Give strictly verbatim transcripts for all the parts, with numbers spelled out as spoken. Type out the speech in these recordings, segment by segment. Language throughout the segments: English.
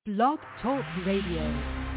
Blog Talk Radio.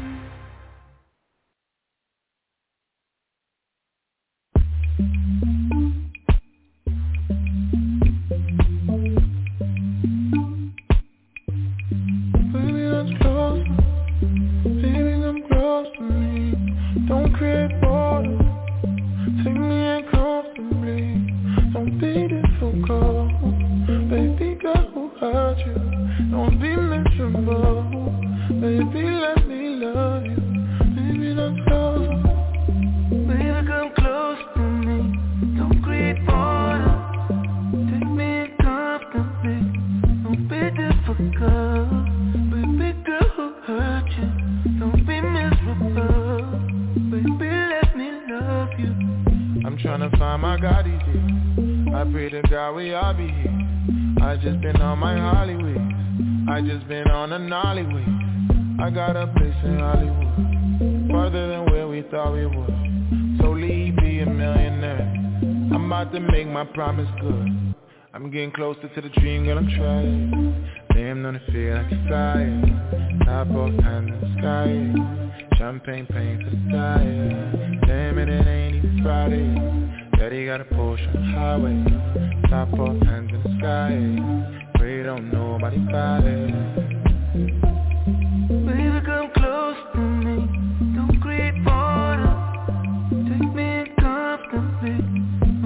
Promise good. I'm getting closer to the dream, girl, I'm trying. Damn, on the feel like a fire. Top off, hand in the sky. Champagne pain for the tire. Damn it, it ain't even Friday. Daddy got a Porsche on the highway. Top off, hands in the sky. Pray don't nobody buy it. Baby, come close to me. Don't create border. Take me comfortably.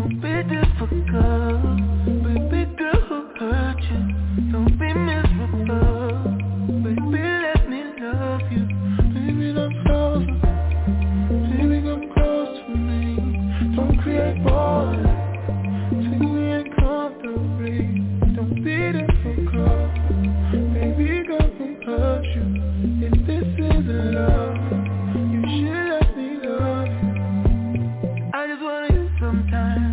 Difficult, baby girl who hurt you. Don't be miserable, baby let me love you. Baby I'm frozen, baby come close to me. Don't create borders, take me uncomfortably. Don't be difficult, baby girl who hurt you. If this isn't love, you should let me love you. I just wanna hear sometimes.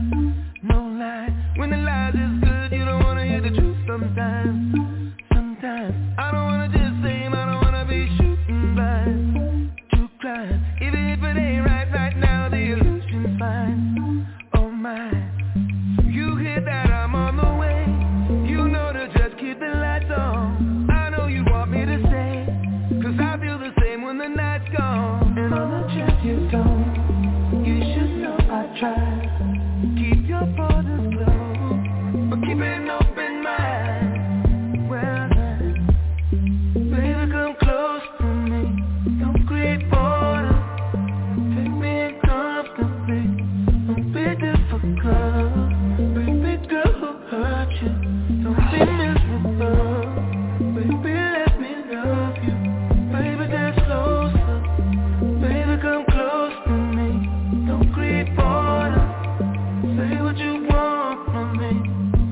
When the lies is good, you don't wanna hear the truth sometimes. Sometimes, I don't wanna just say, I don't wanna be shooting blind. True crime, even if it ain't right right now, the illusion's fine. Oh my, you hear that I'm on the way. You know to just keep the lights on. I know you want me to stay, cause I feel the same when the night's gone. And on the chance you don't, you should know I try. Keep your borders closed. Keep an open mind. Well then, baby come close to me. Don't create borders. Take me uncomfortably. Don't be difficult. Baby girl who hurt you. Don't be miserable. Baby let me love you. Baby dance closer. Baby come close to me. Don't create borders. Say what you want from me.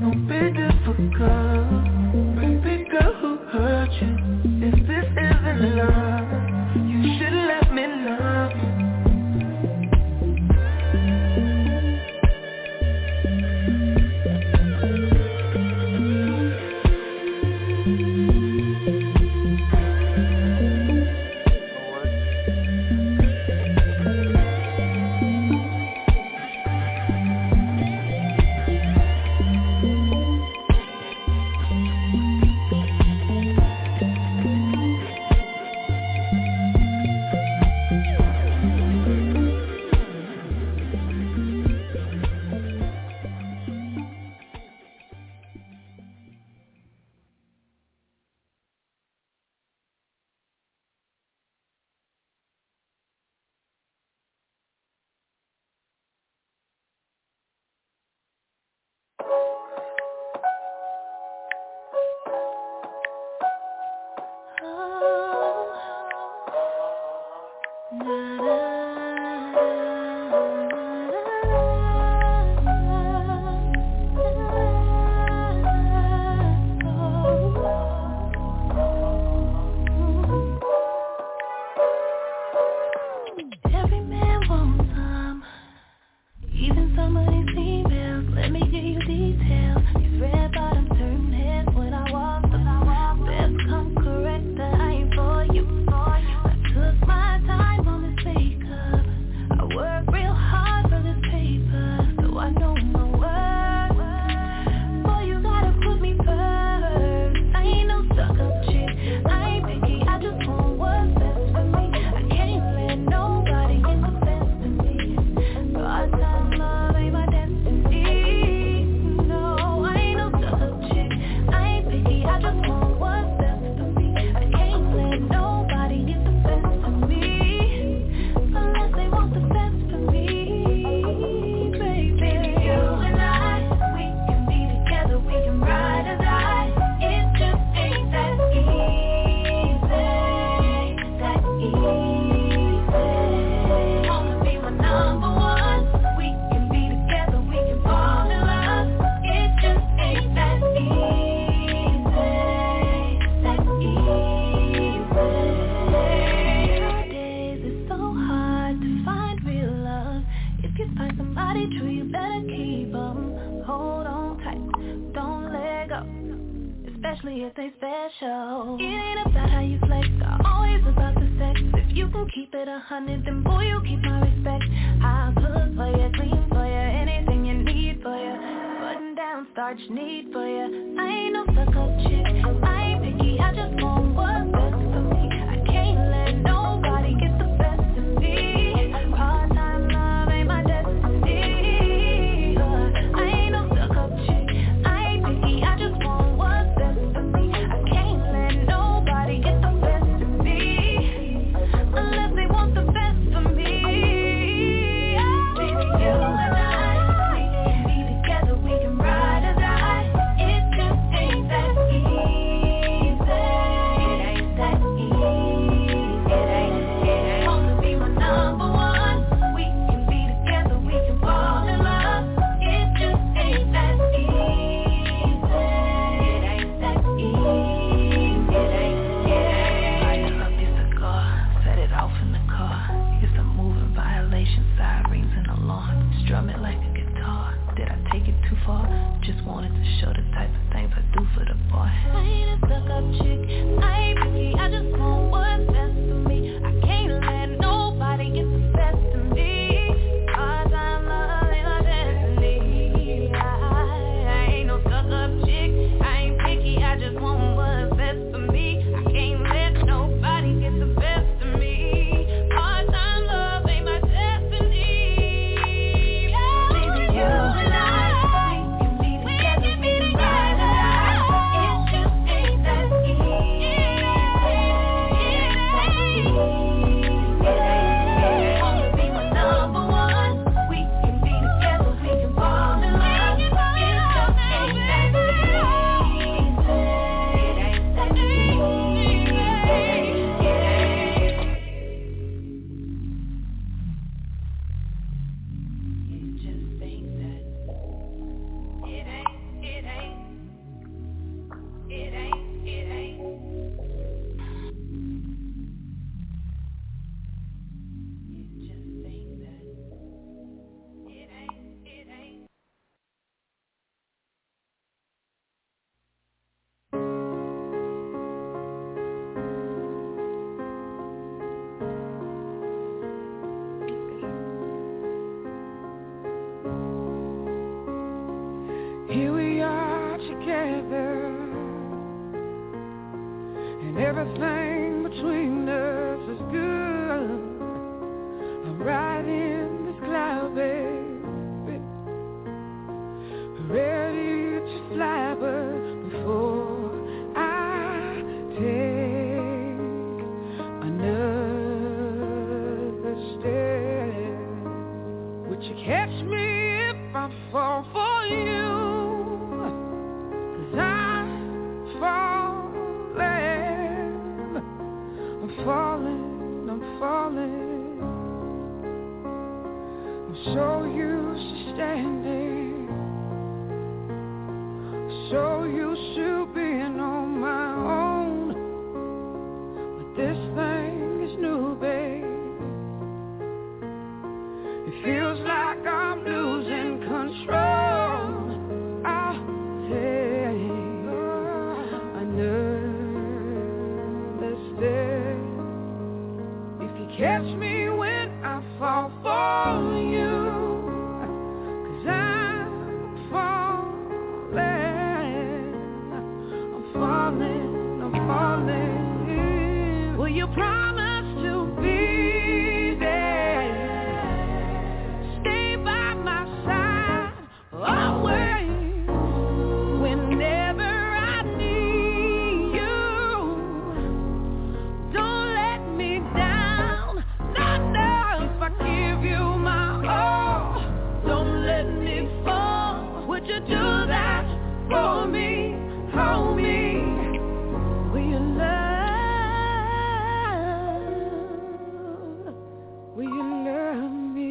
Difficult, baby girl who hurt you. If this isn't love, you should let me love you. Red bottom turn head when I walk, when I walk. Best come correct that I ain't especially if they special. It ain't about how you flex, always about the sex. If you can keep it a hundred, then boy, you keep my respect. I'll cook for you, clean for you, anything you need for you. Button down, starch, need for you. I ain't no suck-up chick, I ain't picky, I just want what's best for me. I can't let nobody get the best of me. Part-time love ain't my destiny. uh, I ain't no suck-up chick, I ain't picky, I just want what's best for me. I can't let nobody get the best of me, unless they want the best for me. Baby, you and I, we can be together, we can ride or die. It just ain't that easy. It ain't that easy. It ain't, it ain't. Wanna be my number one. We can be together, we can fall in love. It just ain't that easy. It ain't that easy. It ain't, it ain't. Light up your cigar, set it off in the car. It's a moving violation, sirens and alarm. Strum it like a guitar. Did I take it too far? Just wanted to show the type of things I do for the boy. I ain't a stuck-up chick, I ain't picky, I just want what's best for me. I can't let nobody get the best of me. Part-time love ain't my destiny. I, I ain't no stuck-up chick, I ain't picky, I just want what's best for me. I can't let nobody get the best of me. Part-time love ain't my destiny. Baby, you and I, we can be together, we can ride or die. It just ain't that easy. It ain't that easy. It ain't. Wanna be my number one. We can be together, we can fall in love. It just ain't that easy. It ain't that easy. It ain't. It just ain't that. It ain't, it ain't. It ain't, it ain't. It just ain't that. It ain't, it ain't. Here we are together, and everything between us is good. I'm riding this cloud, baby, ready to fly, but before I take another step, would you catch me if I fall for you? I'm falling, I'm falling, I'm falling. I'm so used to standing, so used to being on my own. But this thing is new, babe. It feels like I'm losing control. I'll take another step. If you catch me when I fall for you, 'cause I'm falling, I'm falling, I'm falling. Will you promise to be there? Stay by my side always. Whenever I need you, don't let me down. No, no. If I give you my all, don't let me fall. Would you do that for me? Hold me. Will you love? Will you love me?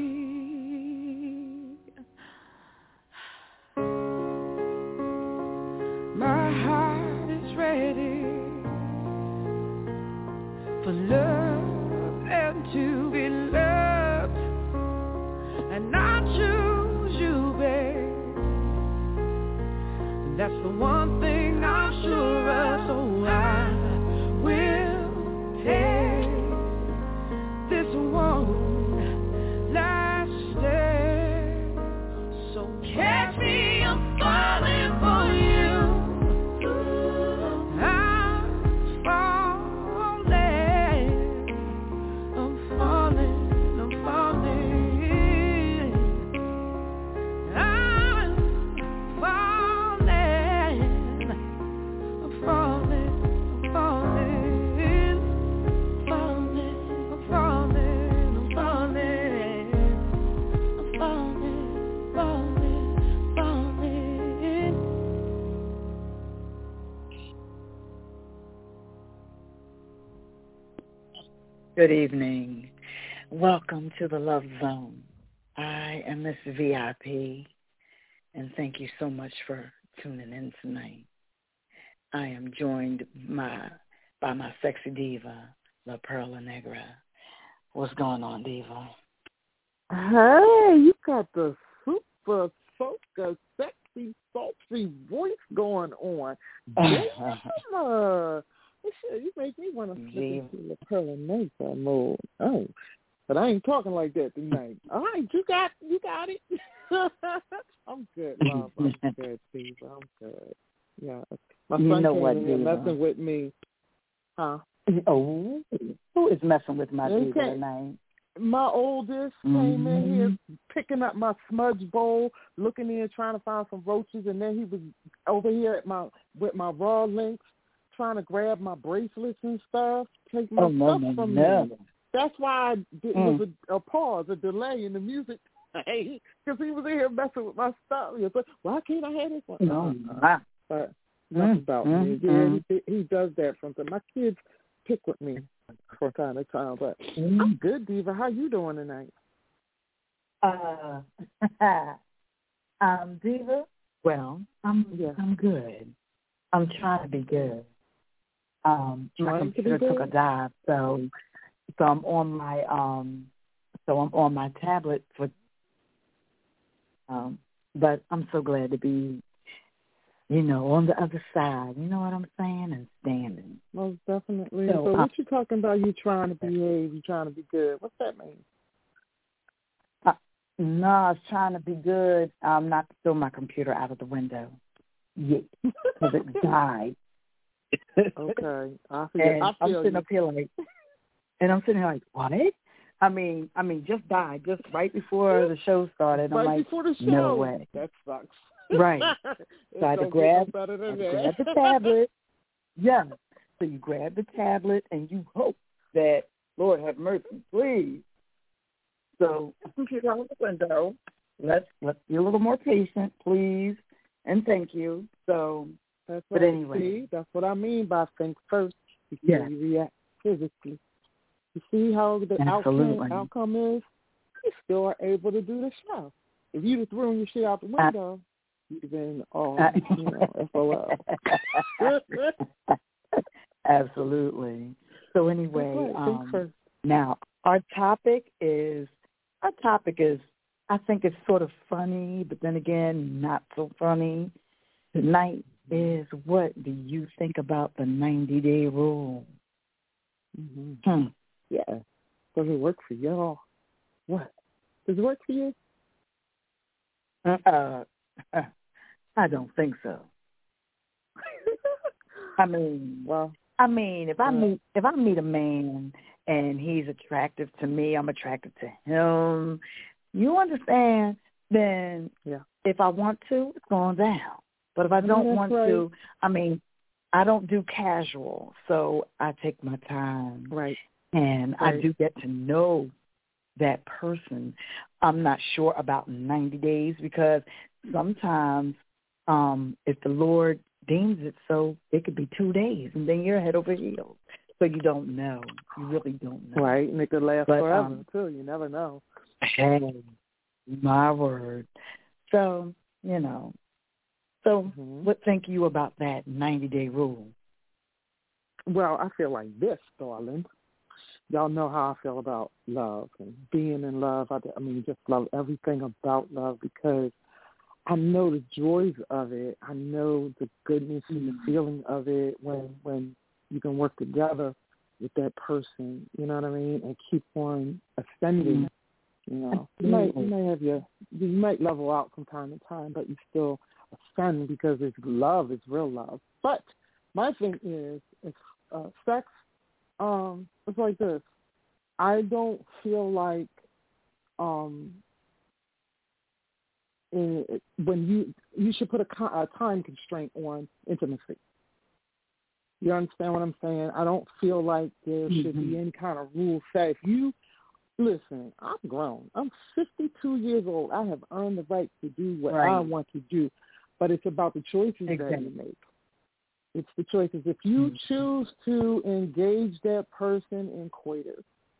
My heart is ready for love and to be loved, and I choose you, babe. That's the one thing I'm sure of. Good evening. Welcome to the Love Zone. I am Miss V I P, and thank you so much for tuning in tonight. I am joined my, by my sexy diva, La Perla Negra. What's going on, diva? Hey, you got the super soca, sexy, sultry voice going on. Damn. Shit, you make me want to slip into La Perla Negra mode. Oh, but I ain't talking like that tonight. All right, you got you got it. I'm good, love. I'm good, diva. I'm good. Yeah. My son you know came what, in here diva? messing with me. Huh? Oh, who is messing with my Okay. diva tonight? My oldest mm-hmm. came in here picking up my smudge bowl, looking in, trying to find some roaches, and then he was over here at my with my raw links, trying to grab my bracelets and stuff, take my oh, no, stuff no, from no. me. That's why I did, mm. it was a, a pause, a delay in the music, because he was in here messing with my stuff. He was like, why can't I have this one? No, uh-uh. But enough mm, about mm, me. Yeah, mm. he, he does that from time. My kids pick with me from time to time, but mm. I'm good, diva. How you doing tonight? Uh, um, diva. Well, I'm yeah. I'm good. I'm trying to be good. Um, my Trying computer to be took good? a dive, so so I'm on my um, so I'm on my tablet for. Um, but I'm so glad to be, you know, on the other side. You know what I'm saying? And standing. Most definitely. So, So um, what you talking about? You trying to behave? You trying to be good? What's that mean? Uh, no, I was trying to be good. Um, not to throw my computer out of the window. Yeah, because it died. Okay, I feel. And I I'm feel sitting you. up here like, and I'm sitting here like, what? I mean, I mean, just died just right before the show started. Right I'm like, before the show. No way. That sucks. Right. So I had to grab, no I had to that. grab the tablet. Yeah. So you grab the tablet and you hope that, Lord have mercy, please. So computer out the window. Let's let's be a little more patient, please, and thank you. So, that's but right. anyway, See, that's what I mean by think first before yeah. you react physically. You see how the outcome, outcome is? You still are able to do the show. If you'd have thrown your shit out the window, uh, you'd have been all, uh, you know, F O L. Absolutely. So anyway, right. um, now our topic is, our topic is, I think it's sort of funny, but then again, not so funny. Tonight is, what do you think about the ninety-day rule? Mm-hmm. Hmm. Yeah. Does it work for y'all? What? Does it work for you? Uh, uh, I don't think so. I mean, well, I mean, if I uh, meet if I meet a man and he's attractive to me, I'm attracted to him. You understand? Then, yeah. If I want to, it's going down. But if I don't yeah, want right. to, I mean, I don't do casual, so I take my time. Right. And right. I do get to know that person. I'm not sure about ninety days because sometimes um, if the Lord deems it so, it could be two days, and then you're head over heels. So you don't know. You really don't know. Right, and it could last but, forever, um, too. You never know. Hey, my word. So, you know. So mm-hmm. what think you about that ninety-day rule? Well, I feel like this, darling. Y'all know how I feel about love and being in love. I, I mean, just love everything about love because I know the joys of it. I know the goodness and the feeling of it when when you can work together with that person, you know what I mean, and keep on ascending. You know, you might you may have your you might level out from time to time, but you still ascend because it's love, it's real love. But my thing is, it's uh, sex. Um, it's like this. I don't feel like um, in, when you you should put a, con- a time constraint on intimacy. You understand what I'm saying? I don't feel like there mm-hmm. should be any kind of rule set. If you listen, I'm grown. I'm fifty-two years old. I have earned the right to do what right. I want to do, but it's about the choices exactly. that you make. It's the choices. If you choose to engage that person in coitus,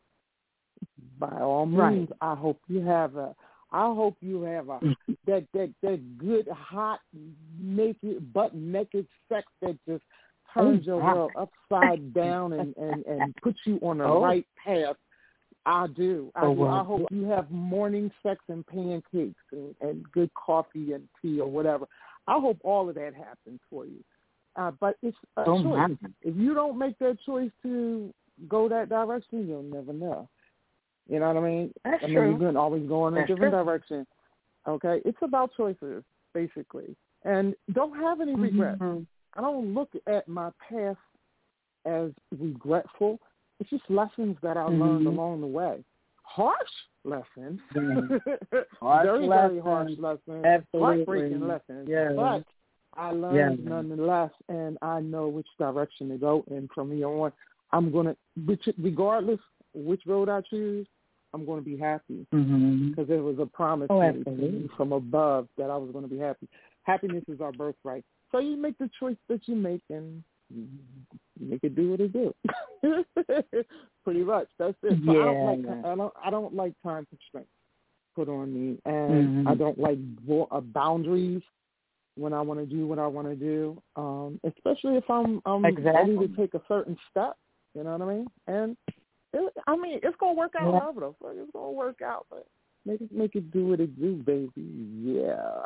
by all means, Right. I hope you have a. I hope you have a that that that good hot naked butt naked sex that just turns Oh, your wow. world upside down and, and, and puts you on the Oh. right path. I do. I Oh, do. well. I hope you have morning sex and pancakes and, and good coffee and tea or whatever. I hope all of that happens for you. Uh, but it's a Oh, choice. my. If you don't make that choice to go that direction, you'll never know. You know what I mean? That's I mean, true. you can always go in a That's different true. direction. Okay? It's about choices, basically. And don't have any regrets. Mm-hmm. I don't look at my past as regretful. It's just lessons that I Mm-hmm. learned along the way. Harsh lessons. Mm-hmm. Harsh very, lessons. very harsh lessons. Absolutely. Heartbreaking lessons. Yeah. But I learned Yeah. nonetheless, and I know which direction to go. And from here on, I'm going to, regardless which road I choose, I'm going to be happy Mm-hmm. because there was a promise Oh, made absolutely. from above that I was going to be happy. Happiness is our birthright. So you make the choice that you make and make it do what it do. Pretty much. That's it. So Yeah. I don't like I don't I don't like time constraints put on me, and Mm-hmm. I don't like bo- uh, boundaries when I want to do what I want to do. Um, especially if I'm I'm Exactly. ready to take a certain step. You know what I mean? And it, I mean, it's gonna work out. Yeah. However, though. So it's gonna work out, but make it make it do what it do, baby. Yeah.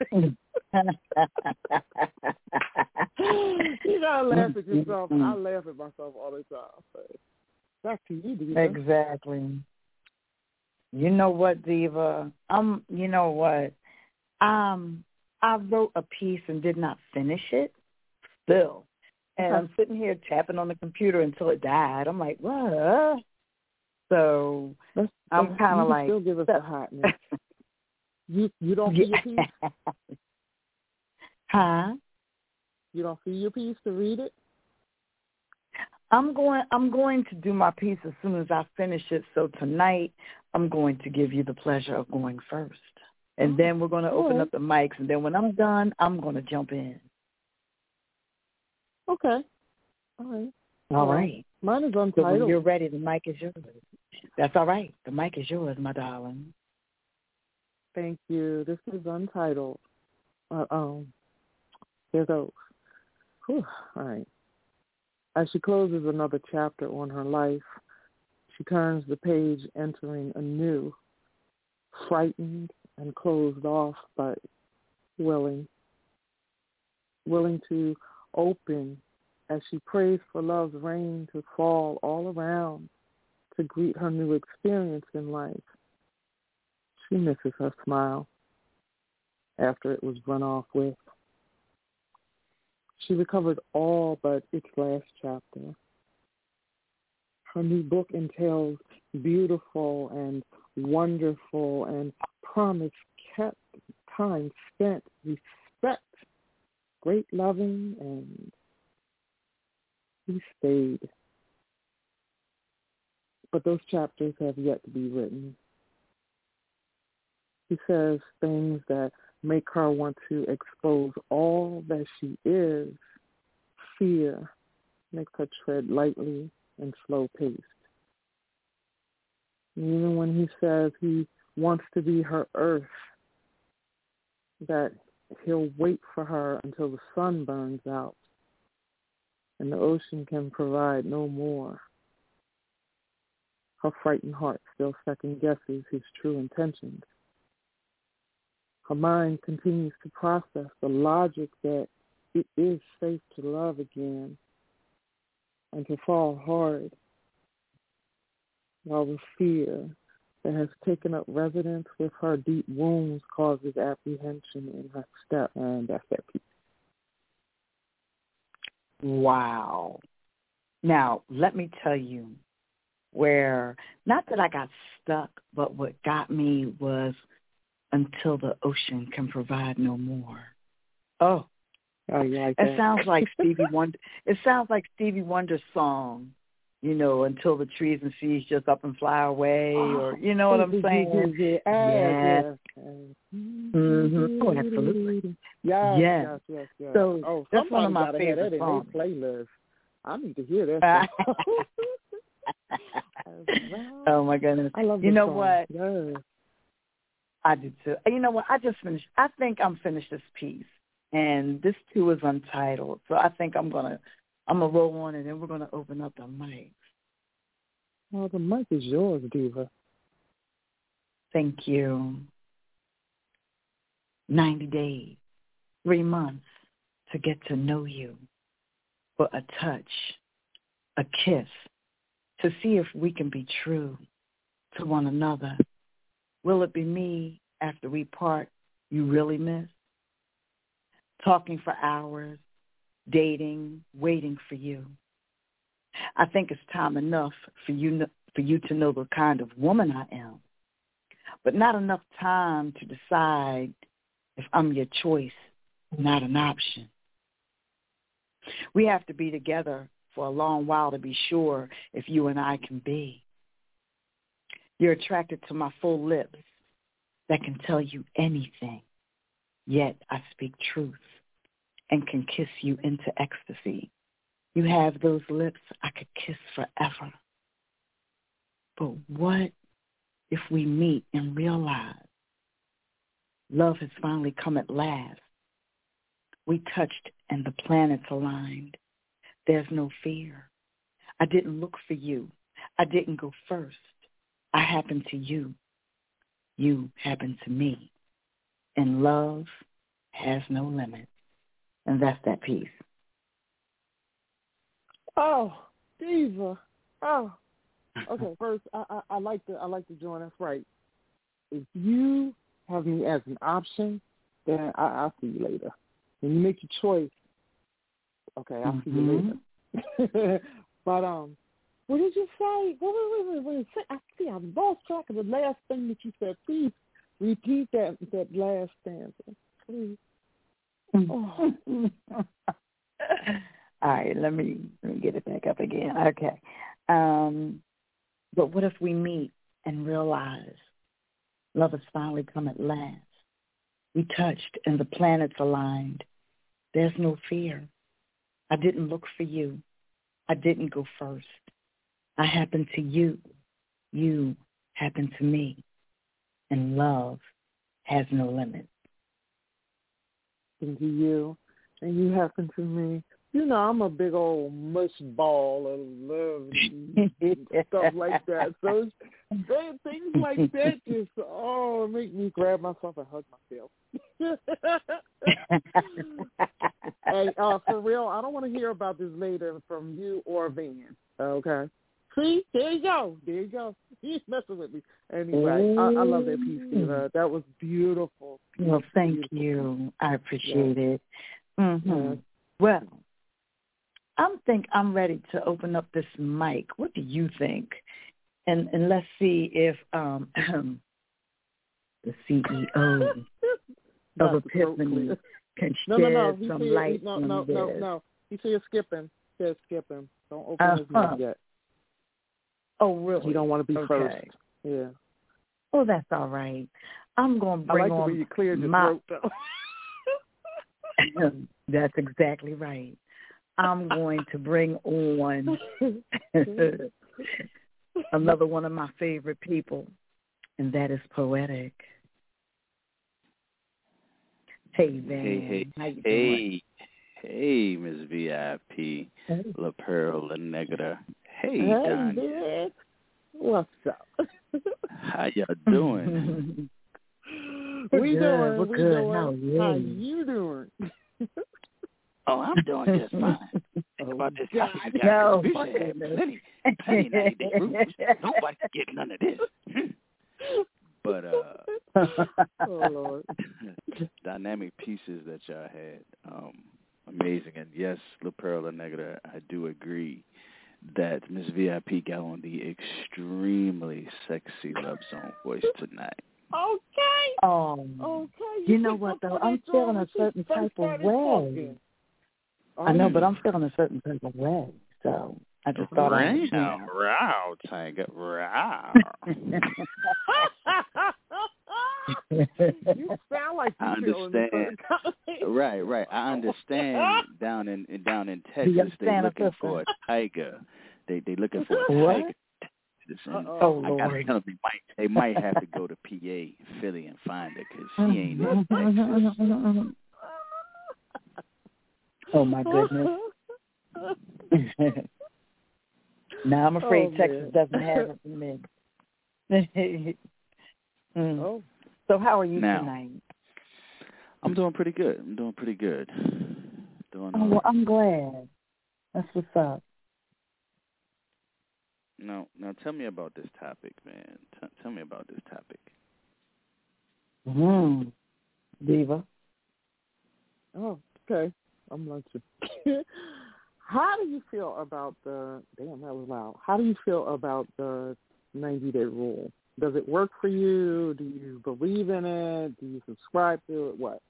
You gotta laugh at yourself. I laugh at myself all the time. But back to you, Diva. Exactly. You know what, Diva? Um, you know what? Um, I wrote a piece and did not finish it. Still, and Okay. I'm sitting here tapping on the computer until it died. I'm like, what? So Let's, I'm let's- kind you of can like, still give us a hotness. You you don't see your piece. huh? You don't see your piece to read it. I'm going. I'm going to do my piece as soon as I finish it. So tonight, I'm going to give you the pleasure of going first, and Oh, then we're going to all open right. up the mics. And then when I'm done, I'm going to jump in. Okay. All right. All Well, right. Mine is So when untitled. you're ready, the mic is yours. That's all right. The mic is yours, my darling. Thank you. This is untitled. Uh, um, there goes. Whew. All right. As she closes another chapter on her life, she turns the page, entering anew, frightened and closed off, but willing, willing to open as she prays for love's rain to fall all around to greet her new experience in life. She misses her smile after it was run off with. She recovered all but its last chapter. Her new book entails beautiful and wonderful and promise-kept time spent, respect, great loving, and he stayed. But those chapters have yet to be written. He says things that make her want to expose all that she is. Fear makes her tread lightly and slow-paced. And even when he says he wants to be her earth, that he'll wait for her until the sun burns out and the ocean can provide no more. Her frightened heart still second-guesses his true intentions. Her mind continues to process the logic that it is safe to love again and to fall hard, while the fear that has taken up residence with her deep wounds causes apprehension in her step, and that's that piece. Wow. Now, let me tell you where, not that I got stuck, but what got me was until the ocean can provide no more. Oh, Oh, you like it that? sounds like Stevie Wonder. It sounds like Stevie Wonder's song, you know, until the trees and seas just up and fly away, or you know what I'm saying? Yeah. Yes. Yes. Mm-hmm. Oh, absolutely. Yes, Yes. yes, yes, yes. So oh, that's one of my somebody gotta have favorite that in songs. their playlist. I need to hear that. Oh my goodness! I love you this know song. what? Yes. I do too. You know what? I just finished. I think I'm finished this piece, and this too is untitled. So I think I'm gonna, I'm gonna roll on, and then we're gonna open up the mics. Well, the mic is yours, Diva. Thank you. Ninety days, three months to get to know you, for a touch, a kiss, to see if we can be true to one another. Will it be me after we part you really miss? Talking for hours, dating, waiting for you. I think it's time enough for you for you to know the kind of woman I am, but not enough time to decide if I'm your choice, not an option. We have to be together for a long while to be sure if you and I can be. You're attracted to my full lips that can tell you anything, yet I speak truth and can kiss you into ecstasy. You have those lips I could kiss forever. But what if we meet and realize love has finally come at last? We touched and the planets aligned. There's no fear. I didn't look for you. I didn't go first. I happened to you. You happened to me. And love has no limit. And that's that piece. Oh, Diva. Oh. Okay, first I, I, I like the I like the join. That's right. If you have me as an option, then I, I'll see you later. When you make your choice, okay, I'll mm-hmm. see you later. But um, what did you say? Wait, wait, wait, wait, wait. I see. I lost track of the last thing that you said. Please repeat that that last stanza, please. Oh. All right, let me let me get it back up again. Okay. Um, but what if we meet and realize love has finally come at last? We touched and the planets aligned. There's no fear. I didn't look for you. I didn't go first. I happened to you. You happened to me. And love has no limit. And to you, and you happen to me. You know, I'm a big old mush ball of love and stuff like that. So they, things like that just, oh, make me grab myself and hug myself. Hey, uh, for real, I don't want to hear about this later from you or Van, okay? See? There you go. There you go. He's messing with me. Anyway, I, I love that piece, Diva. That was beautiful. Well, thank beautiful. you. I appreciate yeah. it. Mm-hmm. Yeah. Well, I think I'm ready to open up this mic. What do you think? And and let's see if um, the C E O of Epiphany can no, shed no, no. He some said, light no, on no, this. No, no, no. He said skipping. He said skipping. Don't open uh-huh. his mouth yet. Oh, really? You don't want to be okay. first. Yeah. Oh, that's all right. I'm going to bring I like on the way you cleared your my... throat, though. That's exactly right. I'm going to bring on another one of my favorite people, and that is Poetic. Hey, Van. Hey, hey, How you hey, doing? hey, Miss V I P, hey. La Pearl, La Negra. Hey, hey Don. Dad. What's up? How y'all doing? We're we good. doing. We're we good. doing. How are you? How you doing? Oh, I'm doing just fine. Think oh, about this. God. I got No, we should have plenty, plenty ninety day rooms. Nobody can get none of this. But uh, oh Lord, dynamic pieces that y'all had, um, amazing. And yes, La Pearl, La Negra, I do agree that Miss V I P got on the extremely sexy Love Zone voice tonight. Okay. Oh, okay. You, you know what though? I'm feeling a certain type of way. Oh, I know, but I'm feeling a certain type of way. So I just thought I would. Row, row, tiger, row. You sound like you I understand. Right, right. I understand. Down in down in Texas, they looking for a tiger. They they looking for a what? tiger. this. And Oh, I gotta Lord. tell them they might they might have to go to P A, Philly, and find her because she ain't in Texas. Oh, my goodness. Now I'm afraid Oh, Texas man. doesn't have it for me. mm. Oh, So how are you Now, tonight? I'm doing pretty good. I'm doing pretty good. Doing Oh, all well, right. I'm glad. That's what's up. Now, now tell me about this topic, man. T- tell me about this topic. Mm. Diva. oh, okay. I'm like you. How do you feel about the? Damn, that was loud. How do you feel about the ninety-day rule? Does it work for you? Do you believe in it? Do you subscribe to it? What?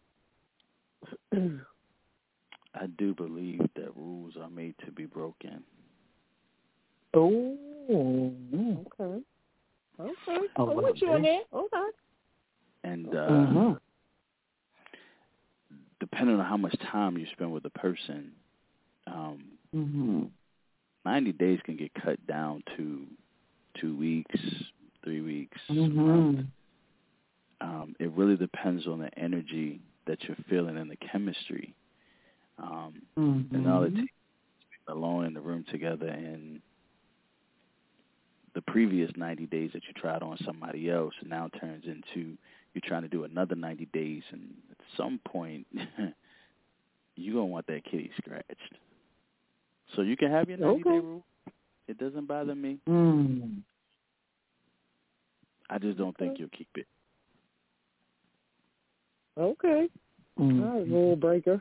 I do believe that rules are made to be broken. Oh. Okay. Okay. Oh, I'm well, with you on okay. that. Okay. And uh, Mm-hmm. depending on how much time you spend with a person, um, Mm-hmm. ninety days can get cut down to two weeks, three weeks. Mm-hmm. Um, it really depends on the energy that you're feeling and the chemistry. Um, Mm-hmm. and all it takes alone in the room together, and the previous ninety days that you tried on somebody else now turns into you're trying to do another ninety days, and at some point you're going to want that kitty scratched. So you can have your ninety-day Okay. rule. It doesn't bother me. Mm. I just don't think you'll keep it. Okay. Mm. All right, rule breaker.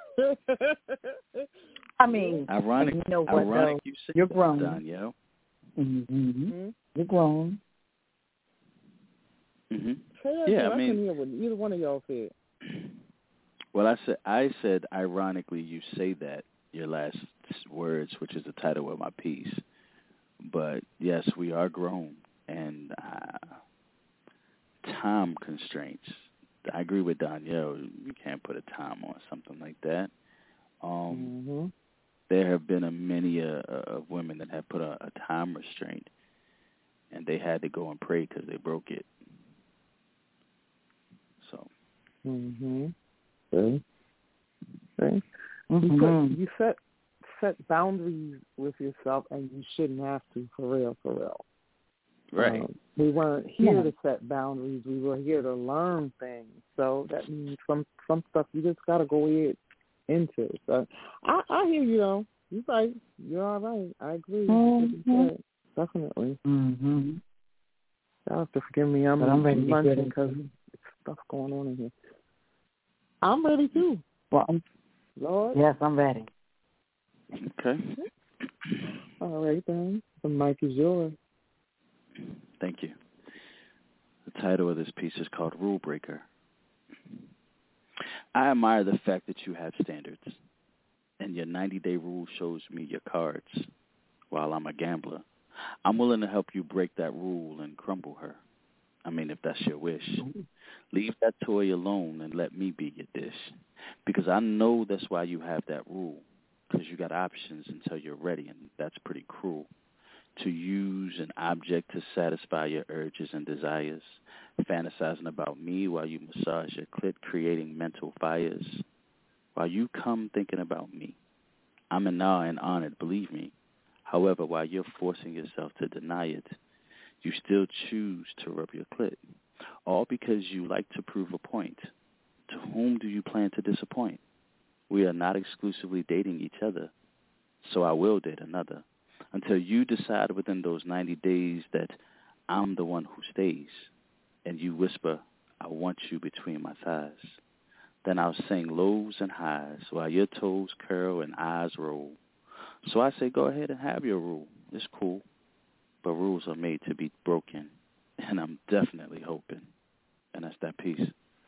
I mean, Ironic, you know what, ironic though? you say You're that, grown. Danielle. Mm-hmm. Mm-hmm. You're grown. hmm Yeah, Yeah, I, I couldn't mean, hear what either one of y'all said. well, I said, I said, ironically, you say that your last words, which is the title of my piece. But yes, we are grown, and uh, time constraints. I agree with Danielle. You can't put a time on something like that. Um, Mm-hmm. There have been a many uh, of women that have put a, a time restraint, and they had to go and pray because they broke it. So. Mm-hmm. Okay. Okay. Mm-hmm. You, put, you set set boundaries with yourself, and you shouldn't have to, for real, for real. Right. Um, we weren't here Yeah. to set boundaries. We were here to learn things. So that means some some stuff you just got to go in, into. So I, I hear you, though. You're right. You're all right. I agree. Mm-hmm. Definitely. Mm-hmm. Y'all have to forgive me. I'm, But I'm ready to lunching get it. because it's stuff going on in here. I'm ready, too. Well, I'm, Lord. yes, I'm ready. Okay. All right, then. The mic is yours. Thank you. The title of this piece is called Rule Breaker. I admire the fact that you have standards, and your ninety-day rule shows me your cards. While I'm a gambler, I'm willing to help you break that rule and crumble her. I mean, if that's your wish. Leave that toy alone and let me be your dish. Because I know that's why you have that rule, because you got options until you're ready, and that's pretty cruel. To use an object to satisfy your urges and desires, fantasizing about me while you massage your clit, creating mental fires. While you come thinking about me, I'm in awe and honored, believe me. However, while you're forcing yourself to deny it, you still choose to rub your clit, all because you like to prove a point. To whom do you plan to disappoint? We are not exclusively dating each other, so I will date another. Until you decide within those ninety days that I'm the one who stays, and you whisper, I want you between my thighs. Then I'll sing lows and highs while your toes curl and eyes roll. So I say, go ahead and have your rule. It's cool. But rules are made to be broken, and I'm definitely hoping. And that's that piece.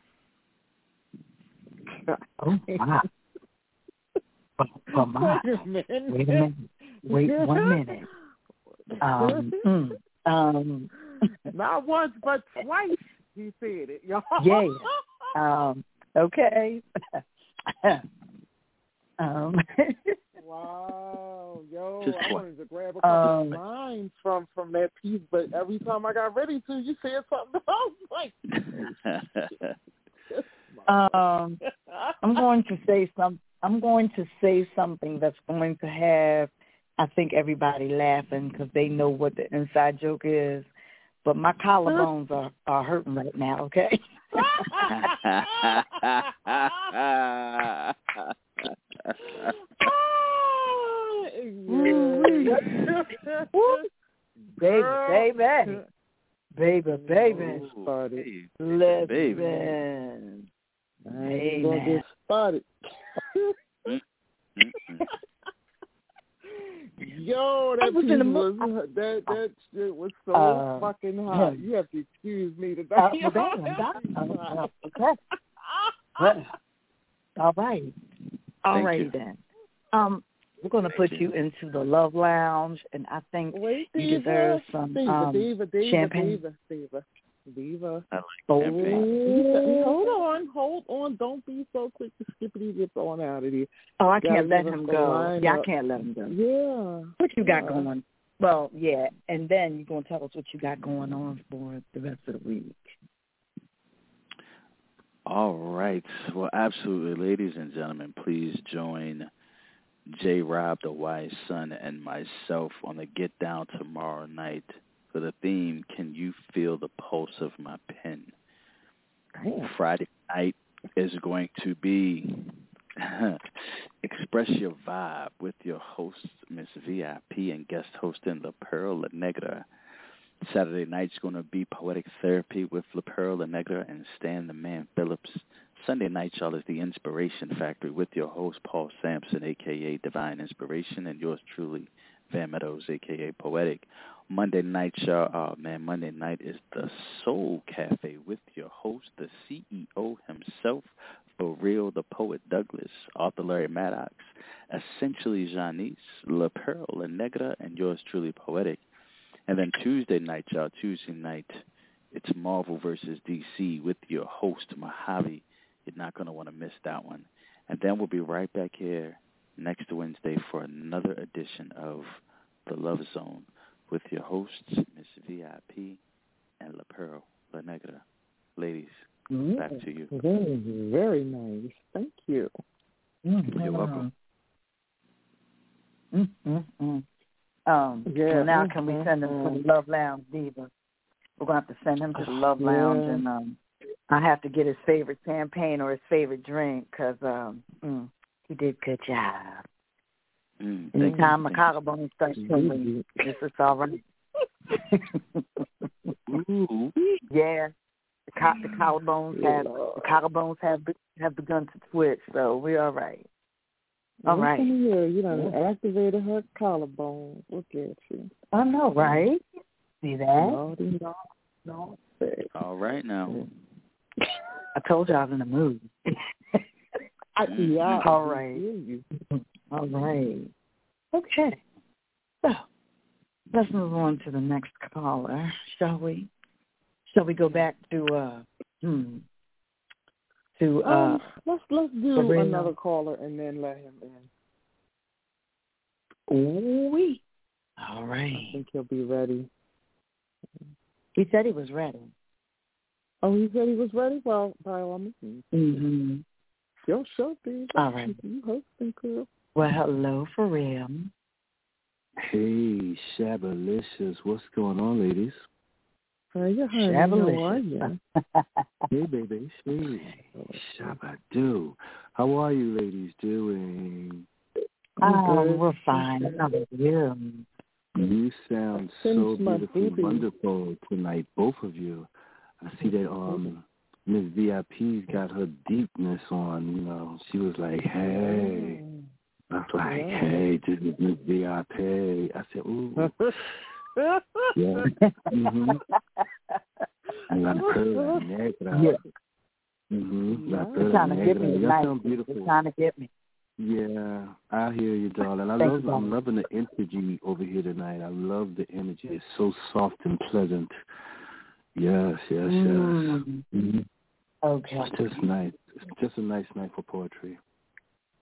Oh, my. Oh, my. Wait a minute. Wait a minute. Wait one minute. Um, mm, um, Not once, but twice he said it, y'all. yeah. Um, okay. um, Wow, yo, Just I twice. wanted to grab a couple Um, of lines from, from that piece, but every time I got ready to, you said something else. Like, um, I'm going to say some. I'm going to say something that's going to have, I think, everybody laughing because they know what the inside joke is. But my collarbones are, are hurting right now. Okay. Baby, baby, baby, baby. Started. Listen, baby. I ain't gonna get started. Yo, that was piece in the was mo- that that shit was so Uh, fucking hot. yeah. You have to excuse me today. Uh, well, damn, uh, okay. Well, all right. All Thank righty you. then. Um, we're going to put Thank you into the Love Lounge, and I think Wait, you Diva, deserve some Diva, um, Diva, Diva, champagne. Diva, Diva, Diva. I like Oh. champagne. Hold on, hold on. Don't be so quick to skippity dip on out of here. Oh, I Gotta can't let give us him the go. line Yeah, I up. can't let him go. Yeah. What you got Yeah. going? Well, yeah, and then you're going to tell us what you got going on for the rest of the week. All right. Well, absolutely. Ladies and gentlemen, please join J. Rob, the Wise Son, and myself on the Get Down tomorrow night for the theme, Can You Feel the Pulse of My Pen? Damn. Friday night is going to be Express Your Vibe with your host, Miss V I P, and guest hosting La Pearl La Negra. Saturday night's going to be Poetic Therapy with La Pearl La Negra and Stan the Man Phillips. Sunday night, y'all, is the Inspiration Factory with your host, Paul Sampson, a k a. Divine Inspiration, and yours truly, Van Meadows, a k a. Poetic. Monday night, y'all, oh, man, Monday night is the Soul Cafe with your host, the C E O himself, For Real, the Poet Douglas, Arthur Larry Maddox, Essentially Janice, La Pearl La Negra, and yours truly, Poetic. And then Tuesday night, y'all, Tuesday night, it's Marvel versus D C with your host, Mojave. You're not going to want to miss that one. And then we'll be right back here next Wednesday for another edition of The Love Zone with your hosts, Miss V I P and La Pearl La Negra. Ladies, Mm, back to you. Very, very nice. Thank you. Mm, You're welcome. Mm, mm, mm. Um, Yeah. well, now mm, can we mm, send him mm. to the Love Lounge, Diva? We're going to have to send him to the Love Lounge, Yeah. and um, I have to get his favorite champagne or his favorite drink because um, mm, he did a good job. Mm, thank Anytime you, my thank collarbone starts tingling, this is all right. Ooh. Yeah, the, co- the collarbones have the collarbones have be- have begun to twitch, so we're all right. All Listen right. here, you done activated her collarbone. Look at you. I know, right? See that? Naughty, naughty, naughty. All right now. I told you I was in the mood. I, yeah, All I right. hear you. All right. Okay. So let's move on to the next caller, shall we? Shall we go back to uh hmm, to uh Um, let's let's do Serena. another caller and then let him in. Ooh. All I right. think he'll be ready. He said he was ready. Oh, he said he was ready? Well, by all means. Mm-hmm. Yo, show, dude. All right. You hosting, girl. Well, hello, for real. Hey, Shabalicious. What's going on, ladies? Hey, you honey, how are you? Hey, baby. Hey, Shabadu. How are you ladies doing? Oh, we're fine. How about you? You sound so Since my beautifully baby. wonderful tonight, both of you. I see that um Miss V I P's got her deepness on, you know. She was like, hey. I was like, Yeah. hey, this is Miss V I P. I said, ooh. Yeah. Mm-hmm. And La Pearl Negra. Yeah. Mm-hmm. La Yeah. Pearl Trying to get Negra. me Y'all tonight. sound beautiful. You're trying to get me. Yeah, I hear you, darling. I Thank love. you, I'm darling. loving the energy over here tonight. I love the energy. It's so soft and pleasant. Yes, yes, Mm. yes. Mm-hmm. Okay. It's just nice. It's just a nice night for poetry.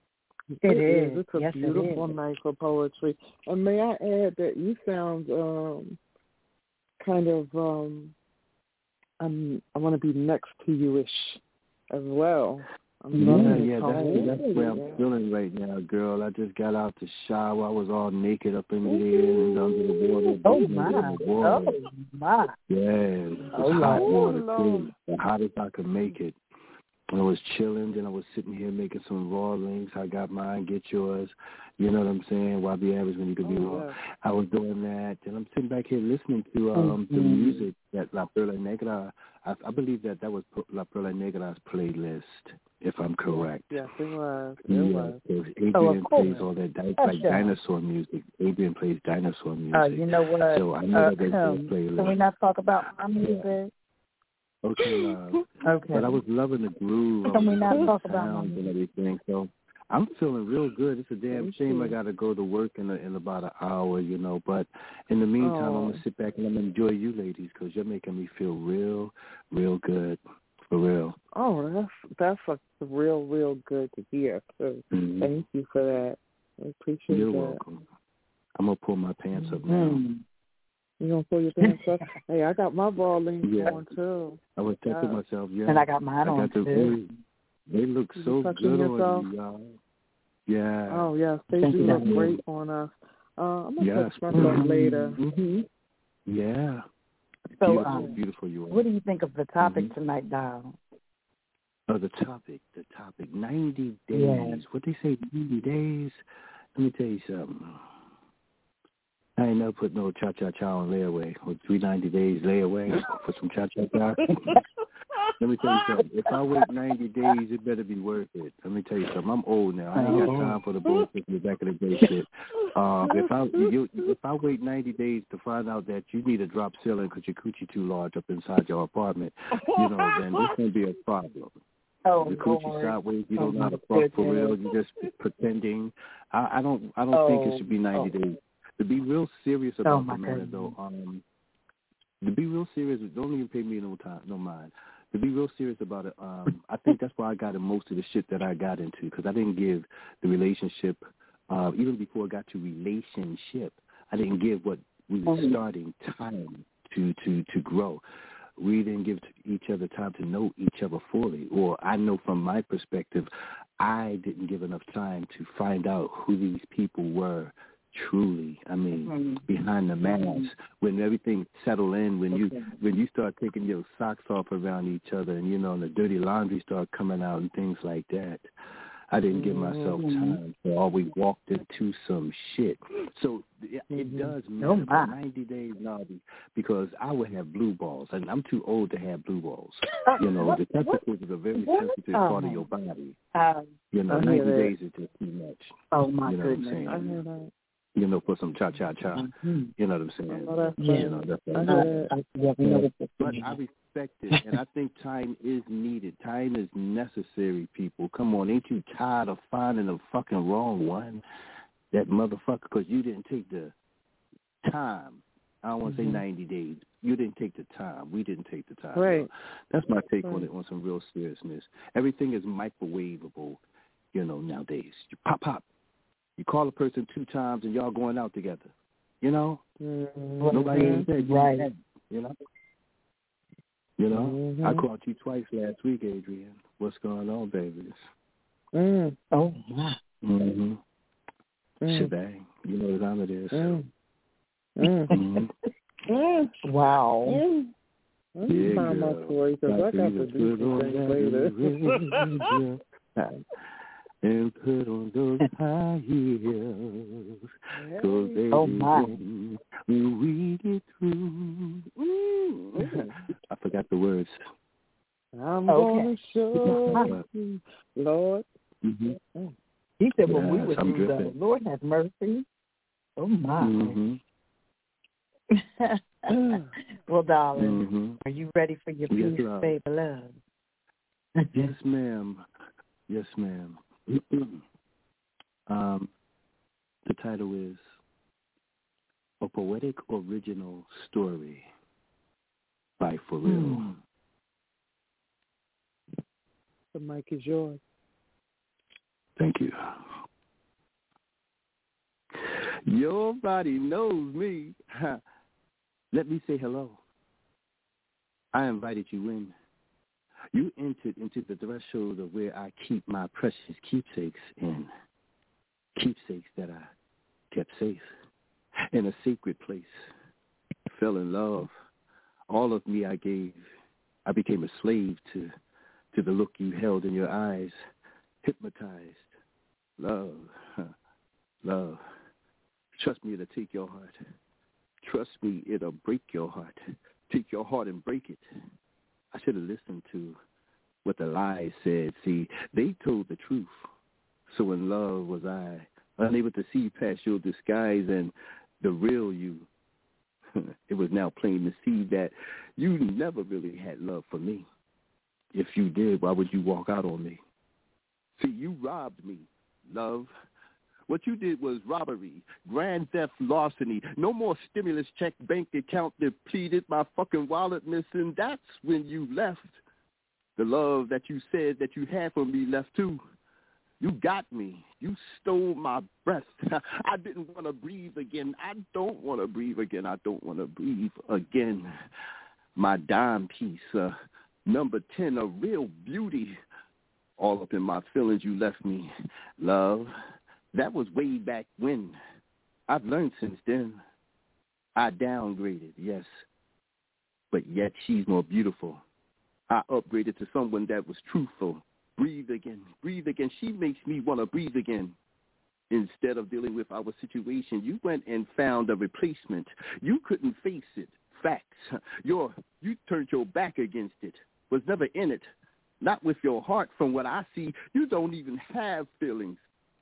It is. It's a Yes, it beautiful is. night for poetry. And may I add that you sound um, kind of, um, I'm, I want to be next to you-ish as well. I'm Yeah, loving yeah, the tone. that's that's where I'm Yeah. feeling right now, girl. I just got out the shower. I was all naked up in the air and under the water. Oh, bathing my. in the water. Oh, my. Yeah, it was Oh, hot Lord. water too, the hottest I could make it. And I was chilling, then I was sitting here making some raw links. I got mine, get yours. You know what I'm saying? Why be average when you can be Oh, raw? yeah. I was doing that, and I'm sitting back here listening to um Mm-hmm. the music that La Perla Negra. I, I believe that that was La Perla Negra's playlist, if I'm correct. Yes, it was. It Yeah, was. because Oh, of Adrian course. plays all that di- That's like right. dinosaur music. Adrian plays dinosaur music. Uh, you know what? So I know Uh, that there's a um, playlist. can we not talk about my Yeah. music? Okay, love. Okay. But I was loving the groove, Can we um, not the talk about sounds my and everything. So I'm feeling real good. It's a damn Thank shame you. I got to go to work in a, in about an hour, you know. But in the meantime, I'm Oh. going to sit back and I'm going to enjoy you ladies because you're making me feel real, real good. For real. Oh, that's that's a real, real good to hear. So Mm-hmm. thank you for that. I appreciate You're that. welcome. I'm going to pull my pants up now. Mm. You gonna pull your pants up? Hey, I got my ball links Yeah. on too. I was texting Yeah. myself, yeah. And I got mine I on, got the too. They, they look You so touching good yourself? on you, y'all. Yeah. Oh yes, they Thank do you, look Doctor great on us. Uh, I'm gonna Yes. touch myself Mhm. later. Mm-hmm. Yeah. So, Beautiful, um, beautiful you are. what do you think of the topic Mhm. tonight, Doll? Oh, the topic, the topic, ninety days. Yes. What they say, ninety days? Let me tell you something. I ain't never put no cha-cha-cha on layaway or three ninety days layaway for some cha-cha-cha. Let me tell you something. If I wait ninety days, it better be worth it. Let me tell you something. I'm old now. I ain't got time for the bullshit in the back of the day shit. Uh, if I you, if I wait ninety days to find out that you need a drop ceiling because your coochie too large up inside your apartment, you know, then this can be a problem. Oh, The coochie Lord. sideways, you Oh, don't know how to my fuck for real. goodness. You just pretending. I, I don't. I don't think it should be ninety Oh. days. To be real serious Oh, about my the matter, goodness. though, um, to be real serious, don't even pay me no time, no mind. To be real serious about it, um, I think that's why I got in most of the shit that I got into because I didn't give the relationship, uh, even before I got to relationship, I didn't give what we were starting time to to to grow. We didn't give each other time to know each other fully, or I know from my perspective, I didn't give enough time to find out who these people were truly. I mean, Mm-hmm. behind the mask, when everything settled in, when you Okay. when you start taking your socks off around each other, and you know, and the dirty laundry start coming out and things like that. I didn't give myself time, so I always walked into some shit. So it, it Mhm. does Oh, matter. my. ninety days, Nobby, because I would have blue balls, and I'm too old to have blue balls. You know, What- the testicles is a very what? sensitive Oh. part of your body. Um, You know, I ninety hear that. days is just too much. oh, my You know what I'm goodness. saying? I hear that. You know, for some cha-cha-cha. Mm-hmm. You know what I'm I saying? know that's Yeah. You know, that's I what hear I'm that. Uh, yeah, we know what you're But saying. I respect it, and I think time is needed. Time is necessary, people. Come on, ain't you tired of finding the fucking wrong one? That motherfucker, because you didn't take the time. I don't want to Mhm. say ninety days. You didn't take the time. We didn't take the time. Right. That's my take on Right. it, on some real seriousness. Everything is microwavable, you know, nowadays. You pop, pop. You call a person two times, and y'all going out together. You know? Mm-hmm. Nobody ain't said you Right. had, you know? You know? Mhm. I called you twice last week, Adrian. What's going on, babies? Mm. Oh, my. Mm-hmm. Mm. Shebang. You know what time it is. Mm. Mm. Mm-hmm. Mm. Wow. Mm. I'm Yeah, find my girl. toys because I got to do some things later. And put on those high heels. Cause baby, Oh, my. when we get through. Mm. I forgot the words. I'm Okay. gonna show you, Lord. Mm-hmm. He said when we Yes, were I'm through, though, dripping. Lord have mercy. Oh, my. Mm-hmm. Well, darling, Mm-hmm. are you ready for your Yes, piece, love. baby love? Yes, ma'am. Yes, ma'am. um, the title is A Poetic Original Story by For Real. Mm. The mic is yours. Thank you. Your body knows me. Let me say hello. I invited you in. You entered into the threshold of where I keep my precious keepsakes in. Keepsakes that I kept safe in a sacred place. Fell in love. All of me I gave. I became a slave to, to the look you held in your eyes. Hypnotized. Love. Love. Trust me, it'll take your heart. Trust me, it'll break your heart. Take your heart and break it. I should have listened to what the lies said. See, they told the truth. So in love was I, unable to see past your disguise and the real you. It was now plain to see that you never really had love for me. If you did, why would you walk out on me? See, you robbed me, love. What you did was robbery, grand theft, larceny. No more stimulus check, bank account depleted, my fucking wallet missing. That's when you left. The love that you said that you had for me left too. You got me. You stole my breath. I didn't want to breathe again. I don't want to breathe again. I don't want to breathe again. My dime piece, uh, number ten, a real beauty. All up in my feelings you left me. Love, that was way back when. I've learned since then. I downgraded, yes. But yet she's more beautiful. I upgraded to someone that was truthful. Breathe again, breathe again. She makes me want to breathe again. Instead of dealing with our situation, you went and found a replacement. You couldn't face it. Facts. Your, you turned your back against it. Was never in it. Not with your heart. From what I see, you don't even have feelings.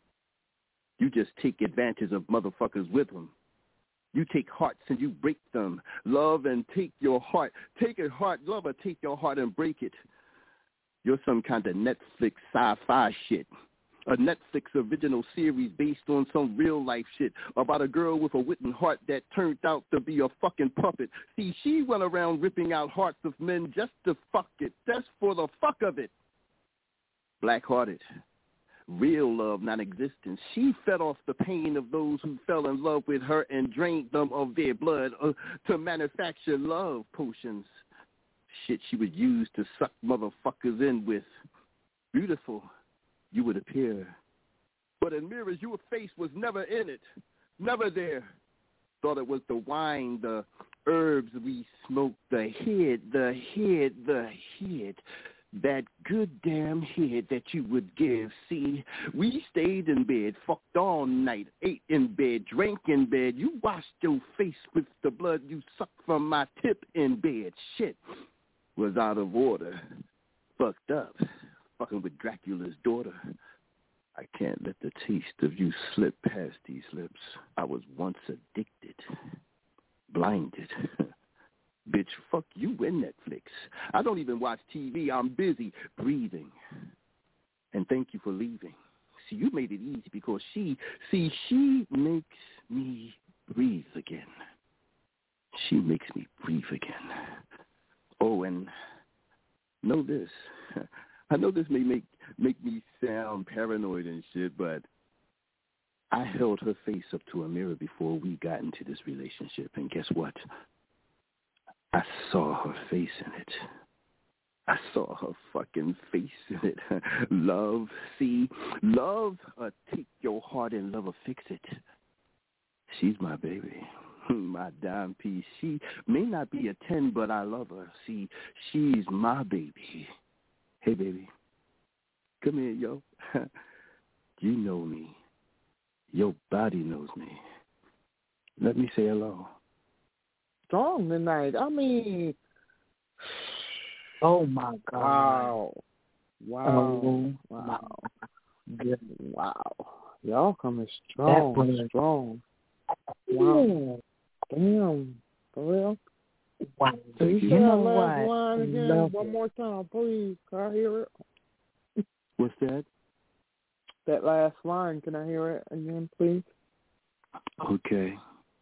You just take advantage of motherfuckers with them. You take hearts and you break them. Love and take your heart. Take a heart, love, or take your heart and break it. You're some kind of Netflix sci-fi shit. A Netflix original series based on some real-life shit about a girl with a wooden heart that turned out to be a fucking puppet. See, she went around ripping out hearts of men just to fuck it, just for the fuck of it. Black-hearted. Real love non-existent. She fed off the pain of those who fell in love with her and drained them of their blood uh, to manufacture love potions. Shit she would use to suck motherfuckers in with. Beautiful, you would appear. But in mirrors, your face was never in it. Never there. Thought it was the wine, the herbs we smoked, the head, the head, the head. That good damn head that you would give. See, we stayed in bed, fucked all night, ate in bed, drank in bed. You washed your face with the blood you sucked from my tip in bed. Shit was out of order. Fucked up. Fucking with Dracula's daughter. I can't let the taste of you slip past these lips. I was once addicted. Blinded. Bitch, fuck you and Netflix. I don't even watch T V. I'm busy breathing. And thank you for leaving. See, you made it easy because she, see, she makes me breathe again. She makes me breathe again. Oh, and know this. I know this may make, make me sound paranoid and shit, but I held her face up to a mirror before we got into this relationship. And guess what? I saw her face in it. I saw her fucking face in it. Love, see, love, uh, take your heart and love, will fix it. She's my baby, my dime piece. She may not be a ten, but I love her. See, she's my baby. Hey, baby, come here, yo. You know me. Your body knows me. Let me say hello. Strong tonight. I mean, oh my God! Wow, wow, oh, wow, yeah, wow! Y'all coming strong, was, strong. Wow, yeah. Damn, for real. Wow. Can you You say that know last what? line again Love one it. more time, please? Can I hear it? What's that? That last line. Can I hear it again, please? Okay.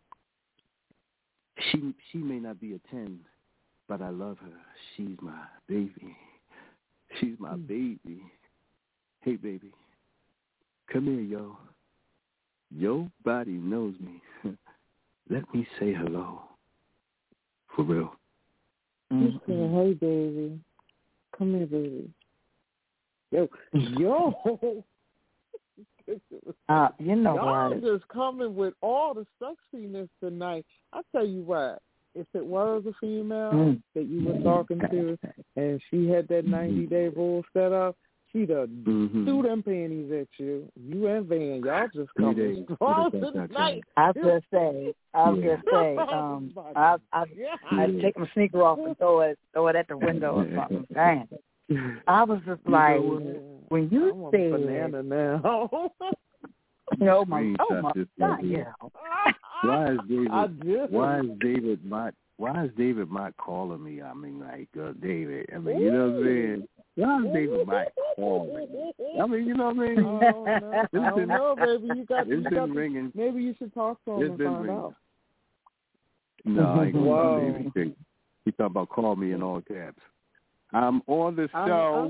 She she may not be a ten, but I love her. She's my baby. She's my baby. Hey, baby. Come here, yo. Your body knows me. Let me say hello. For real. Mm-hmm. He said, hey, baby. Come here, baby. Yo, yo. uh, you know Y'all what? just coming with all the sexiness tonight. I tell you what, if it was a female mm. that you were talking to and she had that ninety-day rule set up, she'd have mm-hmm. threw them panties at you. You and Van, y'all just coming strong tonight. I was just say, I was just say, um, I I I take my sneaker off and throw it throw it at the window or something. Dang. I was just like, when you said, banana now. no, my, oh my God, yeah. Why is David? Why is David Mott? Why is David Mott calling me? I mean, like uh, David. I mean, you know what I'm saying? Why is David Mott calling me? I mean, you know what I mean? Oh, no, I don't know, baby. You got, you it's got been to, ringing. Maybe you should talk to him it's and been find ringing. out. No, I ain't gonna do David. He talking about call me in all caps. I'm on the show,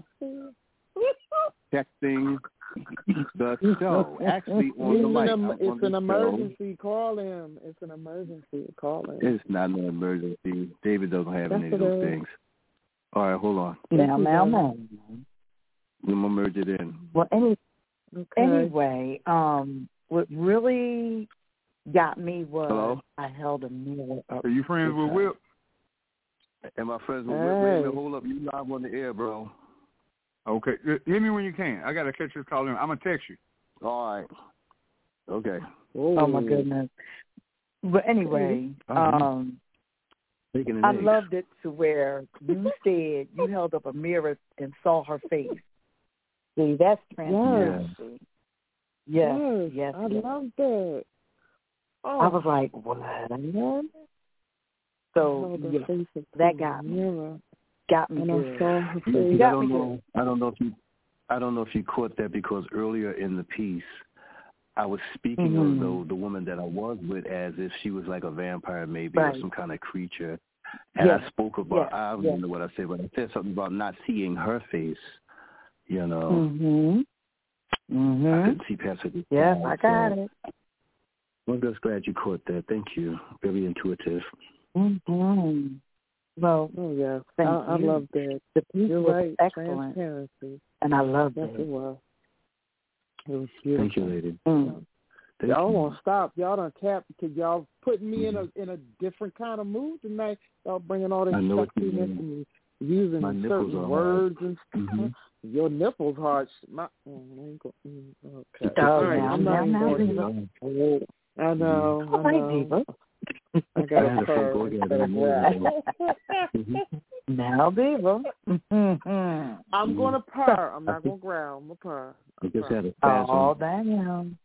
texting the show. Actually, on the mic. An, it's on an the emergency. Show. Call him. It's an emergency. Call him. It's not an emergency. David doesn't have That's any of those things. All right, hold on. Now, now, now. I'm gonna merge it in. Well, any, okay. anyway, um, what really got me was Hello? I held a mirror up. Are you friends with Whip? Am I friends with hey. Whip? Wait a minute, hold up. You live on the air, bro. Okay. Hit me when you can. I got to catch this call in. I'm going to text you. All right. Okay. Oh, oh my goodness. But anyway, um, I eggs. loved it to where you said you held up a mirror and saw her face. See, that's transparency. Yes. Yes, yes, I yes. love that. Oh. I was like, what? So yeah, that got me. Got me good. I, you got I don't me know. Good. I don't know if you. I don't know if you caught that because earlier in the piece, I was speaking mm-hmm. of though the woman that I was with as if she was like a vampire, maybe right. or some kind of creature. And yes. I spoke about. yes. I don't yes. know what I said, but I said something about not seeing her face. You know. Mm-hmm. Mm-hmm. I couldn't see past it. Yes, I got so. it. I'm just glad you caught that. Thank you. Very intuitive. Mm-hmm. Well, oh yeah, thank I, you. I love that. The piece You're was right. excellent, transparency, and I love yes, it. It was. It was beautiful. Thank you, lady. Mm. Thank y'all you. Won't stop. Y'all done tapped because y'all putting me mm-hmm. in a in a different kind of mood tonight. Y'all bringing all this sexiness and using my certain words hard. And stuff. Mm-hmm. Your nipples hard. My, oh, I ain't go, okay. Oh, all right, now, I'm now, not now, going to. I know. All I right, know. Diva. I got a purr instead of growl. Now, Diva. I'm going to purr. I'm not going to growl. I'm going to purr. I just had a oh, damn.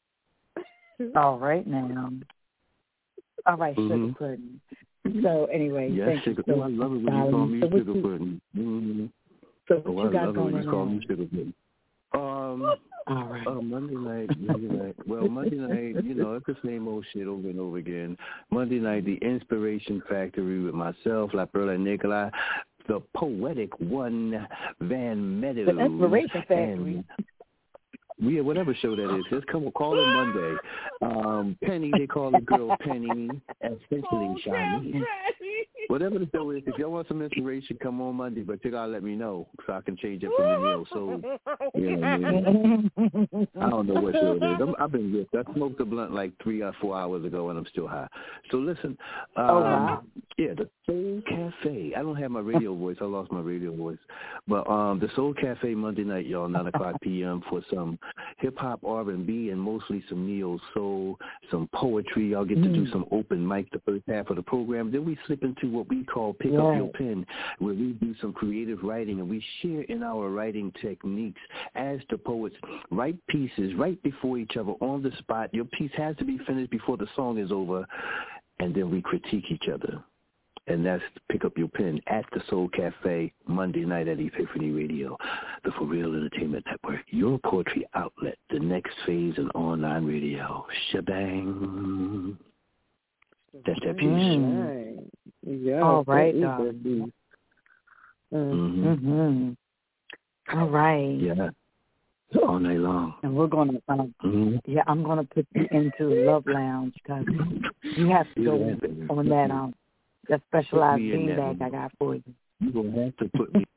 All right, now. All right, mm-hmm. sugar pudding. So, anyway, yes, thank sugar. you so Oh, I love it when you call me so sugar pudding. Mm-hmm. So, what oh, you got I love going it when you call on? me sugar pudding. Um, All right. Uh, Monday night, Monday night. Well, Monday night, you know, it's the same old shit over and over again. Monday night, the Inspiration Factory with myself, La Perla Nicolai, the Poetic One, Van Meadows. The Inspiration Factory. And, yeah, whatever show that is. Just come call it Monday. Um, Penny, they call the girl Penny, essentially oh, Shiny. Whatever the show is, if y'all want some inspiration, come on Monday, but you gotta let me know so I can change it from the meal. So, you know what I mean? I don't know what show it is. I'm, I've been ripped. I smoked a blunt like three or four hours ago, and I'm still high. So listen, um, oh, wow. yeah, the Soul Cafe. I don't have my radio voice. I lost my radio voice. But um, the Soul Cafe Monday night, y'all, nine o'clock p.m. for some hip-hop, R and B, and mostly some neo-soul, some poetry. Y'all get mm. to do some open mic the first half of the program. Then we slip into what we call Pick yeah. Up Your Pen, where we do some creative writing, and we share in our writing techniques as the poets write pieces right before each other on the spot. Your piece has to be finished before the song is over, and then we critique each other. And that's Pick Up Your Pen at the Soul Cafe, Monday night at Epiphany Radio, the For Real Entertainment Network, your poetry outlet, the next phase in online radio. Shebang. That's that piece. Mm. Yeah, all right, darling. Mm-hmm. Mm-hmm. All right. Yeah. all night long. And we're going to, um, mm-hmm. yeah, I'm going to put you into Love Lounge because you have to go on that um that specialized beanbag I got for you. You're going to have to put me.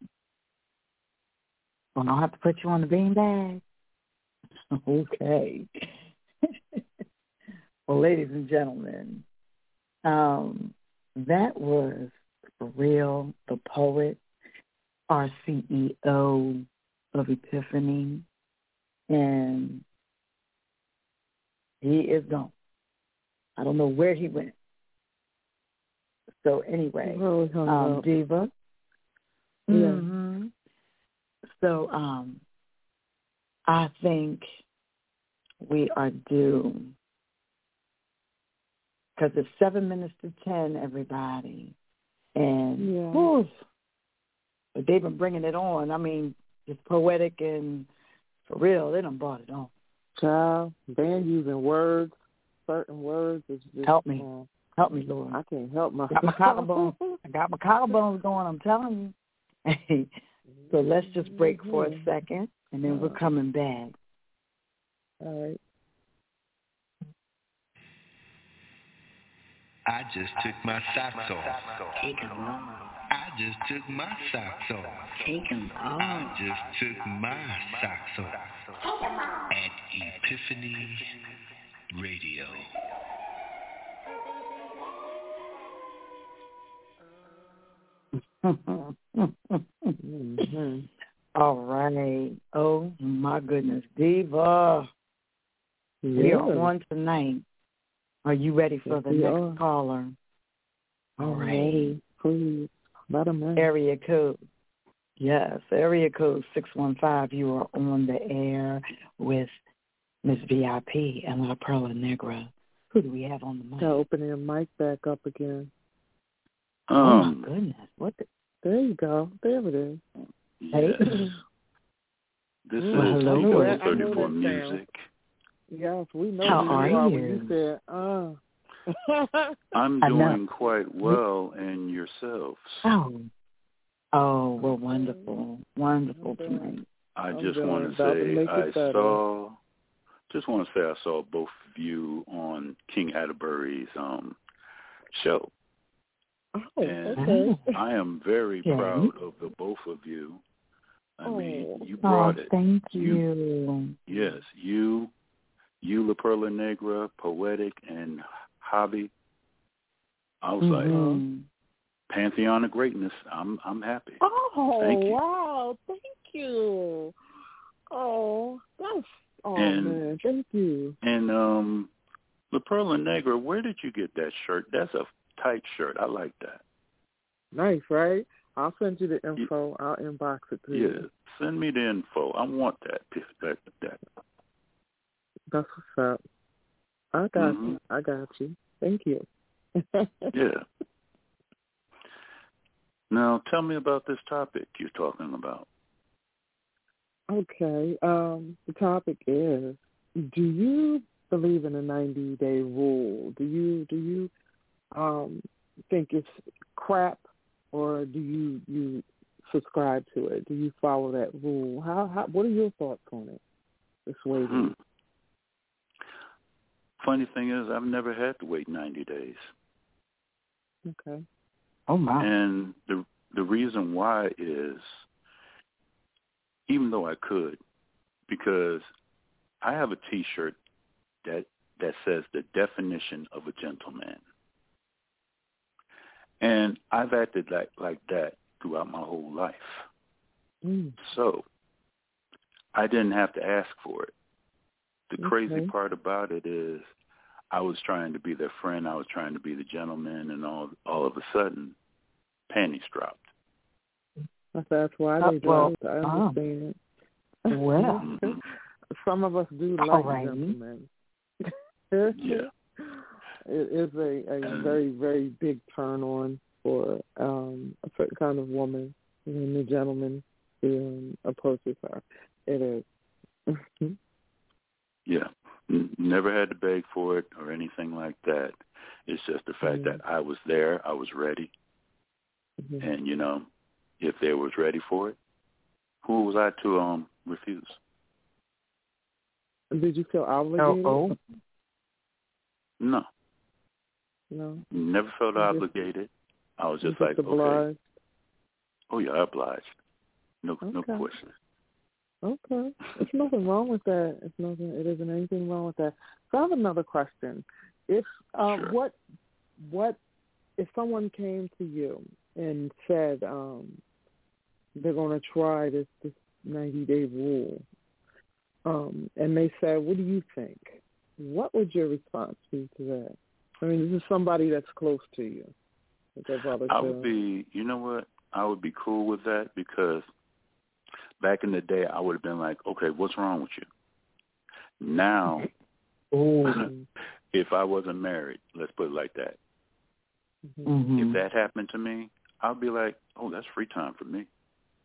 Well, I'll have to put you on the beanbag. Okay. Well, ladies and gentlemen, um, that was For Real, the poet, our C E O of Epiphany, and he is gone. I don't know where he went. So anyway, um, Diva. Yeah. Mm-hmm. So um, I think we are due, because it's seven minutes to ten, everybody. And yeah. whew, but they've been bringing it on. I mean, it's Poetic and For Real, they done brought it on. Child, band using words, certain words is just help me, uh, help me, Lord. I can't help myself. Got my collarbone. I got my collarbones going. I'm telling you. So let's just break for a second, and then we're coming back. All right. I just took my socks off. Take 'em off. I just took my socks off. Take 'em off. I just took my socks off. At Epiphany Radio. mm-hmm. All right. Oh, my goodness. Diva. Yeah. We are on tonight. Are you ready for the next are. caller? All I'm right. ready. Please. Let them in. Area code. Yes, area code six one five. You are on the air with Miss V I P and La Perla Negra. Who do we have on the mic? They're opening the mic back up again. Um, oh, my goodness. What the? There you go. There it is. Hey. This well, is hello. thirty-four Music. Yes, we know How you are are you? When you said, uh. I'm doing quite well, and yourselves? Oh, oh, well, wonderful, wonderful tonight. I I'm just want to say I better. saw, just want to say I saw both of you on King Atterbury's um show, oh, and okay. I am very yeah. proud of the both of you. I oh. mean, you brought oh, it. Thank you. you. Yes, you, you, La Perla Negra, Poetic, and Hobby. I was mm-hmm. like, Pantheon of Greatness. I'm I'm happy. Oh, thank you. wow. Thank you. Oh, that's, oh, and, man. Thank you. And, um, La Perla Negra, where did you get that shirt? That's a tight shirt. I like that. Nice, right? I'll send you the info. Yeah. I'll inbox it to yeah. you. Yeah, send me the info. I want that. that, that. That's what's up. I got mm-hmm. you. I got you. Thank you. yeah. Now, tell me about this topic you're talking about. Okay. Um, the topic is, do you believe in a ninety-day rule? Do you do you um, think it's crap, or do you, you subscribe to it? Do you follow that rule? How, how what are your thoughts on it? This waiting. Hmm. Funny thing is, I've never had to wait ninety days. Okay. Oh, my. And the the reason why is, even though I could, because I have a T-shirt that that says the definition of a gentleman. And I've acted like, like that throughout my whole life. Mm. So I didn't have to ask for it. The okay. crazy part about it is I was trying to be their friend. I was trying to be the gentleman, and all all of a sudden, panties dropped. That's why uh, they well, dropped. I understand um, it. Well. Some of us do like right. gentlemen. yeah. It is a, a very, very big turn on for um, a certain kind of woman when the gentleman um, approaches her. It is. yeah. Never had to beg for it or anything like that. It's just the fact mm-hmm. that I was there, I was ready. Mm-hmm. And, you know, if they was ready for it, who was I to um refuse? Did you feel obligated? Oh, oh. No. No. Never felt You just- obligated. I was just you like, just okay. obliged? Oh yeah, obliged. No, no Okay. question. Okay. There's nothing wrong with that. It's nothing. It isn't anything wrong with that. So I have another question. If uh, Sure. what what if someone came to you and said um, they're going to try this this ninety day rule, um, and they said, "What do you think?" What would your response be to that? I mean, this is somebody that's close to you. Like their brother I too. would be, you know what? I would be cool with that because back in the day, I would have been like, okay, what's wrong with you? Now, if I wasn't married, let's put it like that. Mm-hmm. If that happened to me, I'll be like, oh, that's free time for me.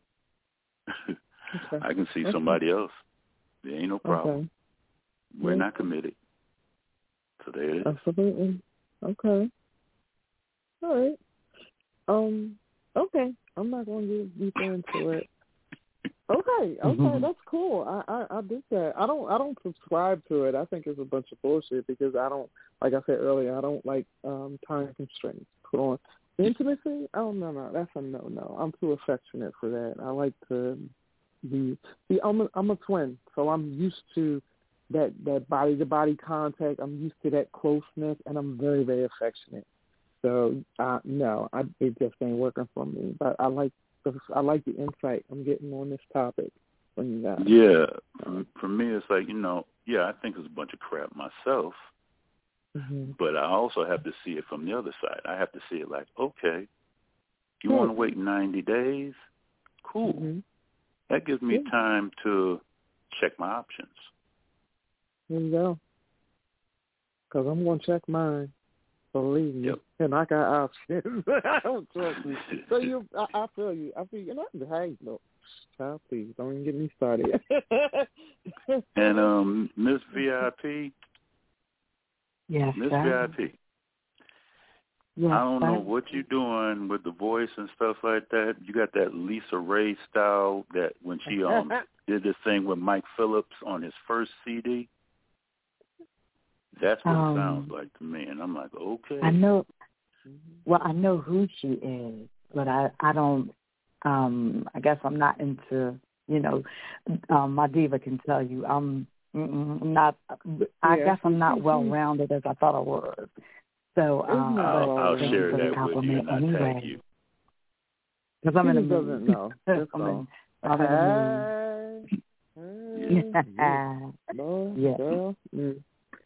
Okay. I can see Okay. somebody else. There ain't no problem. Okay. We're Yeah. not committed. So there it is. Absolutely. Okay. All right. Um. Okay. I'm not going to get deeper into it. Okay. Okay. Mhm. That's cool. I, I I dig that. I don't I don't subscribe to it. I think it's a bunch of bullshit because I don't, like I said earlier, I don't like um time constraints put on intimacy. Oh no no, that's a no no. I'm too affectionate for that. I like to be. be I'm a, I'm a twin, so I'm used to that that body to body contact. I'm used to that closeness, and I'm very very affectionate. So uh, no, I, it just ain't working for me. But I like the I like the insight I'm getting on this topic from you guys. Yeah. For, for me, it's like, you know, yeah, I think it's a bunch of crap myself, Mm-hmm. but I also have to see it from the other side. I have to see it like, okay, you Cool. want to wait ninety days? Cool. Mm-hmm. That gives me Yeah. time to check my options. There you go. Because I'm going to check mine. Believe me. Yep. And I got options. I don't trust you. So you, I, I feel you. I feel you. And I, hey, look, child, please, don't even get me started. And um, Miss V I P, Yes, Miss sir. V I P, Yes, I don't know sir. what you're doing with the voice and stuff like that. You got that Lisa Ray style that when she um did this thing with Mike Phillips on his first C D. That's what Um, it sounds like to me, and I'm like, okay. I know. Well, I know who she is, but I, I don't. Um, I guess I'm not into. You know, um, my diva can tell you I'm, mm-mm, I'm not. I Yeah, guess she- I'm not she- well she- rounded as I thought I was. So um, Isn't it I'll, all I'll right? thank you share for the that with you compliment and I'll anyway. tag you. Because I'm She in a just mood. doesn't know. That's I'm, all. in, I'm in a Hey. mood. Hey. Yeah. Boy, Yeah. girl. Mm.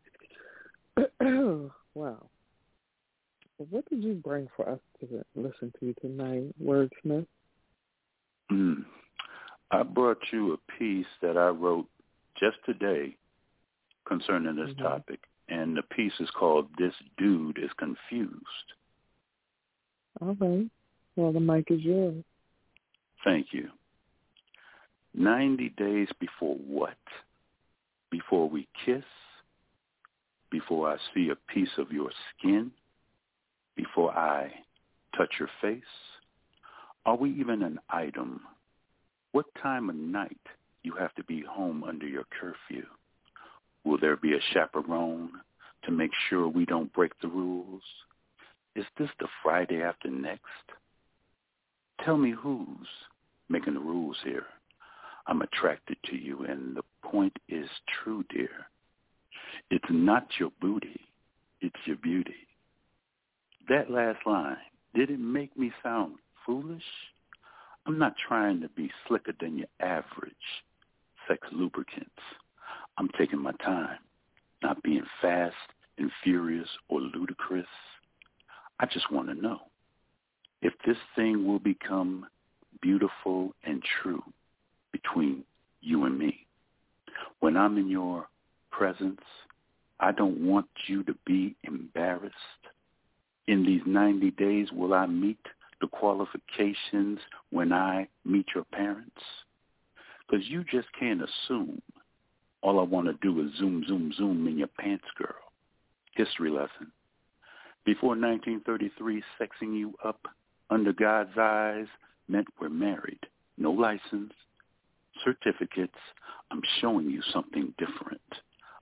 Wow. Well, what did you bring for us to listen to tonight, Wordsmith? Mm. I brought you a piece that I wrote just today concerning this Mm-hmm. topic, and the piece is called "This Dude is Confused." All right. Well, the mic is yours. Thank you. ninety days before what? Before we kiss? Before I see a piece of your skin? Before I touch your face? Are we even an item? What time of night you have to be home under your curfew? Will there be a chaperone to make sure we don't break the rules? Is this the Friday after next? Tell me who's making the rules here. I'm attracted to you, and the point is true, dear. It's not your booty, it's your beauty. That last line, did it make me sound foolish? I'm not trying to be slicker than your average sex lubricants. I'm taking my time, not being fast and furious or ludicrous. I just want to know if this thing will become beautiful and true between you and me. When I'm in your presence, I don't want you to be embarrassed. In these ninety days, will I meet the qualifications when I meet your parents? Because you just can't assume. All I want to do is zoom, zoom, zoom in your pants, girl. History lesson. Before nineteen thirty-three, sexing you up under God's eyes meant we're married. No license, certificates. I'm showing you something different.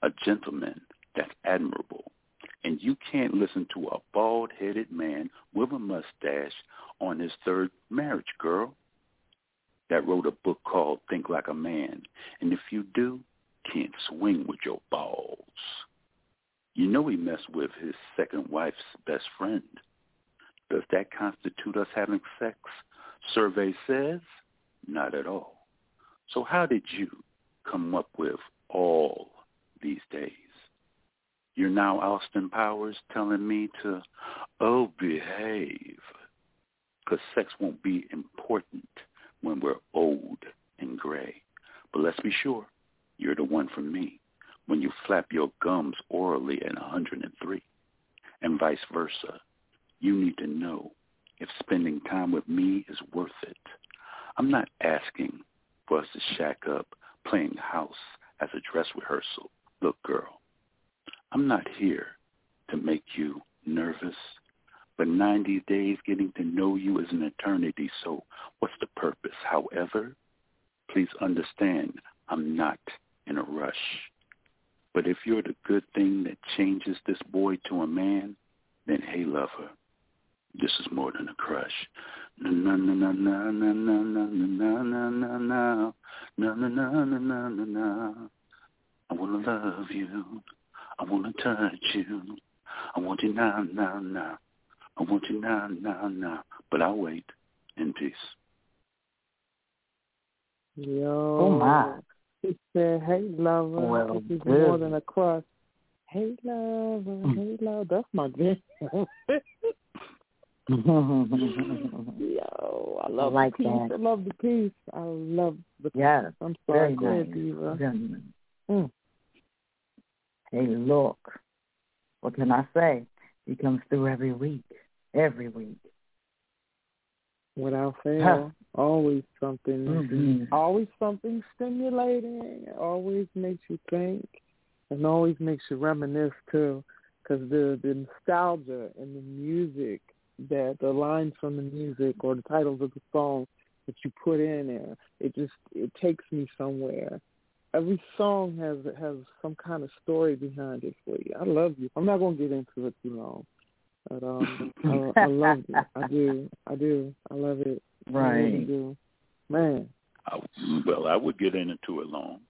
a gentleman that's admirable. And you can't listen to a bald-headed man with a mustache on his third marriage, girl, that wrote a book called Think Like a Man. And if you do, can't swing with your balls. You know he messed with his second wife's best friend. Does that constitute us having sex? Survey says, not at all. So how did you come up with all these days? You're now Austin Powers telling me to, oh, behave. Because sex won't be important when we're old and gray. But let's be sure, you're the one for me when you flap your gums orally at one hundred three. And vice versa. You need to know if spending time with me is worth it. I'm not asking for us to shack up playing house as a dress rehearsal. Look, girl, I'm not here to make you nervous, but ninety days getting to know you is an eternity, so what's the purpose? However, please understand I'm not in a rush. But if you're the good thing that changes this boy to a man, then hey, lover, this is more than a crush. Na na na na na na na na na na na na na na na na na na. I wanna love you. I wanna touch you. I want you now, now, now. I want you now, now, now. But I'll wait in peace. Yo. Oh, my. He said, hey, lover, well, this is good. more than a crush. Hey, lover, mm. hey, lover. That's my jam. Yo, I love I like the piece. That. I love the piece. I love the piece. Yes, I'm sorry. Go nice. ahead, Diva. Mm. Hey, look. What can I say? He comes through every week. Every week. Without fail. Huh. Always something. Mm-hmm. Always something stimulating. Always makes you think. And always makes you reminisce, too. Because the, the nostalgia and the music, that the lines from the music or the titles of the song that you put in there, it just, it takes me somewhere. Every song has has some kind of story behind it for you. I love you. I'm not going to get into it too long. But um, I, I love it. I do. I do. I love it. Right. I really do. Man. I, well, I would get into it long.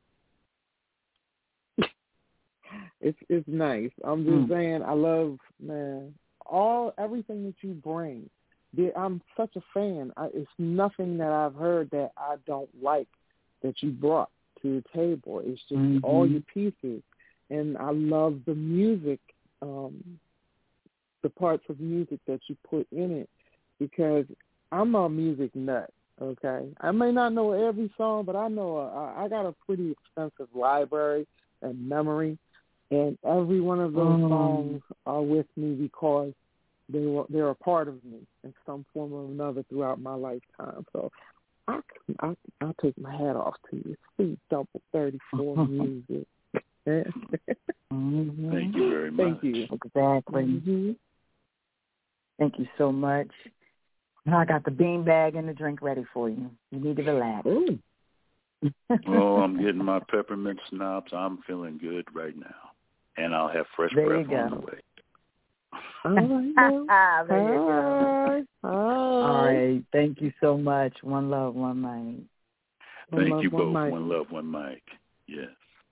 It's it's nice. I'm just mm. saying, I love, man, all, everything that you bring. I'm such a fan. I, it's nothing that I've heard that I don't like that you brought to the table. It's just mm-hmm. all your pieces. And I love the music, um, the parts of music that you put in it, because I'm a music nut, okay? I may not know every song, but I know a, I got a pretty extensive library and memory, and every one of those mm. songs are with me because they were, they're a part of me in some form or another throughout my lifetime. So I, I, I take my hat off to you. Sweet double thirty-four music. mm-hmm. Thank you very much. Thank you. Exactly. Mm-hmm. Thank you so much. Now I got the bean bag and the drink ready for you. You need to relax. Ooh. Oh, I'm getting my peppermint schnapps. I'm feeling good right now. And I'll have fresh there breath you on go. the way. All right. there you go. Hi. All right. Thank you so much. One love, one mic. Thank one you love, both. One, one love, one mic. Yes.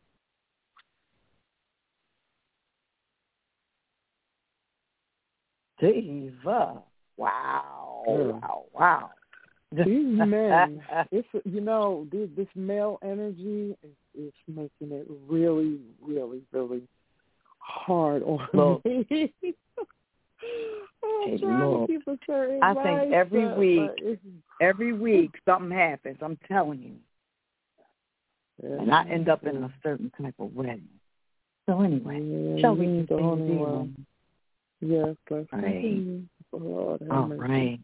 Diva. Wow. Wow. Wow. These men, it's, you know, this, this male energy is, is making it really, really, really hard on me. I'm hey, trying look, to keep a certain I think every mindset, week, every week something happens. I'm telling you. Yeah, and I end up in a certain type of way. So anyway, yeah, shall we continue on? Yes, let's continue. Lord, all right.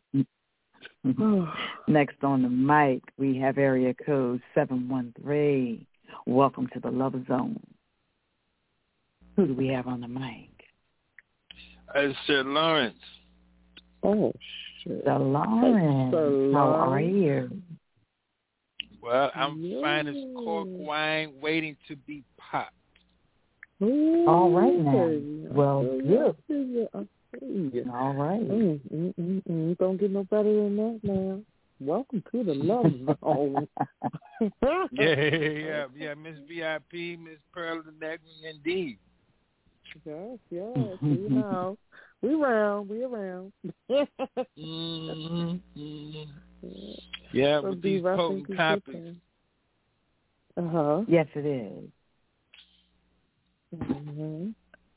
Next on the mic, we have area code seven one three. Welcome to the Love Zone. Who do we have on the mic? It's Sir Lawrence. Oh, shit. Sir Lawrence. Sir Lawrence. How are you? Well, I'm yeah. fine as cork wine waiting to be popped. Ooh, All right now. I Well, see you, good. I see you, I see you. All right. Mm, mm, mm, mm. Don't get no better than that now. Welcome to the Love Zone. yeah, yeah, yeah, Miss V I P, Miss Pearl the Next, indeed. Yes, yes, we know. We around, we around. mm-hmm. Mm-hmm. Yeah, So with these Diva, potent topics. Uh-huh. Yes, it is. Mm-hmm.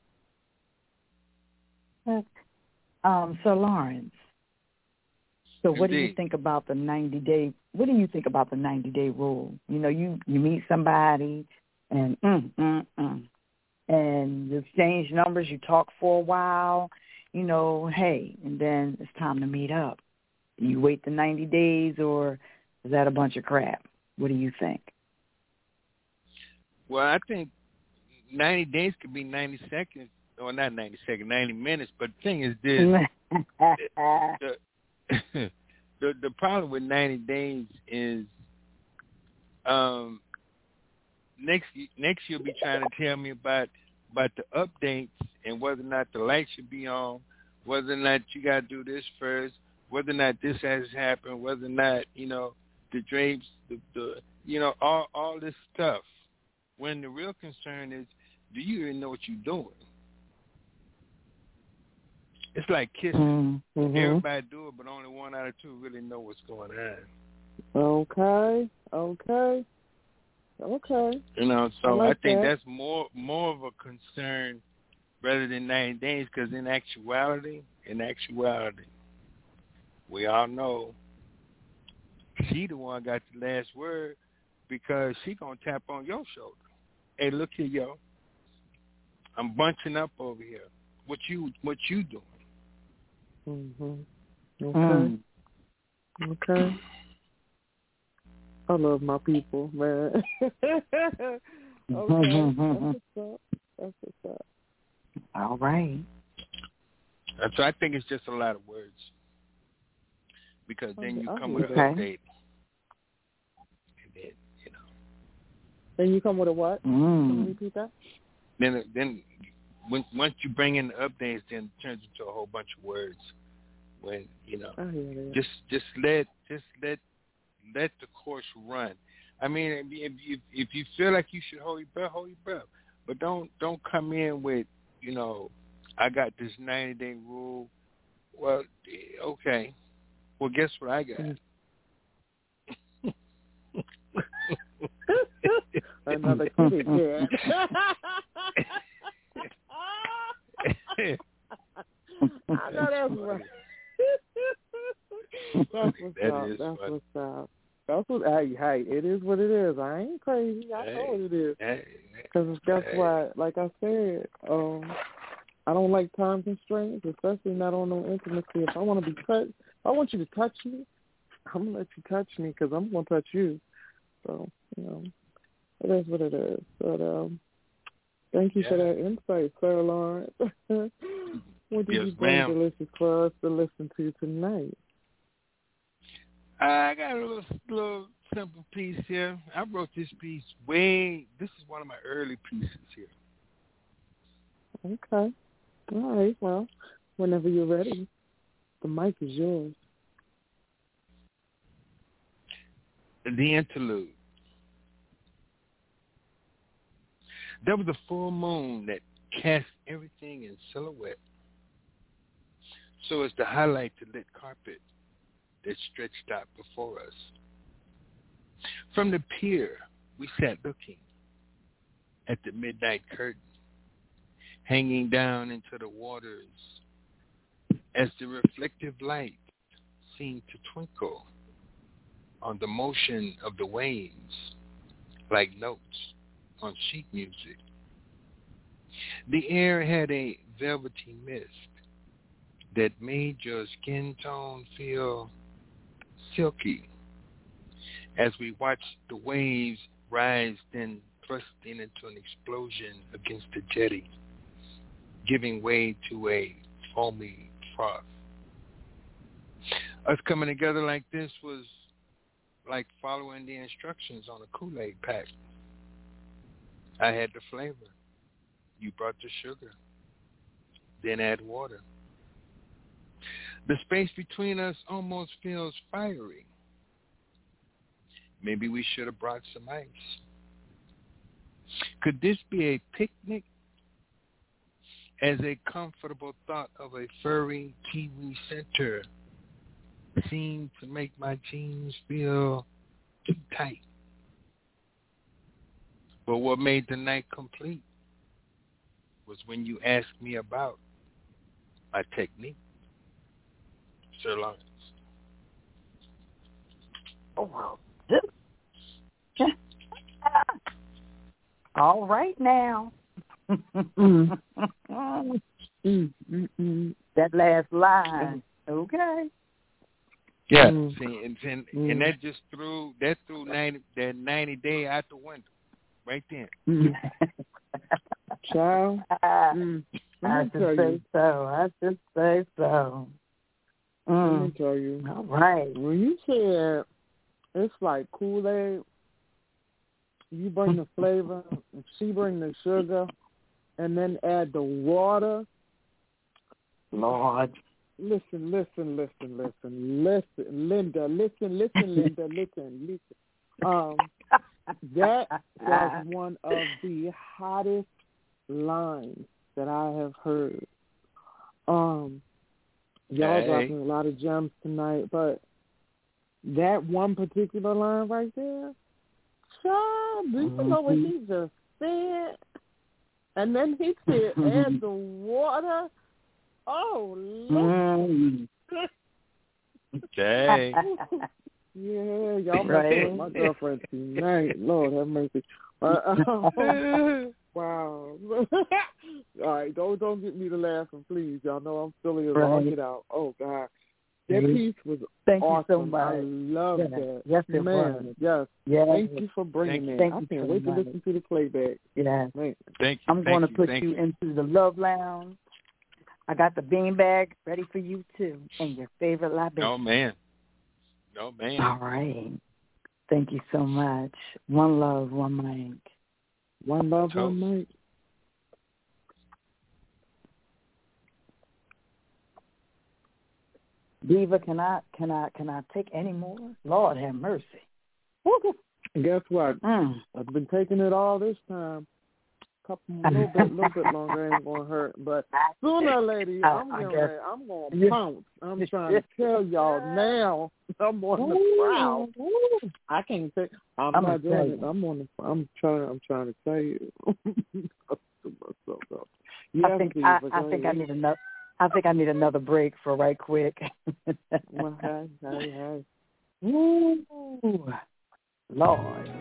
Um, Sir Lawrence. So what Indeed. do you think about the ninety day? What do you think about the ninety day rule? You know, you, you meet somebody, and mm, mm, mm, and you exchange numbers. You talk for a while. You know, hey, and then it's time to meet up. You wait the ninety days, or is that a bunch of crap? What do you think? Well, I think ninety days could be ninety seconds, or not ninety seconds, ninety minutes. But the thing is this. the, the the problem with ninety days is um next next you'll be trying to tell me about about the updates and whether or not the lights should be on, whether or not you got to do this first, whether or not this has happened, whether or not, you know, the drapes, the, the you know, all all this stuff. When the real concern is, do you even know what you're doing? It's like kissing. Mm-hmm. Everybody do it, but only one out of two really know what's going on. Okay, okay, okay. You know, so I, like I think that. that's more more of a concern rather than ninety days, because in actuality, in actuality, we all know she the one got the last word, because she gonna tap on your shoulder. Hey, look here, yo. I'm bunching up over here. What you what you doing? Mm-hmm. Okay. Mm. Okay. I love my people, man. Okay. That's what's up. That's what's up. All right. So I think it's just a lot of words, because then you Okay. come with Okay. an update. And then, you know. Then you come with a what? Mm. Can you repeat that? Then then when, once you bring in the updates, then it turns into a whole bunch of words. When, you know, I hear that. just just let just let let the course run. I mean, if if, if you feel like you should hold your breath, hold your breath. But don't don't come in with, you know, I got this ninety day rule. Well, okay. Well, guess what I got? Another kitty cat. I know that's right. That's what's That up. is That's funny. what's up. That's what. Hey, hey, it is what it is. I ain't crazy. I Hey, know what it is. Hey, Because guess hey. what? Like I said, um, I don't like time constraints, especially not on no intimacy. If I want to be touched, if I want you to touch me, I'm gonna let you touch me because I'm gonna touch you. So you know, it is what it is. But um, thank you Yeah. for that insight, Sir Lawrence. What did Yes, you bring ma'am. delicious for us to listen to tonight? I got a little, little simple piece here. I wrote this piece way, this is one of my early pieces here. Okay. All right. Well, whenever you're ready, the mic is yours. The interlude. There was a full moon that cast everything in silhouette, so as to highlight the lit carpet that stretched out before us. From the pier, we sat looking at the midnight curtain hanging down into the waters as the reflective light seemed to twinkle on the motion of the waves like notes on sheet music. The air had a velvety mist that made your skin tone feel silky as we watched the waves rise, then thrusting into an explosion against the jetty, giving way to a foamy froth. Us coming together like this was like following the instructions on a Kool-Aid pack. I had the flavor. You brought the sugar. Then add water. The space between us almost feels fiery. Maybe we should have brought some ice. Could this be a picnic? As a comfortable thought of a furry kiwi center seemed to make my jeans feel too tight. But what made the night complete was when you asked me about my technique. Sir Lawrence. Oh, well, this. All right now. mm, mm, mm. That last line. Okay. Yeah, mm. see, and, and, mm. and that just threw that threw ninety that ninety day out the window, right there. Mm. Child, mm. I should say you. so. I should say so. Mm. Let me tell you. All right. When you said it's like Kool-Aid, you bring the flavor, and she bring the sugar, and then add the water. Lord. Listen, listen, listen, listen, listen, Linda, listen, listen, Linda, listen, listen. Um, that was one of the hottest lines that I have heard. Um, y'all hey. dropping a lot of gems tonight, but that one particular line right there, child, do you know what he just said? And then he said, add the water. Oh, Lord. Okay. Yeah, y'all right. messing with my girlfriend tonight. Lord have mercy. Uh, um, wow. All right, don't don't get me to laughing, please. Y'all know I'm silly as right. all get out. Oh God, that piece was Thank awesome. you so much. I love yes. that. Yes, it man. Was. Yes. Yes. Thank you for bringing Thank that. you. I Thank can't you wait so to listen to the playback. Yeah. Man. Thank you. I'm going to put you, you into the Love Lounge. I got the bean bag ready for you too, and your favorite libation. No man. No man. All right. Thank you so much. One love, one mic. One love, Toast. one mic. Diva, can I can I can I take any more? Lord have mercy. Woo-hoo. Guess what? Mm. I've been taking it all this time. Couple, a little bit, little bit longer ain't gonna hurt, but sooner, lady, I'm gonna, ready, I'm gonna yeah. pounce. I'm trying to tell y'all now. I'm on the prowl. I can't say I'm, I'm not doing it. I'm on the. I'm trying. I'm trying to tell you. yes, I think Diva, I, I think I need another. I think I need another break for right quick. Well, hey, hey, hey. Ooh, Lord.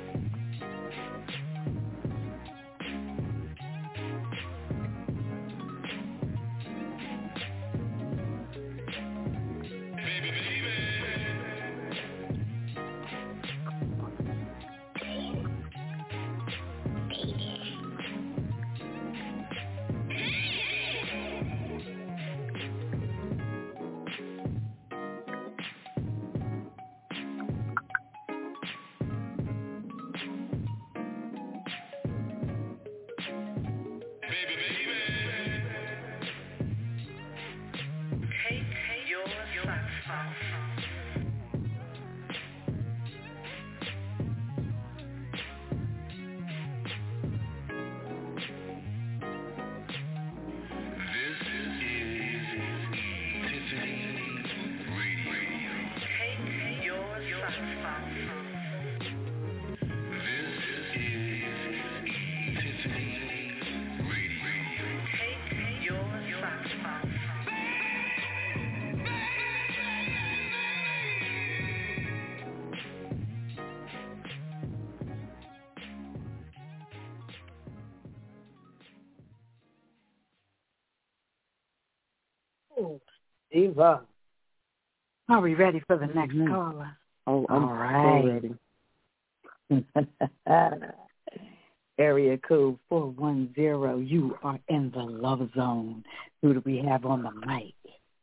Diva, are we ready for the next mm-hmm. caller? Oh, I'm all right. So ready. Area code four one zero. You are in the Love Zone. Who do we have on the mic?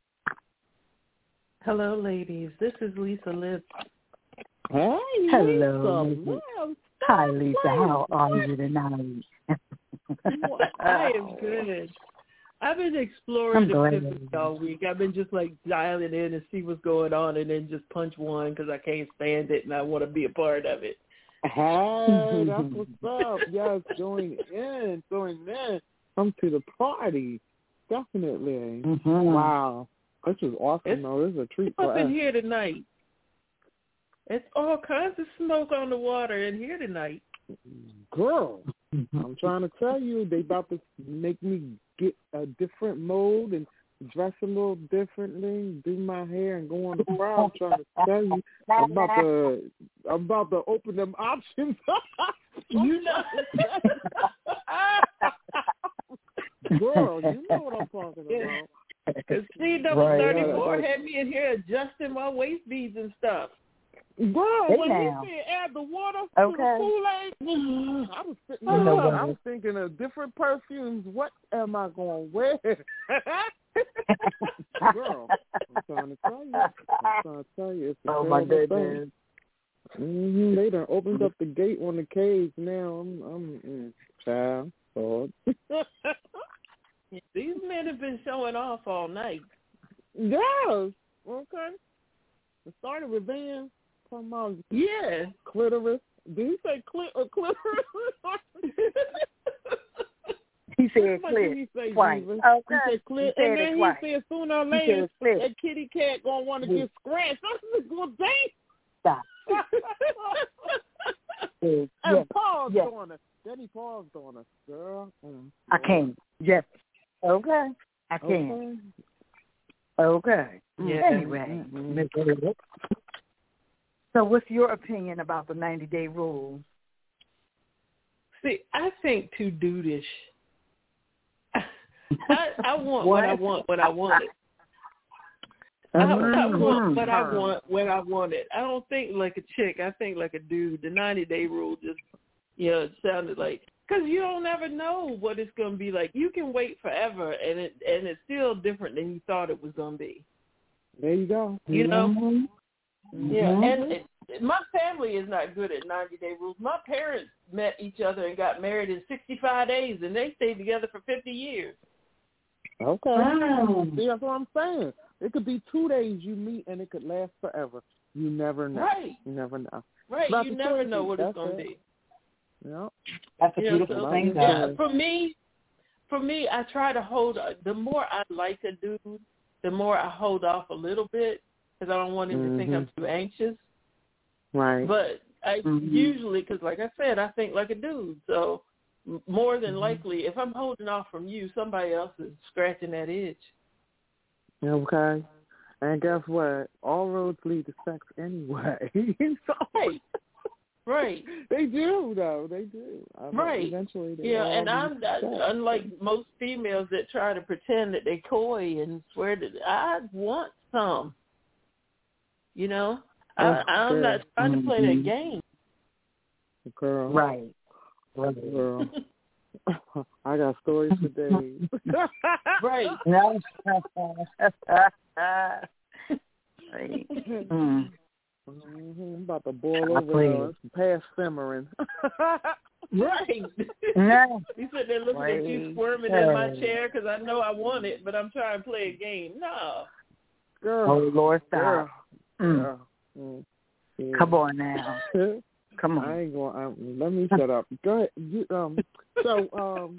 Hello, ladies. This is Lisa Lips. Hey, hello, Lisa. Lisa. Hi, Lisa. How are you tonight? I am good. I've been exploring the Pacific all week. I've been just like dialing in and see what's going on, and then just punch one because I can't stand it and I want to be a part of it. Hey, that's what's up. Yes, join in, join in. Come to the party. Definitely. Mm-hmm. Wow. This is awesome, it's, though. This is a treat for us. It's up in us. here tonight. It's all kinds of smoke on the water in here tonight. Girl, I'm trying to tell you, they about to make me get a different mode and dress a little differently, do my hair and go on the prowl. I'm trying to tell you, I'm about to, I'm about to open them options. You know, girl, you know what I'm talking about. Because C double thirty-four had me in here adjusting my waist beads and stuff. Girl, hey when now. he said add the water okay. to the Kool-Aid, I was sitting there, no I was thinking of different perfumes. What am I going to wear? Girl, I'm trying to tell you. I'm trying to tell you. It's a oh, my goodness. Mm-hmm. They done opened up the gate on the cage now. I'm, I'm mm, child, Lord. These men have been showing off all night. Yes. Okay. It started with Van. Talking about yeah. clitoris. Did he say clit or clitoris? He said clit. He say, twice. Jesus? Okay. He said clit. He and said then twice. he said sooner or later that kitty cat going to want to yeah. get scratched. That's a good thing. Stop. and yes. paused yes. on us. Then he paused on us. Girl. Mm, I can't. Yes. Okay. I can't. Okay. okay. Yeah. Anyway. Mm-hmm. So what's your opinion about the ninety-day rule? See, I think too dudeish. I, I want what? what I want when I want it. I, I want what I want when I want it. I don't think like a chick. I think like a dude. The ninety-day rule just, you know, it sounded like, because you don't ever know what it's going to be like. You can wait forever, and it and it's still different than you thought it was going to be. There you go. You know? Mm-hmm. Yeah, and it, my family is not good at ninety-day rules. My parents met each other and got married in sixty-five days, and they stayed together for fifty years. Okay. Wow. See, that's what I'm saying. It could be two days you meet, and it could last forever. You never know. Right. You never know. Right. Not you never know what it's going to be. Yeah. That's a you beautiful know, so, thing, though. Yeah, for me, for me, I try to hold. The more I like a dude, the more I hold off a little bit because I don't want him mm-hmm. to think I'm too anxious. Right. But I mm-hmm. usually, because like I said, I think like a dude. So more than mm-hmm. likely, if I'm holding off from you, somebody else is scratching that itch. Okay. And guess what? All roads lead to sex anyway. so, right. Right. They do, though. They do. I right. Eventually, they yeah. all And I'm lead to sex. unlike most females that try to pretend that they coy and swear that I want some. You know, oh, I, I'm girl. not trying to play mm-hmm. that game. Girl. Right. Right. Girl. I got stories for days. Right. No. right. Mm. Mm-hmm. I'm about to boil over. It's past simmering. Right. No. He said they're looking right. at you squirming in my chair because I know I want it, but I'm trying to play a game. No. Girl. Oh, Lord, stop. Girl. Mm. Girl. Mm. Yeah. Come on now. Come on. I ain't going. Um, let me shut up. Go ahead. You, um. So um.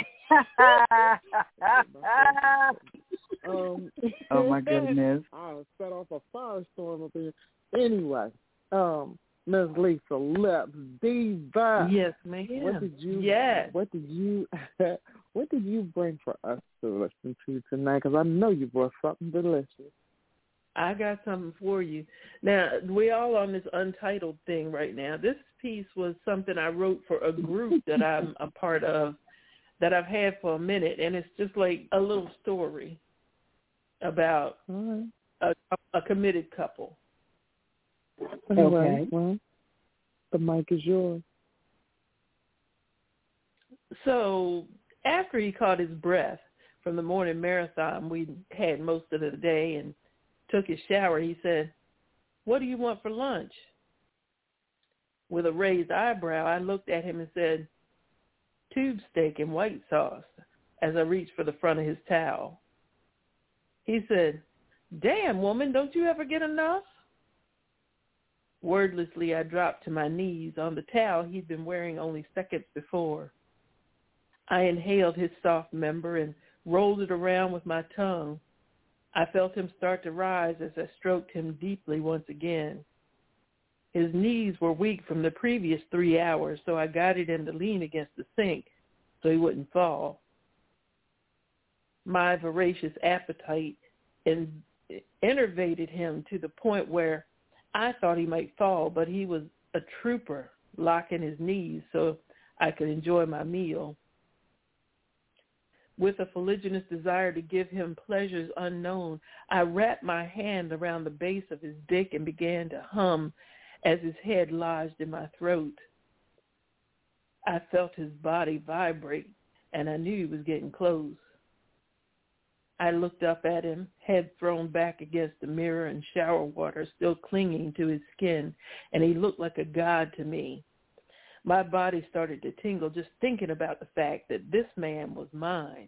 um. Oh my goodness. I set off a firestorm up here. Anyway, um, Miss Lisa Lips, diva. Yes, ma'am. What did you? Yes. What did you? What did you bring for us to listen to tonight? Because I know you brought something delicious. I got something for you. Now, we're all on this Untitled thing right now. This piece was something I wrote for a group that I'm a part of that I've had for a minute, and it's just like a little story about right. a, a committed couple. Anyway, okay. Well, the mic is yours. So after he caught his breath from the morning marathon we had most of the day and took his shower, he said, "What do you want for lunch?" With a raised eyebrow, I looked at him and said, tube steak and white sauce as I reached for the front of his towel. He said, "Damn, woman, don't you ever get enough?" Wordlessly, I dropped to my knees on the towel he'd been wearing only seconds before. I inhaled his soft member and rolled it around with my tongue. I felt him start to rise as I stroked him deeply once again. His knees were weak from the previous three hours, so I guided him to lean against the sink so he wouldn't fall. My voracious appetite in- enervated him to the point where I thought he might fall, but he was a trooper, locking his knees so I could enjoy my meal. With a fuliginous desire to give him pleasures unknown, I wrapped my hand around the base of his dick and began to hum as his head lodged in my throat. I felt his body vibrate, and I knew he was getting close. I looked up at him, head thrown back against the mirror and shower water still clinging to his skin, and he looked like a god to me. My body started to tingle just thinking about the fact that this man was mine.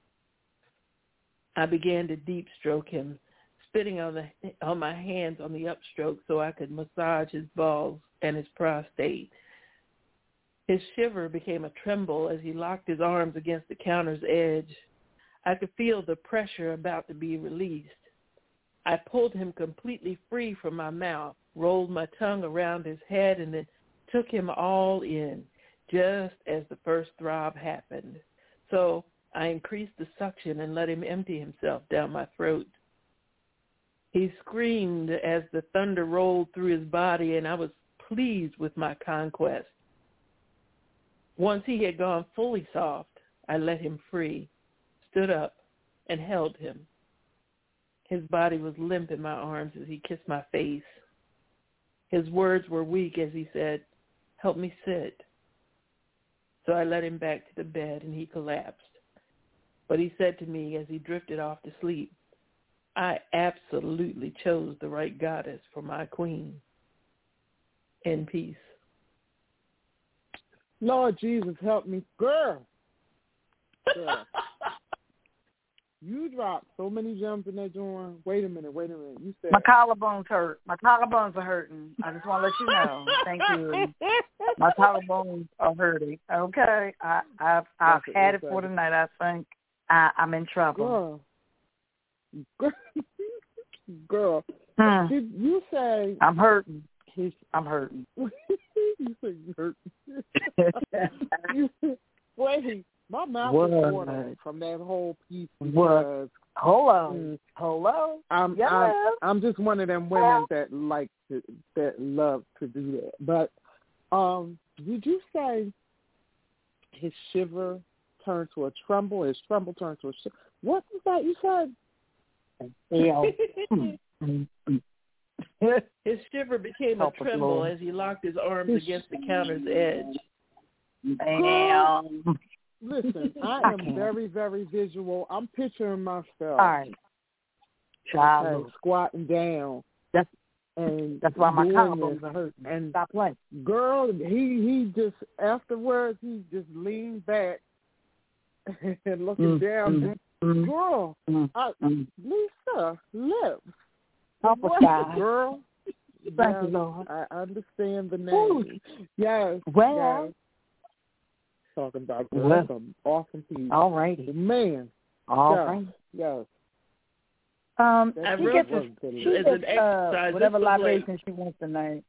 I began to deep stroke him, spitting on the on my hands on the upstroke so I could massage his balls and his prostate. His shiver became a tremble as he locked his arms against the counter's edge. I could feel the pressure about to be released. I pulled him completely free from my mouth, rolled my tongue around his head, and then took him all in, just as the first throb happened. So I increased the suction and let him empty himself down my throat. He screamed as the thunder rolled through his body, and I was pleased with my conquest. Once he had gone fully soft, I let him free, stood up, and held him. His body was limp in my arms as he kissed my face. His words were weak as he said, "Help me sit." So I led him back to the bed, and he collapsed. But he said to me as he drifted off to sleep, "I absolutely chose the right goddess for my queen." In peace. Lord Jesus, help me. Girl. Girl. You dropped so many gems in that joint. Wait a minute, wait a minute. You said my collarbones hurt. My collarbones are hurting. I just want to let you know. Thank you. My collarbones are hurting. Okay, I, I've I've That's had it, it for the night. I think I, I'm in trouble. Girl, girl, Hmm. did you say I'm hurting. He's, I'm hurting. you said you hurting. you, wait. My mouth What? is watering from that whole piece because What? Hello, mm, hello. I'm, yes. I'm I'm just one of them women that like to, that love to do that. But um, did you say his shiver turned to a tremble? His tremble turned to a shiver. What was that you said? His shiver became Help a tremble Lord. as he locked his arms his against the counter's edge. Damn. Listen, I I am can't. very, very visual. I'm picturing myself. All right. Child, okay, squatting down. That's and that's why my doing collarbones this. are hurting. And stop playing. Girl, he he just afterwards he just leaned back and looking Mm, down. mm, Girl, mm, I, mm. Lisa, lips. Help us, What, God. girl? Thank yes, you, Lord. I understand the name. Ooh. Yes. Well. Yes. Talking about Well. that's an awesome piece. All righty. Man. All yes. right. Yes. Um, That she piece gets, was a, good. she As gets an uh, exercise, whatever this was libation like- she wants tonight.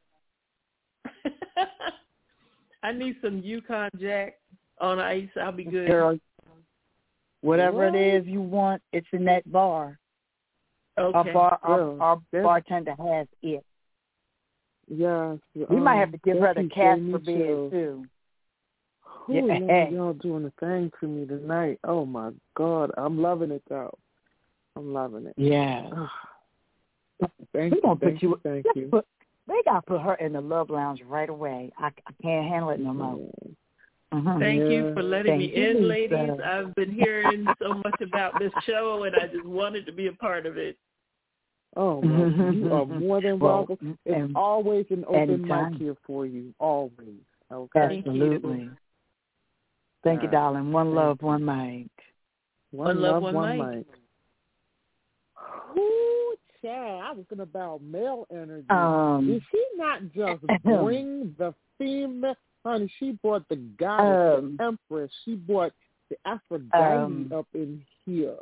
I need some Yukon Jack on ice. I'll be good. Girl, whatever What? it is you want, it's in that bar. Okay. Our, bar, our, Girl, our that's- bartender has it. Yes. We um, might have to give her that the piece gave me Casper bed, chills. too. Ooh, Yeah. Lord, y'all doing a thing to me tonight. Oh, my God. I'm loving it, though. I'm loving it. Yeah. Thank We you. gonna put Thank you, you. Thank let's you. Put, they got to put her in the love lounge right away. I, I can't handle it no more. Mm-hmm. Thank Yeah. you for letting Thank me you, in, Lisa. ladies. I've been hearing so much about this show, and I just wanted to be a part of it. Oh, well, you are more than Well, welcome. It's and- always an open anytime. mic here for you. Always. Okay. Absolutely. Thank you, Right. darling. One Thank love, you. one mic. One, One love, love, one one mic. mic. Ooh, child, I was thinking about male energy. Um, Did she not just bring the female? Honey, she brought the goddess, Um, the empress. She brought the Aphrodite Um, up in here.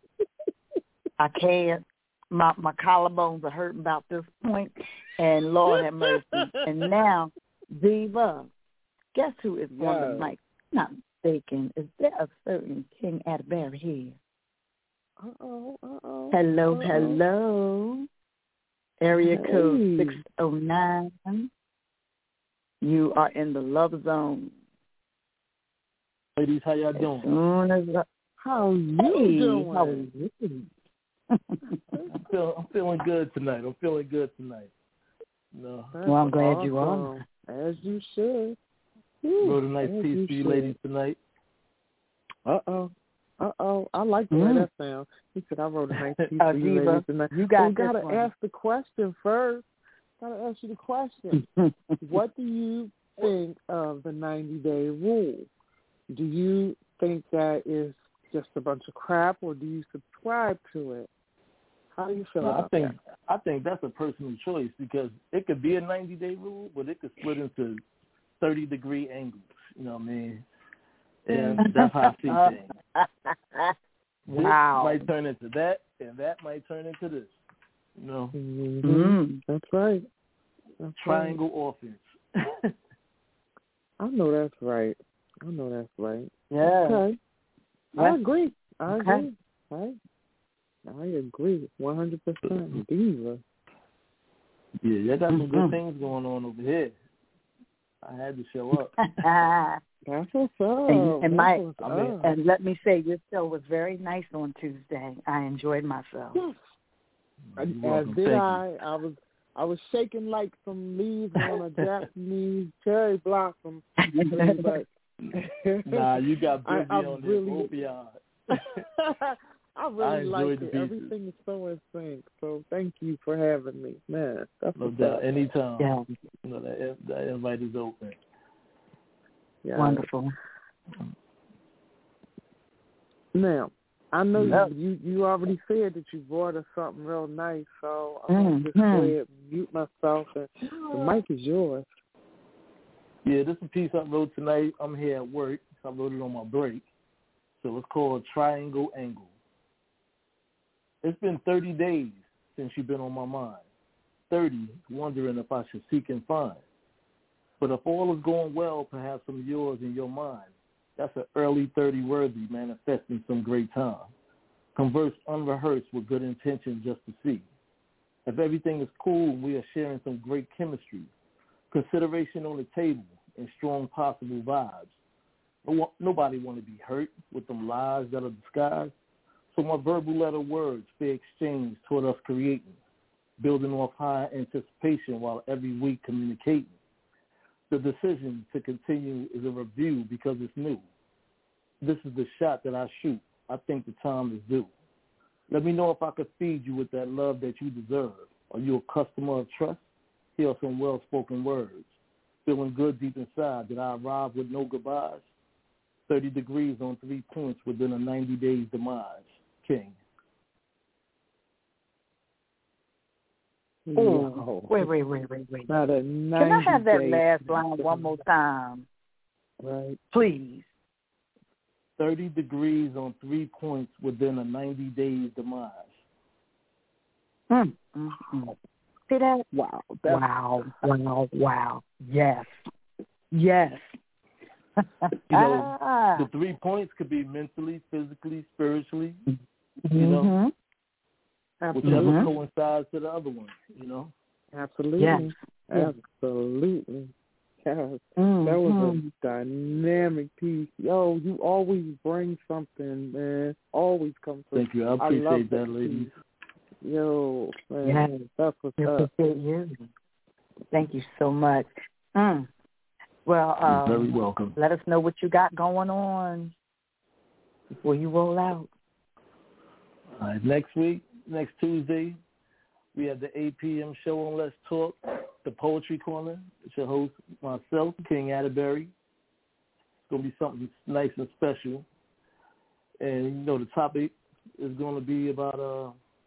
I can't. My my collarbones are hurting about this point, and Lord have mercy. And now, Diva, guess who is on the Yes. mic? Not mistaken. Is there a certain King Atterbury here? Uh-oh, uh-oh. Hello, uh-oh. hello. Area code Hey. six oh nine. You are in the love zone. Ladies, how y'all As doing? soon as I, How you hey, doing? how are you? I'm, feel, I'm feeling good tonight. I'm feeling good tonight. No. That's Well, I'm glad awesome. you are. As you should. Wrote a nice As piece you for you should. ladies tonight. Uh-oh. Uh-oh. I like the Mm. way that sounds. He said, I wrote a nice piece Uh, for you Diva, ladies tonight. you got we got this to one. ask the question first. Got to ask you the question. What do you think of the ninety-day rule? Do you think that is just a bunch of crap, or do you subscribe to it? How do you feel No, I about think that? I think that's a personal choice because it could be a ninety-day rule, but it could split into thirty-degree angles. You know what I mean? And that's how I see things. Wow. This might turn into that, and that might turn into this. You know? Mm-hmm. Mm. That's right. That's Triangle right. offense. I know that's right. I know that's right. Yeah. Okay. I Yeah. agree. I Okay. agree. I, I agree. one hundred percent. Diva. Yeah, you got some Mm-hmm. good things going on over here. I had to show up. That's what's up. And, and That's my what's I mean, up. and let me say, your show was very nice on Tuesday. I enjoyed myself. Yes. You're As welcome. did Thank I. I was I was shaking like some leaves on a Japanese cherry blossom. But you. Nah, you got I, busy I on really, the opioid. I really I like enjoyed the it. pieces. Everything is so in sync. So thank you for having me, man. That's No what's doubt. up. Anytime. Yeah. You know, that, that invite is open. Yeah. Wonderful. Now, I know Yep. you, you you already said that you brought us something real nice, so I'm going to just Mhm. go ahead and mute myself, and the mic is yours. Yeah, this is a piece I wrote tonight. I'm here at work. I wrote it on my break. So it's called Triangle Angle. It's been thirty days since you've been on my mind. thirty, wondering if I should seek and find. But if all is going well, perhaps some of yours in your mind. That's an early thirty worthy manifesting some great time. Converse unrehearsed with good intention just to see. If everything is cool, we are sharing some great chemistry. Consideration on the table and strong possible vibes. No, nobody want to be hurt with them lies that are disguised. So my verbal letter words, fair exchange toward us creating, building off high anticipation while every week communicating. The decision to continue is a review because it's new. This is the shot that I shoot. I think the time is due. Let me know if I could feed you with that love that you deserve. Are you a customer of trust? Here are some well-spoken words. Feeling good deep inside. Did I arrive with no goodbyes? thirty degrees on three points within a ninety days demise. King. Oh, wait, wait, wait, wait, wait. Not a Can I have that ninety last line one more time? Right. Please. thirty degrees on three points within a ninety days demise. Mm, mm, mm. See that? Wow. That's... Wow. Wow. Wow. Yes. Yes. You know, ah. the three points could be mentally, physically, spiritually, mm-hmm. you know, Absolutely. whichever coincides to the other one, you know. Absolutely. Yes. Absolutely. Yes. Mm-hmm. That was a dynamic piece. Yo, you always bring something, man. Always come through. Thank you. I appreciate I that, ladies. Yo, man. Yes. That's what's I up. appreciate you. Thank you so much. Mm. Well, um, you're very welcome. Let us know what you got going on before you roll out. All right, next week, next Tuesday, we have the eight p.m. show on Let's Talk, the Poetry Corner. It's your host, myself, King Atterbury. It's going to be something nice and special. And, you know, the topic is going to be about uh,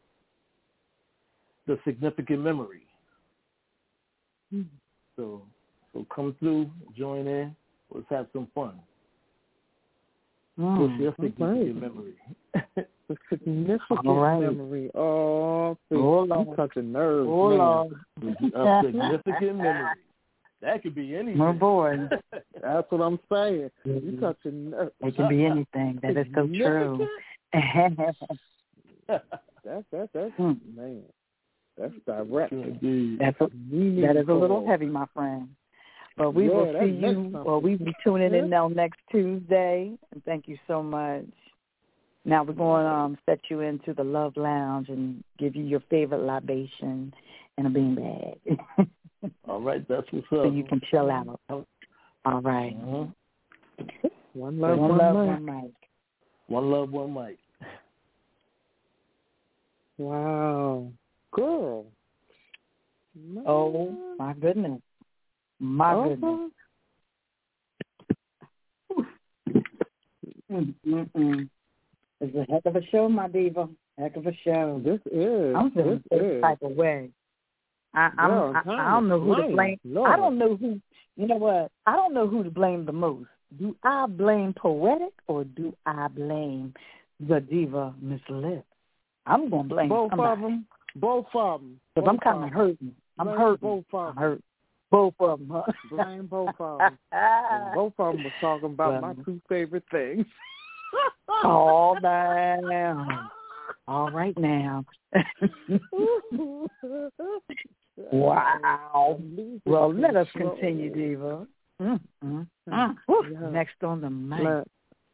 the significant memory. Mm-hmm. So, so come through, join in. Let's have some fun. Mm, What's your significant right. memory? The significant right. memory. Oh, see, Oh, you touching nerves, oh, man. A significant memory. That could be anything. Oh, boy. That's what I'm saying. You touching nerves. It can be anything. That is so true. that's, that's, that's, hmm. man. That's direct. That's a, that is a little heavy, my friend. But we yeah, will see you, or we will be tuning in now next Tuesday. And thank you so much. Now we're going to um, set you into the Love Lounge and give you your favorite libation and a beanbag. All right, that's what's up. So you can chill out. All right. Uh-huh. One love, one, one, love mic. one mic. One love, one mic. Wow. Girl. Oh, my goodness. My uh-huh. goodness. Mm-mm. It's a heck of a show, my diva. Heck of a show. This is. I'm feeling this this is. type of way. I, I'm, Girl, I, I don't know who to blame. Lord. I don't know who. You know what? I don't know who to blame the most. Do I blame Poetic or do I blame the diva, Miss Lip? I'm gonna blame both somebody. of them. Both of them. Because I'm kind of hurting. I'm blame hurting. Both of I'm hurting. Both of them. Huh? Blame both of them. And both of them was talking about well, my two favorite things. All down. All right now. Wow. Well, let us continue, Diva. Mm, mm, mm. Yeah. Next on the mic. Let.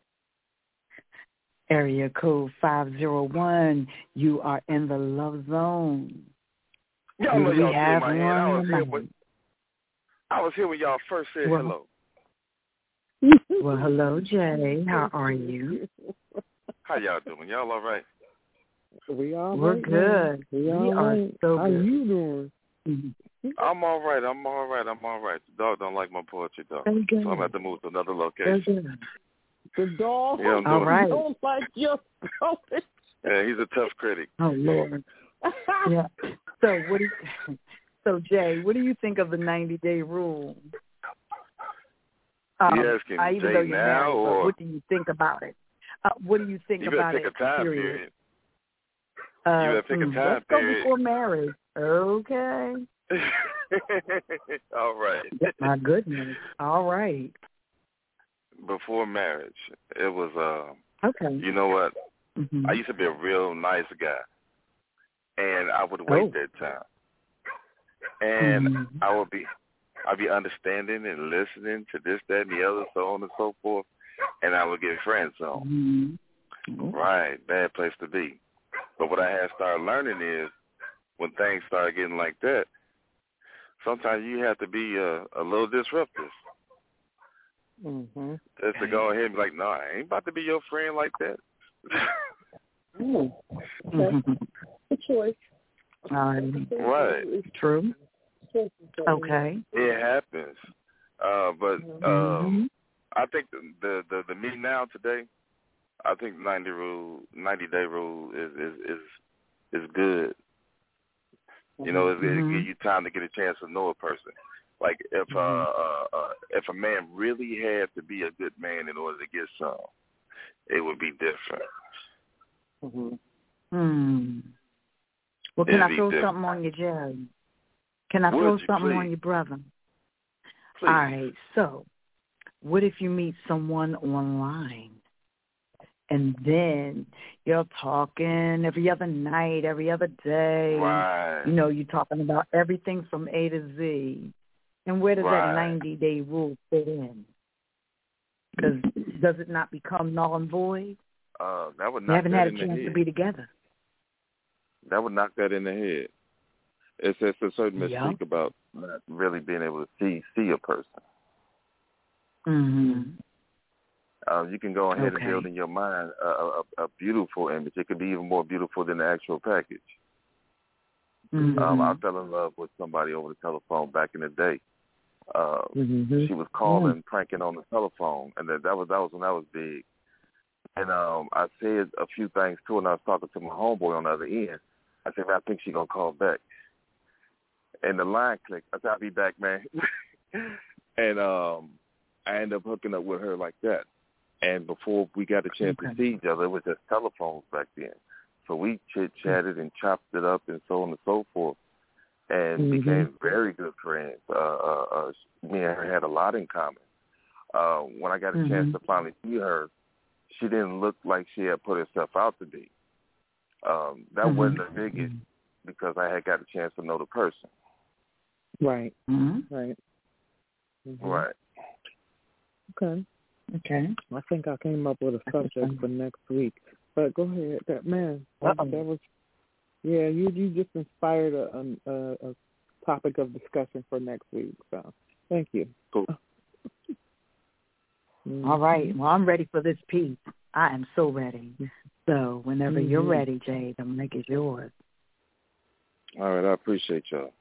Area code five zero one. You are in the Love Zone. Y'all know y'all have my hand. I was here when I was here when y'all first said well, hello. Well, hello, Jay. How are you? How y'all doing? Y'all all right? We all We're right, good. We, we all are right. so How good. you doing? I'm all right. I'm all right. I'm all right. The dog don't like my poetry, dog. So, so I'm going to have to move to another location. The dog yeah, I'm all doing right. don't like your poetry. Yeah, he's a tough critic. Oh, Lord. Yeah. So, what do you, so, Jay, what do you think of the ninety-day rule? Um, you asking I, even Jay though you're now, married, or but what do you think about it? Uh, what do you think you about take it? a time period? period. Uh, you better take mm, a time let's go period. before marriage. Okay. All right. My goodness. All right. Before marriage, it was. Uh, okay. You know what? Mm-hmm. I used to be a real nice guy, and I would wait oh. that time, and mm-hmm. I would be, I'd be understanding and listening to this, that, and the other, so on and so forth, and I would get friend zone. Mm-hmm. Right, bad place to be. But what I had started learning is when things started getting like that, sometimes you have to be a, a little disruptive. Mm-hmm. Just to go ahead and be like, no, I ain't about to be your friend like that. mm. mm-hmm. Good choice. Um, right. True. Okay. It happens. Uh, but mm-hmm. um, I think the, the, the, the me now today, I think the ninety rule, ninety day rule is is is, is good. You know, it, mm-hmm. it gives you time to get a chance to know a person. Like if uh, uh, uh, if a man really had to be a good man in order to get some, it would be different. Mm-hmm. Hmm. Well, can It'd I throw different. something on you, Jerry? Can I Would throw you, something please? on your brother? Please. All right. So, what if you meet someone online? And then you're talking every other night, every other day. Right. You know, you're talking about everything from A to Z. And where does right. that ninety-day rule fit in? Because does it not become null and void? Uh, that would You knock haven't that had a in chance the head. to be together. That would knock that in the head. It's, it's a certain mystique yep. about not really being able to see see a person. Mm-hmm. Uh, you can go ahead okay. and build in your mind a, a, a beautiful image. It could be even more beautiful than the actual package. Mm-hmm. Um, I fell in love with somebody over the telephone back in the day. Uh, mm-hmm. She was calling, mm. pranking on the telephone, and that, that was that was when that was big. And um, I said a few things to her, and I was talking to my homeboy on the other end. I said, man, I think she's going to call back. And the line clicked. I said, I'll be back, man. And um, I ended up hooking up with her like that. And before we got a chance okay. to see each other, it was just telephones back then. So we chit-chatted and chopped it up and so on and so forth, and mm-hmm. became very good friends. Uh, uh, uh, me and her had a lot in common. Uh, when I got a mm-hmm. chance to finally see her, she didn't look like she had put herself out to be. Um, that mm-hmm. wasn't the biggest because I had got a chance to know the person. Right. Mm-hmm. Right. Mm-hmm. Right. Okay. Okay. I think I came up with a subject for next week. But go ahead. That man, that, that was, yeah, you you just inspired a, a, a topic of discussion for next week. So thank you. Cool. Mm-hmm. All right. Well, I'm ready for this piece. I am so ready. So whenever mm-hmm. you're ready, Jay, the mic is yours. All right. I appreciate y'all.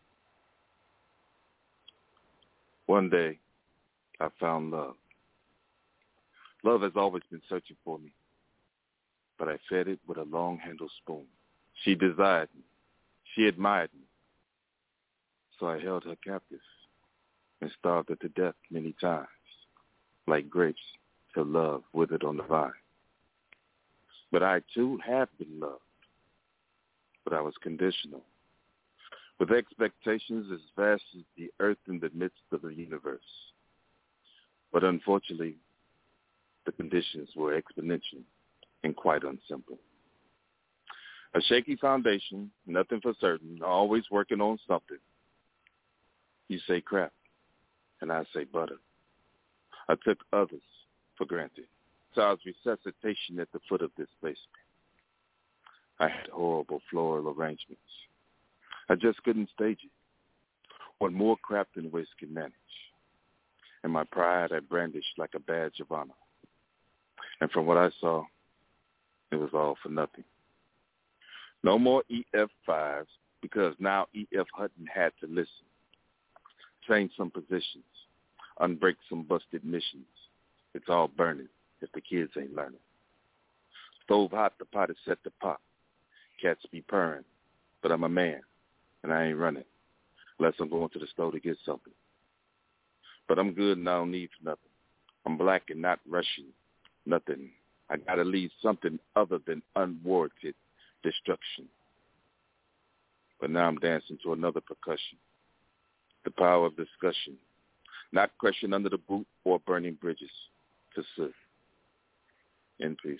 One day, I found love. Love has always been searching for me, but I fed it with a long-handled spoon. She desired me. She admired me. So I held her captive and starved her to death many times, like grapes till love withered on the vine. But I, too, have been loved, but I was conditional, with expectations as vast as the earth in the midst of the universe. But unfortunately, the conditions were exponential and quite unsimple. A shaky foundation, nothing for certain, always working on something. You say crap, and I say butter. I took others for granted. So I was resuscitation at the foot of this basement. I had horrible floral arrangements. I just couldn't stage it. What more crap than waste can manage? And my pride I brandished like a badge of honor. And from what I saw, it was all for nothing. No more E F fives, because now E F Hutton had to listen. Change some positions. Unbreak some busted missions. It's all burning if the kids ain't learning. Stove hot, the pot is set to pop. Cats be purring, but I'm a man, and I ain't running, unless I'm going to the store to get something. But I'm good and I don't need for nothing. I'm black and not Russian. Nothing. I gotta leave something other than unwarranted destruction. But now I'm dancing to another percussion. The power of discussion. Not crushing under the boot or burning bridges. To sit. In peace.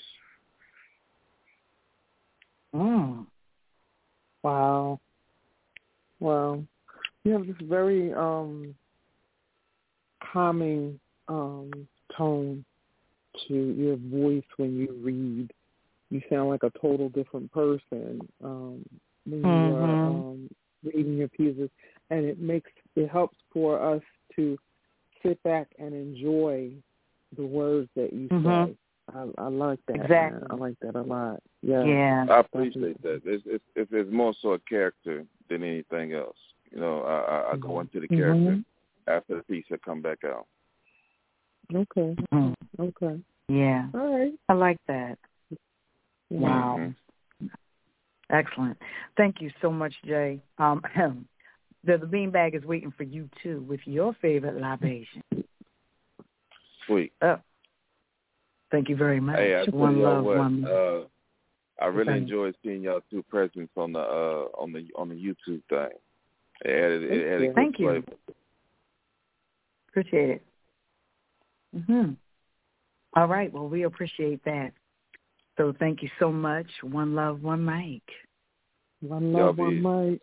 Mm. Wow. Wow. You have this very um, calming um, tone to your voice when you read. You sound like a total different person um, when you mm-hmm. are um, reading your pieces, and it makes it helps for us to sit back and enjoy the words that you mm-hmm. say. I, I like that. Exactly. Man. I like that a lot. Yeah. Yeah. I appreciate that. It's, it's, it's more so a character than anything else. You know, I, I, I go into the character mm-hmm. after the piece I come back out. Okay. Mm-hmm. Okay. Yeah. All right. I like that. Wow. Mm-hmm. Excellent. Thank you so much, Jay. Um, the, the beanbag is waiting for you, too, with your favorite libation. Sweet. Oh. Thank you very much. Hey, I one love, what, one. Uh, I really okay. enjoyed seeing y'all two presents on the uh, on the on the YouTube thing. It had, it had a good Thank flavor. you. Appreciate it. Mm-hmm. All right. Well, we appreciate that. So thank you so much. One love, one mic. One love, one mic.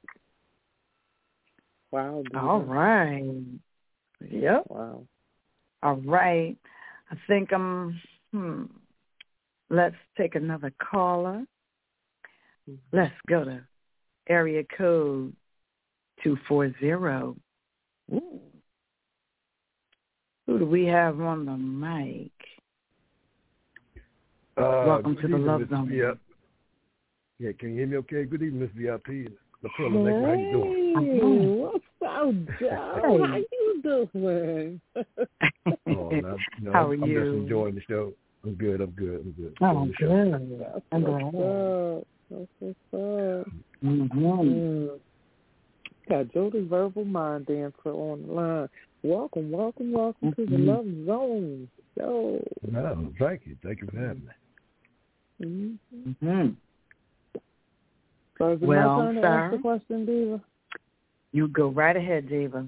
Wow. Dude. All right. Yep. Wow. All right. I think I'm, hmm, let's take another caller. Let's go to area code two four zero. Ooh. Who do we have on the mic? Uh, Welcome to the evening, Love Miz Zone. V I P. Yeah, can you hear me okay? Good evening, Miss V I P. LaPerla Negra, how you doing? Hey, what's up, Joe? How you doing? Oh, no, no, How are I'm you? just enjoying the show. I'm good. I'm good. I'm good. Oh, Enjoying the show. good. That's I'm what's glad. up. That's what's up. Mm-hmm. Mm. Got Jody Verbal Mind Dancer on the line. Welcome, welcome, welcome mm-hmm. to the Love Zone. Yo. No, thank you. Thank you for having me. Mm-hmm. Mm-hmm. So is it Well, my turn to sir, ask the question, Diva? You go right ahead, Diva.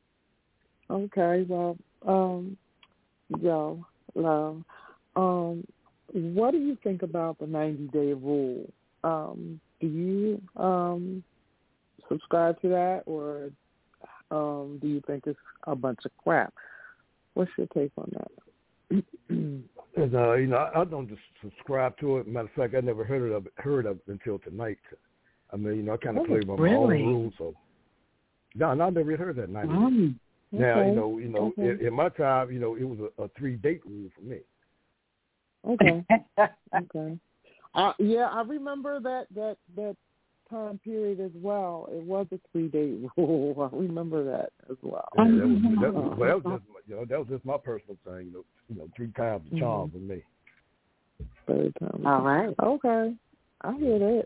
Okay, well, um, yo, love, um, what do you think about the ninety-day rule? Um, do you um, subscribe to that, or um, do you think it's a bunch of crap? What's your take on that? And, uh, you know, I, I don't just subscribe to it. Matter of fact, I never heard of it, heard of it until tonight. I mean, you know, I kind of Oh, play by really? my own rules. So, no, no, I never heard that ninety. Mm. Now, Okay. you know, you know, Okay. in, in my time, you know, it was a, a three date rule for me. Okay. Okay. Uh, yeah, I remember that, that, that time period as well. It was a three-date rule. I remember that as well. Yeah, that was, that was, well, that was just, you know, that was just my personal thing. You know, you know, three times the charm Mm-hmm. for me. Third time. All right. Okay. I hear that.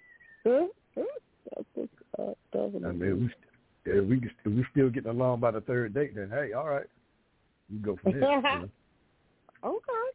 That's what's up, definitely. I mean, we, if we if we still getting along by the third date, then hey, all right, you go from there. You know? Okay.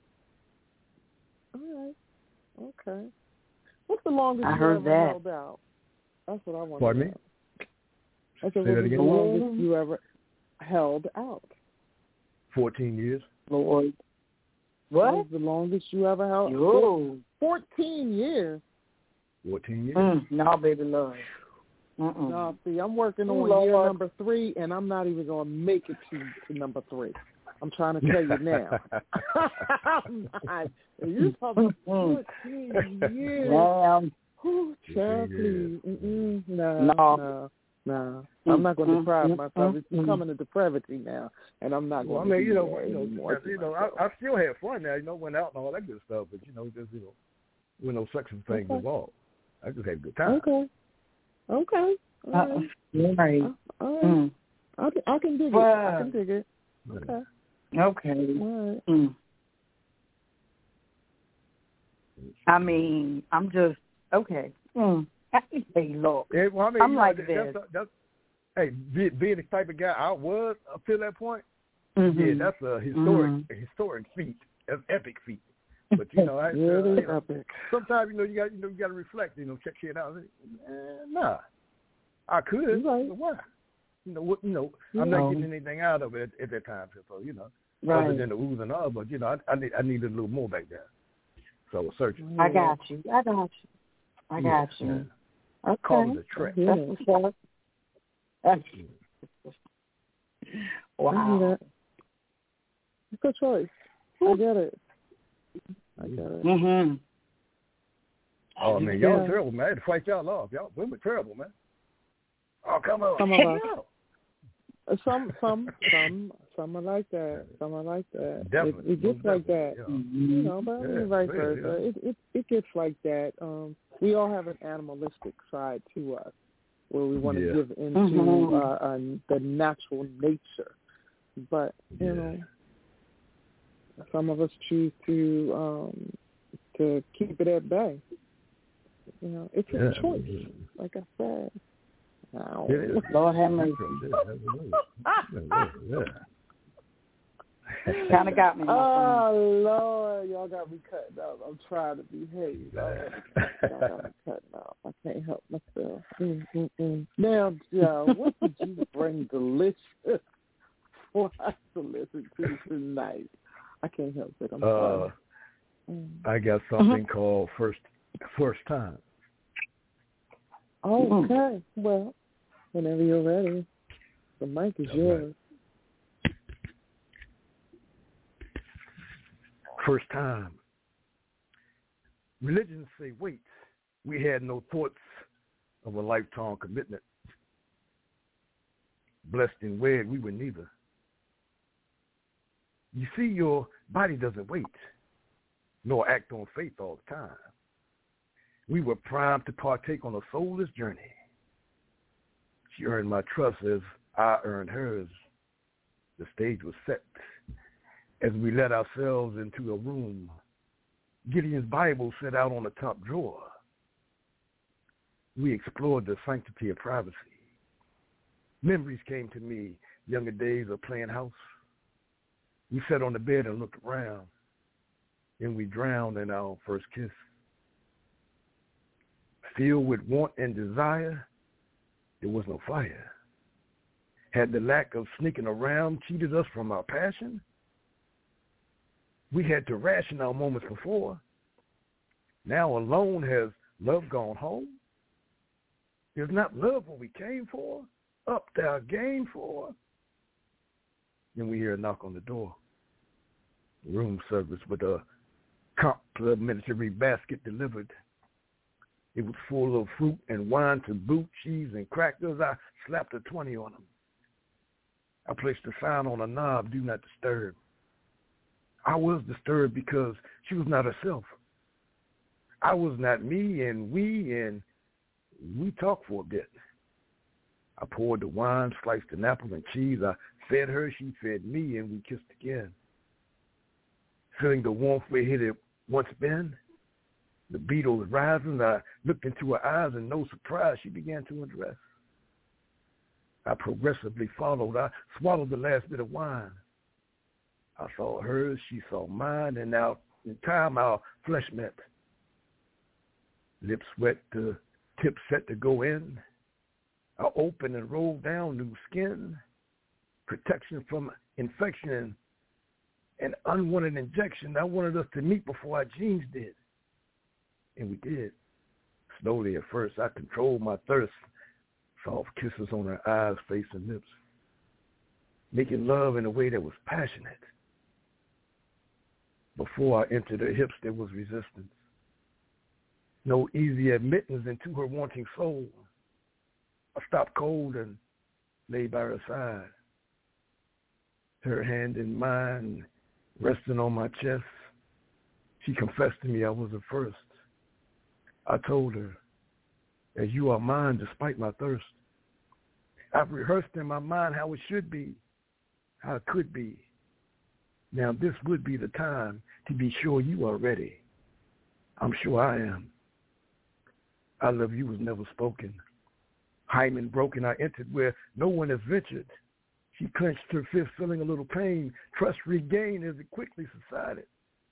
All right. Okay. What's the longest I you heard ever that. held out? That's what I want Pardon to me? know. I said, Say what that was again? the longest you ever held out? Fourteen years. Lord. What? What was the longest you ever held? Yo. Fourteen years. Fourteen years. Mm, no, baby love. Mm-mm. No, see, I'm working on Lord. year number three, and I'm not even going to make it to, to number three. I'm trying to tell you now. I'm not. You talking about fourteen years? Damn. Oh, child, please. Mm-mm. No, No. no, no. I'm not going to deprive myself. It's becoming a depravity now, and I'm not Well, I going to mean, do you know, that you know, anymore you to know, myself. I, I still had fun now. You know, went out and all that good stuff, but you know, just you know, when those sexual things Okay. involved, I just had a good time. Okay. Okay. All Uh, right. you're right. Uh, all right. Mm. I, can, I can dig Well, it. I can dig it. Okay. Okay. All right. Mm. I mean, I'm just okay. Mm. Hey, look, Yeah, well, I mean, I'm you like know, this. that's, that's, hey, be, being the type of guy I was up to that point, Mm-hmm. yeah, that's a historic, Mm-hmm. a historic feat, an epic feat. But you know, I, Yeah, uh, it is you know, epic. sometimes you know you got you know you got to reflect, you know, check shit out. Eh, nah, I could, Right. but why? You know, what, you know, You I'm know. not getting anything out of it at, at that time, so you know, Right. other than the oohs and ahs. But you know, I, I need I needed a little more back there, so I was searching. I got you. I got you. I got Yeah, you. yeah. Okay. Call it a trick. Yeah. That's what's up. That's I hear wow. that. It's a choice. I get it. I get it. Mm-hmm. Oh man, y'all Yeah. terrible, man. I had to fight y'all off. Y'all women terrible, man. Oh come on. Some of us. No. Uh, Some, some, some, some are like that. Some are like that. Definitely. It, it gets Most like that. definitely, You know, but Yeah, vice yeah, versa. yeah. It, it, it gets like that. Um, we all have an animalistic side to us, where we want to Yeah. give into Mhm. uh, uh, the natural nature. But you Yeah. know, some of us choose to um, to keep it at bay. You know, it's a Yeah. choice. Like I said. Now, It is. Lord have mercy. Yeah. Kind of got me. my Oh Lord, y'all got me cutting up. I'm trying to behave. Y'all got me cutting up. I can't help myself. Mm, mm, mm. Now, Joe, what did you bring delicious for us to listen to tonight? I can't help it. I'm Uh, sorry. Mm. I got something called first first time. Okay. Well, whenever you're ready, the mic is All yours. First time. Religions say, wait, we had no thoughts of a lifetime commitment. Blessed and wed, we were neither. You see, your body doesn't wait, nor act on faith all the time. We were primed to partake on a soulless journey. She earned my trust as I earned hers. The stage was set as we led ourselves into a room. Gideon's Bible set out on the top drawer. We explored the sanctity of privacy. Memories came to me, younger days of playing house. We sat on the bed and looked around, and we drowned in our first kiss. Filled with want and desire, there was no fire. Had the lack of sneaking around cheated us from our passion? We had to ration our moments before. Now alone has love gone home? Is not love what we came for? Upped our game for? Then we hear a knock on the door. Room service with a complimentary basket delivered. It was full of fruit and wine to boot, cheese and crackers. I slapped a twenty on them. I placed a sign on a knob, do not disturb. I was disturbed because she was not herself. I was not me, and we, and we talked for a bit. I poured the wine, sliced an apple and cheese. I fed her, she fed me, and we kissed again. Feeling the warmth where it had once been, the beat was rising. I looked into her eyes, and no surprise, she began to undress. I progressively followed. I swallowed the last bit of wine. I saw hers, she saw mine, and now in time our flesh met. Lips wet, the tip set to go in. I opened and rolled down new skin, protection from infection, and unwanted injection. I wanted us to meet before our genes did, and we did. Slowly at first, I controlled my thirst, soft kisses on her eyes, face, and lips, making love in a way that was passionate. Before I entered her hips, there was resistance. No easy admittance into her wanting soul. I stopped cold and lay by her side. Her hand in mine, resting on my chest. She confessed to me I was the first. I told her, as you are mine despite my thirst. I've rehearsed in my mind how it should be, how it could be. Now this would be the time to be sure you are ready. I'm sure I am. I love you was never spoken. Hymen broken, I entered where no one has ventured. She clenched her fist, feeling a little pain. Trust regained as it quickly subsided.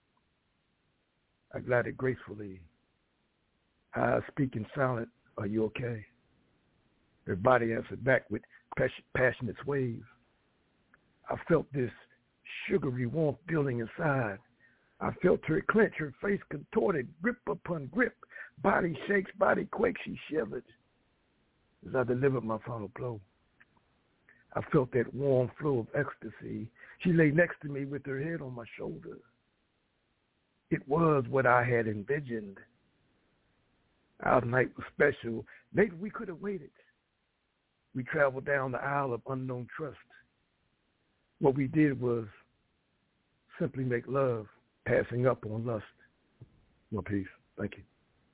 I glided gracefully. I speak in silent, are you okay? Her body answered back with passionate sways. I felt this sugary warmth building inside. I felt her clench, her face contorted, grip upon grip. Body shakes, body quakes, she shivered as I delivered my final blow. I felt that warm flow of ecstasy. She lay next to me with her head on my shoulder. It was what I had envisioned. Our night was special. Maybe we could have waited. We traveled down the aisle of unknown trust. What we did was simply make love, passing up on lust. Well, peace. Thank you.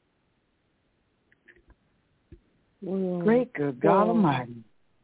Well, great good God well, Almighty.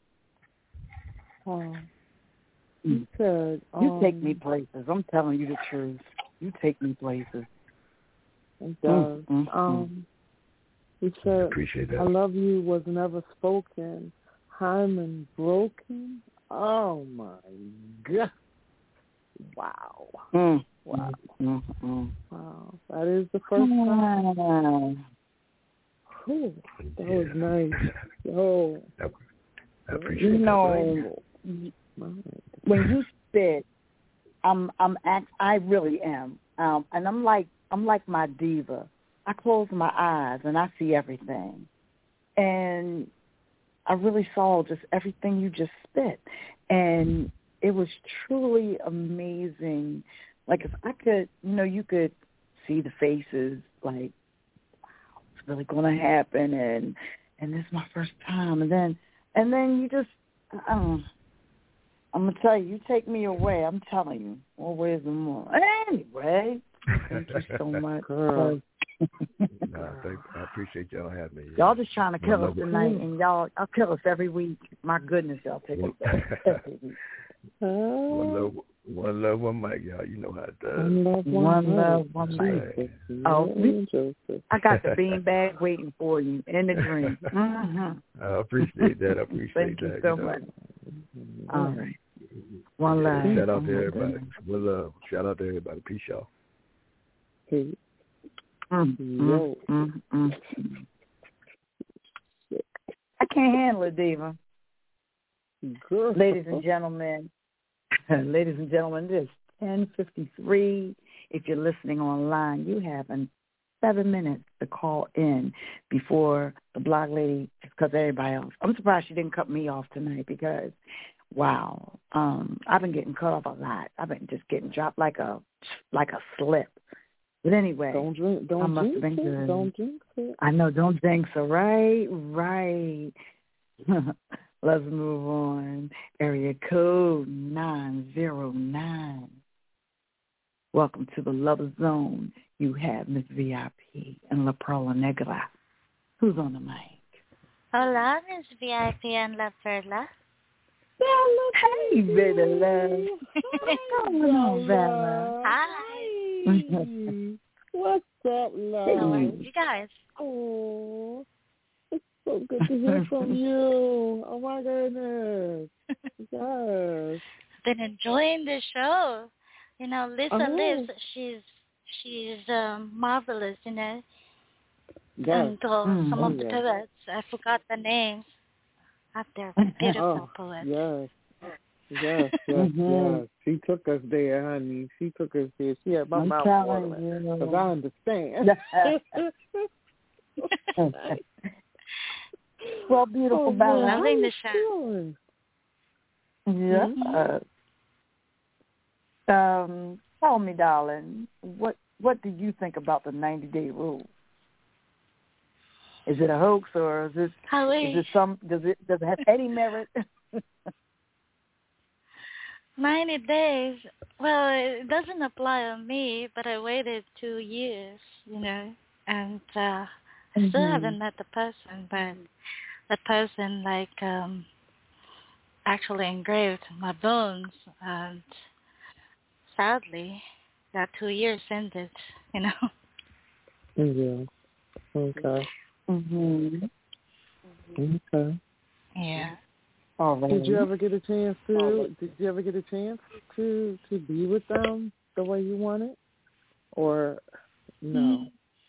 Uh, you said um, you take me places. I'm telling you the truth. You take me places. It does. Mm-hmm. Um, you said, appreciate that. I love you was never spoken. Hymen broken. Oh my God! Wow! Mm. Wow! Mm-hmm. Wow! That is the first time. Ooh, that was nice. Oh, I appreciate you know, that. when you said, "I'm, I'm, act, I really am," um, and I'm like, I'm like my diva. I close my eyes and I see everything, and I really saw just everything you just spit, and it was truly amazing. Like if I could, you know, you could see the faces, like, wow, it's really going to happen, and and this is my first time, and then and then you just, um, I'm gonna tell you, you take me away. I'm telling you, more ways than more. Anyway, thank you so much. Girl. Nah, thank, I appreciate y'all having me. Y'all just trying to kill One us love- tonight, and y'all, y'all kill us every week. My goodness, y'all take us every week. One love, one love, one mic, y'all. You know how it does. One love, one, One mic. love, one mic. Right. Oh, Yeah, Joseph. I got the bean bag waiting for you in the drink. Mm-hmm. I appreciate that. I appreciate Thank that. you so know. much. All right. One Yeah, love. shout out Oh, to my everybody. goodness. One love. Shout out to everybody. Peace, y'all. Hey, Mm, yo. mm, mm, mm. I can't handle it, Diva. Girl. Ladies and gentlemen, ladies and gentlemen, it is ten fifty-three. If you're listening online, you have an seven minutes to call in before the blog lady cuts everybody else. I'm surprised she didn't cut me off tonight because, wow, um, I've been getting cut off a lot. I've been just getting dropped like a like a slip. But anyway, Don't drink. I Don't must have drink been it. good. Don't drink it. I know, don't think so. Right, right. Let's move on. Area code nine zero nine. Welcome to the Love Zone. You have Miss V I P and La Perla Negra. Who's on the mic? Hola, Miss V I P and La Perla. Hey, baby love. Come on, Bella. Hi. What's up, love? How are you guys? Oh, it's so good to hear from you. Oh, my goodness. Yes. Been enjoying the show. You know, Lisa Oh. Liz, she's she's um, marvelous, you know. Yes. And uh, Mm, some oh, of the yes. poets, I forgot the names. But they're beautiful Oh, poets. yes. Yes, yes, Mhm. yes. She took us there, honey. She took us there. She had my I'm mouth telling watering. you. Because I understand. Well, beautiful Oh, Bella. man, how Loving you the show. feeling? Yeah. Um, tell me, darling, what what do you think about the ninety day rule? Is it a hoax or is it I wish. is it some does it does it have any merit? ninety days. Well, it doesn't apply on me, but I waited two years, you know, and uh, I still Mhm. haven't met the person, but the person, like, um, actually engraved my bones, and sadly, that two years ended, you know. Yeah. Okay. Mhm. Okay. Yeah. All right. Did you ever get a chance to? Did you ever get a chance to to be with them the way you wanted, or no?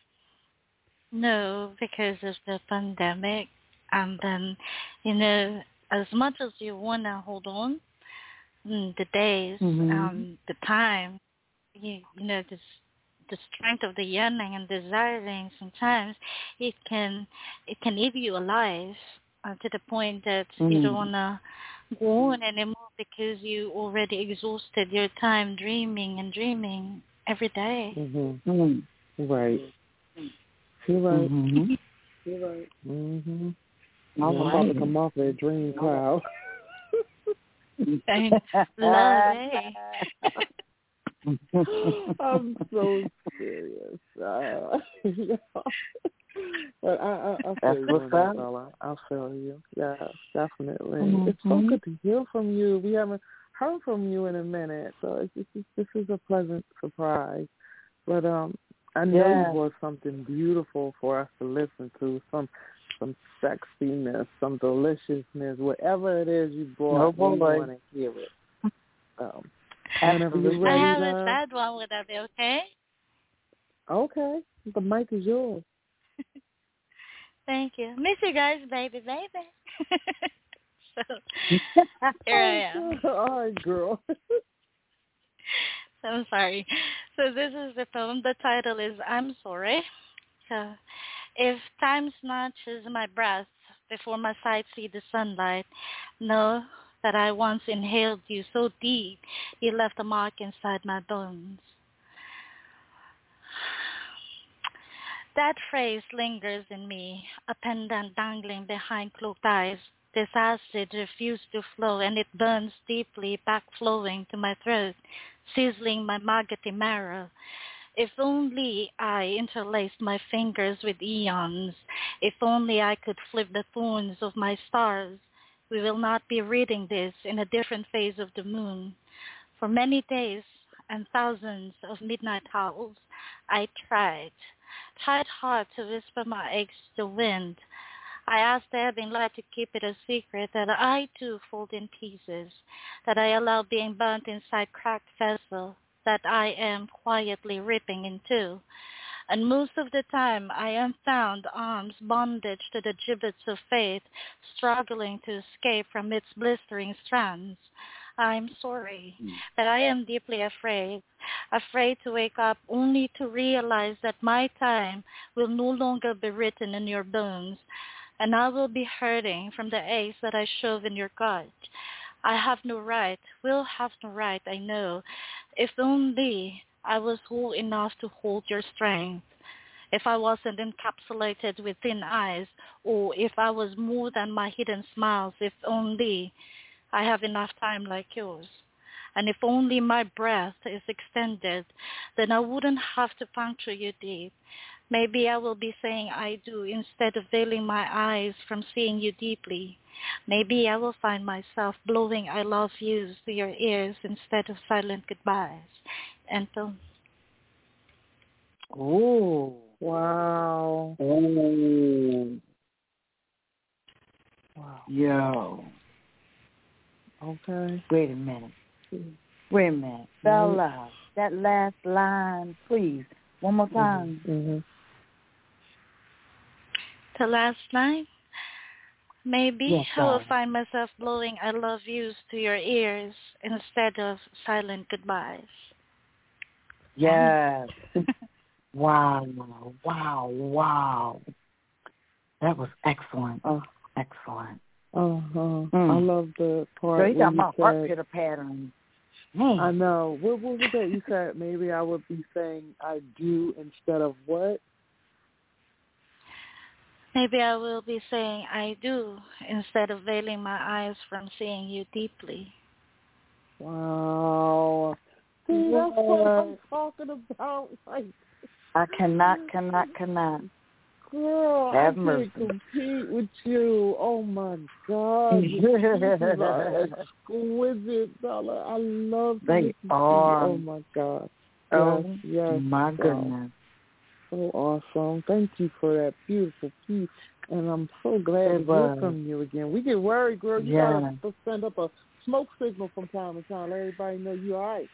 No, because of the pandemic, and then, you know, as much as you want to hold on, mm, the days, Mhm. um, the time, you you know, the the strength of the yearning and desiring. Sometimes it can it can leave you alive uh, to the point that you don't Mhm. want to go on anymore because you already exhausted your time dreaming and dreaming every day. Mhm. Mhm. Right. You're right. Mhm. You're right. Mhm. All Yeah, I'm about to right. come off that dream cloud. And love, eh? I'm so serious. Uh, yeah. But I, I, I That's feel you, what's on that, up. Bella. I feel you. Yeah, definitely. Mhm. It's so good to hear from you. We haven't heard from you in a minute, so it's just, it's, this is a pleasant surprise. But um, I know Yeah. you brought something beautiful for us to listen to. Some some sexiness, some deliciousness, whatever it is you brought. Oh, we boy. want to hear it. Um, whenever you're Absolutely. I ready, have a love. sad one. Would that be okay? Okay, the mic is yours. Thank you. Miss you guys, baby, baby. So here I am. All right, girl. I'm sorry. So this is the poem. The title is I'm Sorry. So if time snatches my breath before my sight see the sunlight, know that I once inhaled you so deep you left a mark inside my bones. That phrase lingers in me, a pendant dangling behind cloaked eyes. This acid refused to flow, and it burns deeply, back flowing to my throat, sizzling my maggoty marrow. If only I interlaced my fingers with eons. If only I could flip the thorns of my stars. We will not be reading this in a different phase of the moon. For many days and thousands of midnight howls, I tried, tried hard to whisper my aches to the wind. I asked the ebbing light to keep it a secret that I too fold in pieces, that I allow being burnt inside cracked vessel, that I am quietly ripping in two. And most of the time I am found arms bondage to the gibbets of faith, struggling to escape from its blistering strands. I'm sorry, but I am deeply afraid, afraid to wake up only to realize that my time will no longer be written in your bones, and I will be hurting from the aches that I shove in your gut. I have no right, will have no right, I know. If only I was whole enough to hold your strength. If I wasn't encapsulated with thin eyes, or if I was more than my hidden smiles, if only I have enough time like yours. And if only my breath is extended, then I wouldn't have to puncture you deep. Maybe I will be saying I do instead of veiling my eyes from seeing you deeply. Maybe I will find myself blowing I love yous to your ears instead of silent goodbyes. Anton. Oh, wow. Oh. Wow. Yo. Okay. Wait a minute. Wait a minute. Bella, that last line, please. One more time. Mm-hmm. The last line? Maybe yes, I will find myself blowing I love yous to your ears instead of silent goodbyes. Yes. Wow. Wow. Wow. That was excellent. Oh, excellent. Uh-huh. Mm. I love the part so you where got you my said, heart pitter pattern. Mm. I know. What, what was that you said? Maybe I would be saying I do instead of what? Maybe I will be saying I do instead of veiling my eyes from seeing you deeply. Wow. See, that's what I'm talking about. Like, I cannot, cannot, cannot. Girl, Have I mercy. can't compete with you. Oh, my God. Your pieces are exquisite, Bella. I love They are. Oh, my God. Oh, yes, yes. my wow. goodness. So awesome. Thank you for that beautiful piece. And I'm so glad it to was. hear from you again. We get worried, girl. You yeah. got to send up a smoke signal from time to time. Let everybody know you're all right.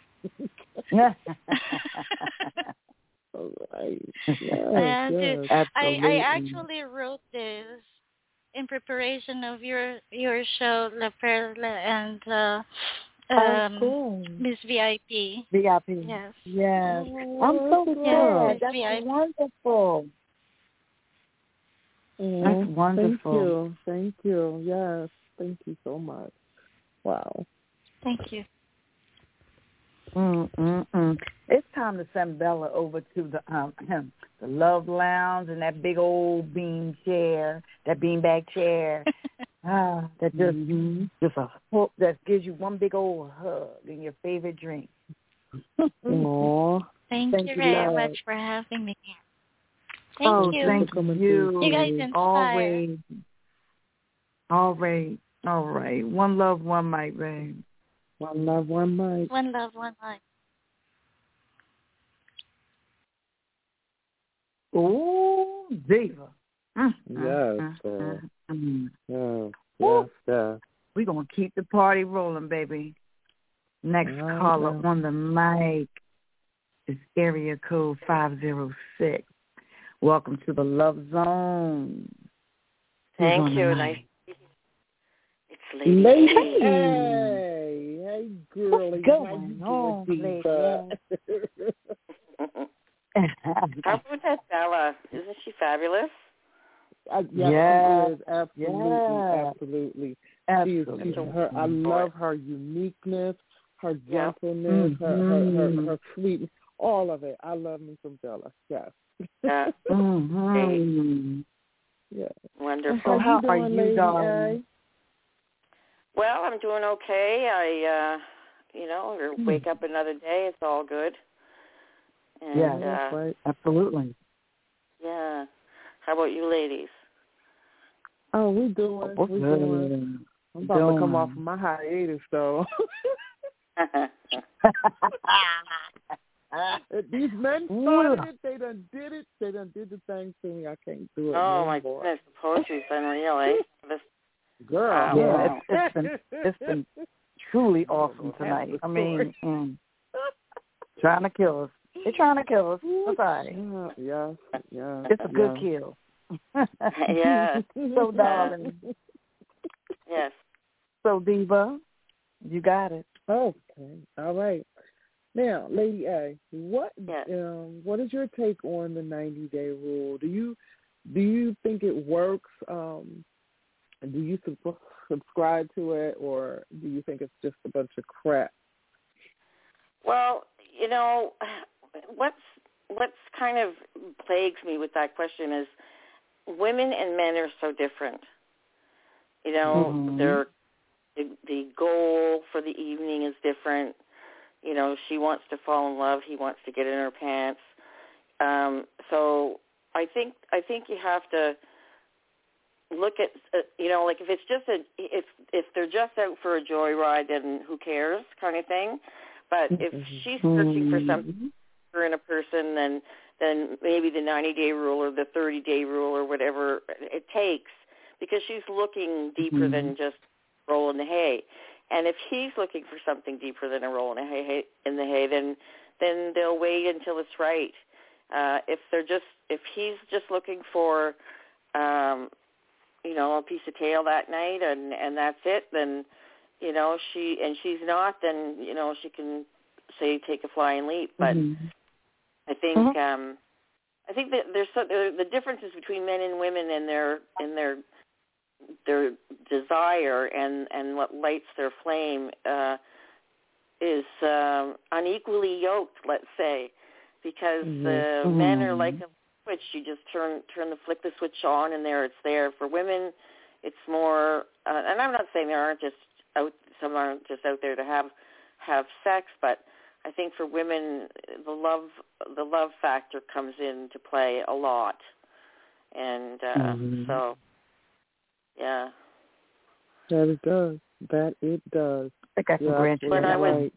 All right. Yes, I, yes. I, I actually wrote this in preparation of your your show, La Perla and uh, um, oh, cool. Miss V I P. V I P. Yes. Yes. Oh, I'm so glad. Yes, That's V I P. wonderful. Mm, That's wonderful. Thank you. Thank you. Yes. Thank you so much. Wow. Thank you. Mm, mm, mm. It's time to send Bella over to the um the Love Lounge and that big old bean chair, that beanbag chair. ah, that just mm-hmm. just a hook that gives you one big old hug and your favorite drink. Aww. Thank, Thank you you very love. much for having me. Thank oh, you. Thank you. You guys inspire. Always. All right. All right. One love, one mic, babe. One love, one mic. One love, one mic. Ooh, diva. Mm, yes, mm, uh, mm, mm. yes, yes, yes. We're going to keep the party rolling, baby. Next right, caller now. on the mic is area code five oh six. Welcome to the Love Zone. Thank Who's you. Nice. It's Lady. Lady. Hey. Hey, hey, girlie. What's going on, lady? How about that Bella? Isn't she fabulous? Uh, yes, yeah. she is. Absolutely, yeah. absolutely. Absolutely. She is, she's her, I love her uniqueness, her Yeah. gentleness, mm-hmm. her, her, her, her sweetness, all of it. I love me some Bella. Yes. Yeah. mm-hmm. Yeah. Wonderful. So how you are doing, you, lady darling? Well, I'm doing okay. I, uh, you know, wake up another day. It's all good. And, yeah, uh, that's right. Absolutely. Yeah. How about you ladies? Oh, we doing. Oh, we good. doing. I'm about doing. to come off of my hiatus, though. These men started it. They done did it. They done did the thing to me. I can't do it. Oh, no my more. goodness. The poetry's unreal, eh? This, Girl. wow. Yeah, it's, it's been it's been truly awesome tonight. I mean, mm, trying to kill us. They're trying to kill us. That's all right. Yes, yes. It's a good yes. kill. Yeah. So, darling. Yes. So, Diva, you got it. Okay. All right. Now, Lady A, what yes. um, what is your take on the ninety day rule? Do you do you think it works? Um, do you sub- subscribe to it, or do you think it's just a bunch of crap? Well, you know, what's what's kind of plagues me with that question is women and men are so different. You know, mm-hmm. they're the, the goal for the evening is different. You know, she wants to fall in love. He wants to get in her pants. Um, so I think I think you have to look at uh, you know, like if it's just a if if they're just out for a joyride, then who cares, kind of thing. But if she's searching for something in a person, then then maybe the ninety day rule or the thirty day rule or whatever it takes, because she's looking deeper mm-hmm. than just roll in the hay. And if he's looking for something deeper than a roll in the hay, in the hay, then then they'll wait until it's right. Uh, if they're just if he's just looking for, um, you know, a piece of tail that night and, and that's it, then you know she and she's not, then you know she can say take a flying leap. But mm-hmm. I think mm-hmm. um, I think that there's so, there, the differences between men and women in their in their their desire and, and what lights their flame uh, is um, unequally yoked, let's say, because mm-hmm. uh, mm-hmm. men are like a switch. You just turn turn the flick the switch on, and there it's there. For women, it's more. Uh, and I'm not saying there aren't just out some aren't just out there to have have sex, but I think for women, the love the love factor comes into play a lot, and uh, mm-hmm. so. Yeah. That it does. That it does. I got some grandchildren. When I was right.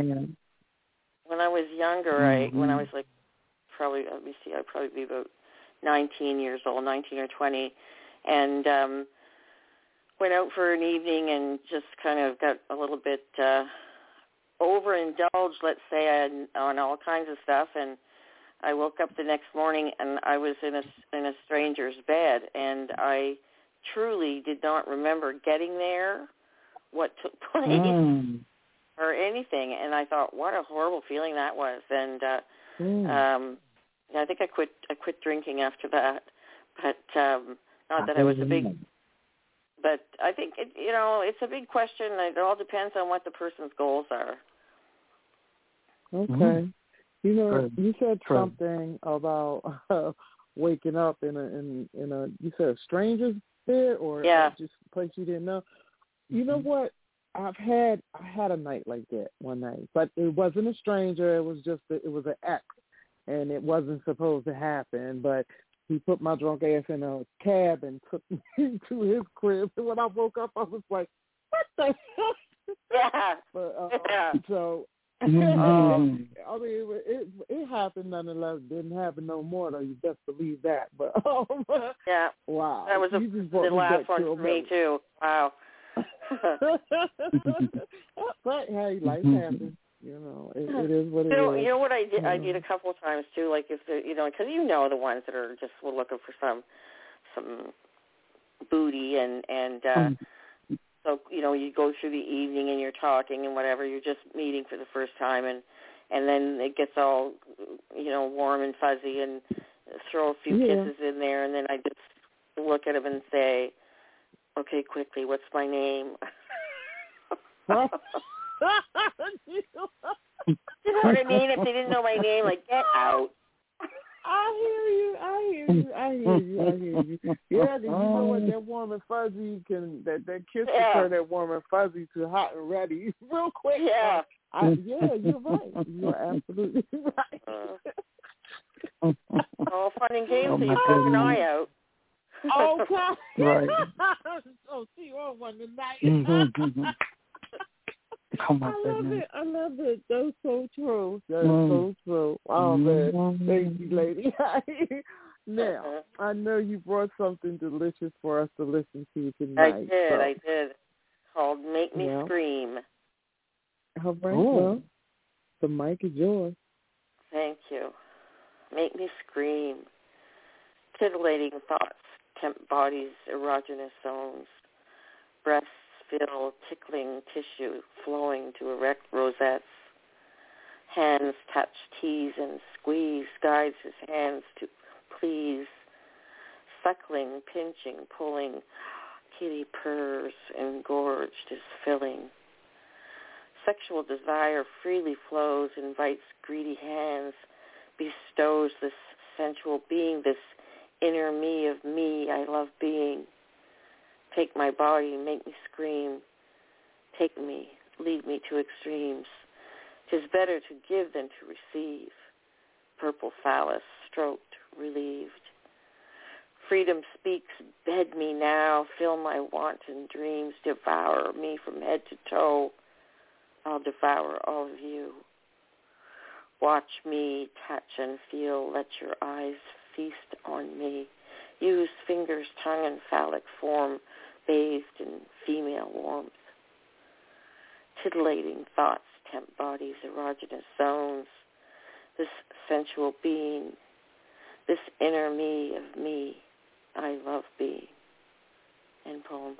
when I was younger, mm-hmm. I when I was like probably let me see, I'd probably be about nineteen years old, nineteen or twenty, and um, went out for an evening and just kind of got a little bit uh, overindulged, let's say, on, on all kinds of stuff, and I woke up the next morning and I was in a in a stranger's bed, and I truly did not remember getting there, what took place, mm. or anything. And I thought, what a horrible feeling that was. And uh, mm. um, I think I quit. I quit drinking after that. But um, not that I was a big. But I think it, you know it's a big question. It all depends on what the person's goals are. Okay. Mm. You know, True. you said True. something about uh, waking up in a in in a you said a stranger's bed or yeah. just a place you didn't know. You know what? I've had I had a night like that one night, but it wasn't a stranger. It was just a, it was an ex, and it wasn't supposed to happen. But he put my drunk ass in a cab and took me to his crib. And when I woke up, I was like, "What the hell?" Yeah. But uh, yeah. so. Mm-hmm. I mean, it it happened nonetheless. Didn't happen no more, though. You best believe that. But um, yeah, wow, that was a, the last one for me too. Wow. But hey, life happens. You know, it, it is what it you know, is. You know what I did? You I know. did a couple of times too. Like if the you know, because you know the ones that are just looking for some some booty and and. uh mm. So, you know, you go through the evening and you're talking and whatever, you're just meeting for the first time, and, and then it gets all, you know, warm and fuzzy, and throw a few yeah. kisses in there, and then I just look at him and say, okay, quickly, what's my name? You know what I mean? If they didn't know my name, like, get out. I hear you. I hear you. I hear you. I hear you. Yeah, you know what? That warm and fuzzy can that that kiss yeah. can turn that warm and fuzzy to hot and ready real quick. Yeah. I, yeah, you're right. You're absolutely right. Uh, All fun and games, Oh, so you my keep an goodness. eye out. Oh, God. Right. Oh, she on one tonight. Mm-hmm. Oh, my I love goodness. it. I love it. That's so true. That's Mm. so true. Oh, man. Mm-hmm. Thank you, lady. Now, I know you brought something delicious for us to listen to tonight. I did, so. I did. Called Make Me Yeah. Scream. All right, Ooh. well, the mic is yours. Thank you. Make me scream. Titillating thoughts tempt bodies' erogenous zones. Breasts feel tickling tissue flowing to erect rosettes. Hands touch, tease, and squeeze, guides his hands to please. Suckling, pinching, pulling, kitty purrs, engorged is filling. Sexual desire freely flows, invites greedy hands, bestows this sensual being, this inner me of me I love being. Take my body, make me scream. Take me, lead me to extremes. 'Tis better to give than to receive. Purple phallus, stroked, relieved. Freedom speaks, bed me now, fill my wanton dreams, devour me from head to toe. I'll devour all of you. Watch me, touch and feel, let your eyes feast on me. Use fingers, tongue, and phallic form, bathed in female warmth. Titillating thoughts tempt bodies' erogenous zones. This sensual being, this inner me of me, I love being. End poem.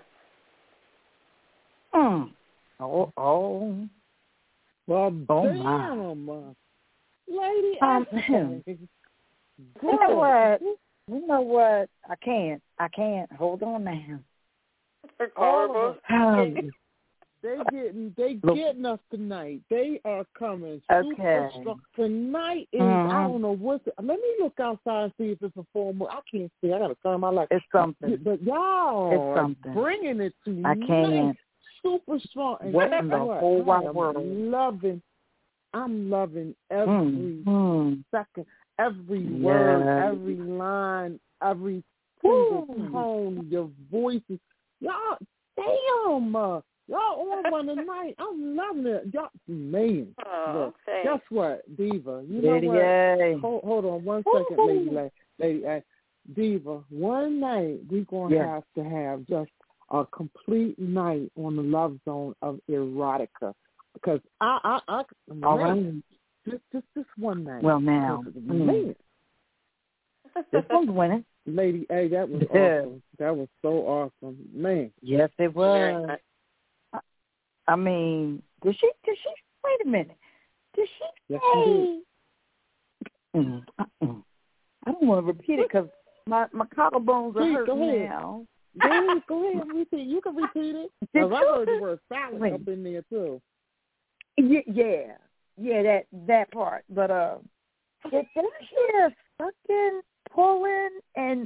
Mm. Oh, oh. Well, Oh, damn, my. uh, lady. Um, I- You know what? You know what? I can't. I can't. Hold on now. All of us, Um, they getting, they Look. getting us tonight. They are coming Okay. super strong. Tonight is, Mhm. I don't know what's, it, let me look outside and see if it's a full moon. I can't see. I got to turn my light. It's something. But y'all It's are something. bringing it to I me. can't. Super strong. And What guess in the what? whole I wide am world? loving, I'm loving every Mm. second, every Yeah. word, every line, every single tone, your voices. Y'all, damn, uh, y'all on one tonight. I'm loving it. Y'all, man. Oh, Look, thanks. guess what, Diva? You know Yay, what? yay. Hold, hold on one second, lady, lady, lady uh, Diva. One night we're gonna Yeah. have to have just a complete night on the Love Zone of erotica, because I, I, I, All man, right. just, just, just one night. Well, now. Because, Mm. man, This one's winning. Lady A, that was Yeah. awesome. That was so awesome, man. Yes, it was. I mean, did she? Did she? Wait a minute. Did she Yes, say? she Mm, uh-uh. I don't want to repeat it because my my collarbones are Please, hurting go ahead. now. Go ahead, go ahead, repeat. You can repeat it. Did 'Cause I you heard the just- word phallic Wait. up in there too. Yeah, yeah, yeah, that that part. But uh, did, did I hear sucking, pulling, and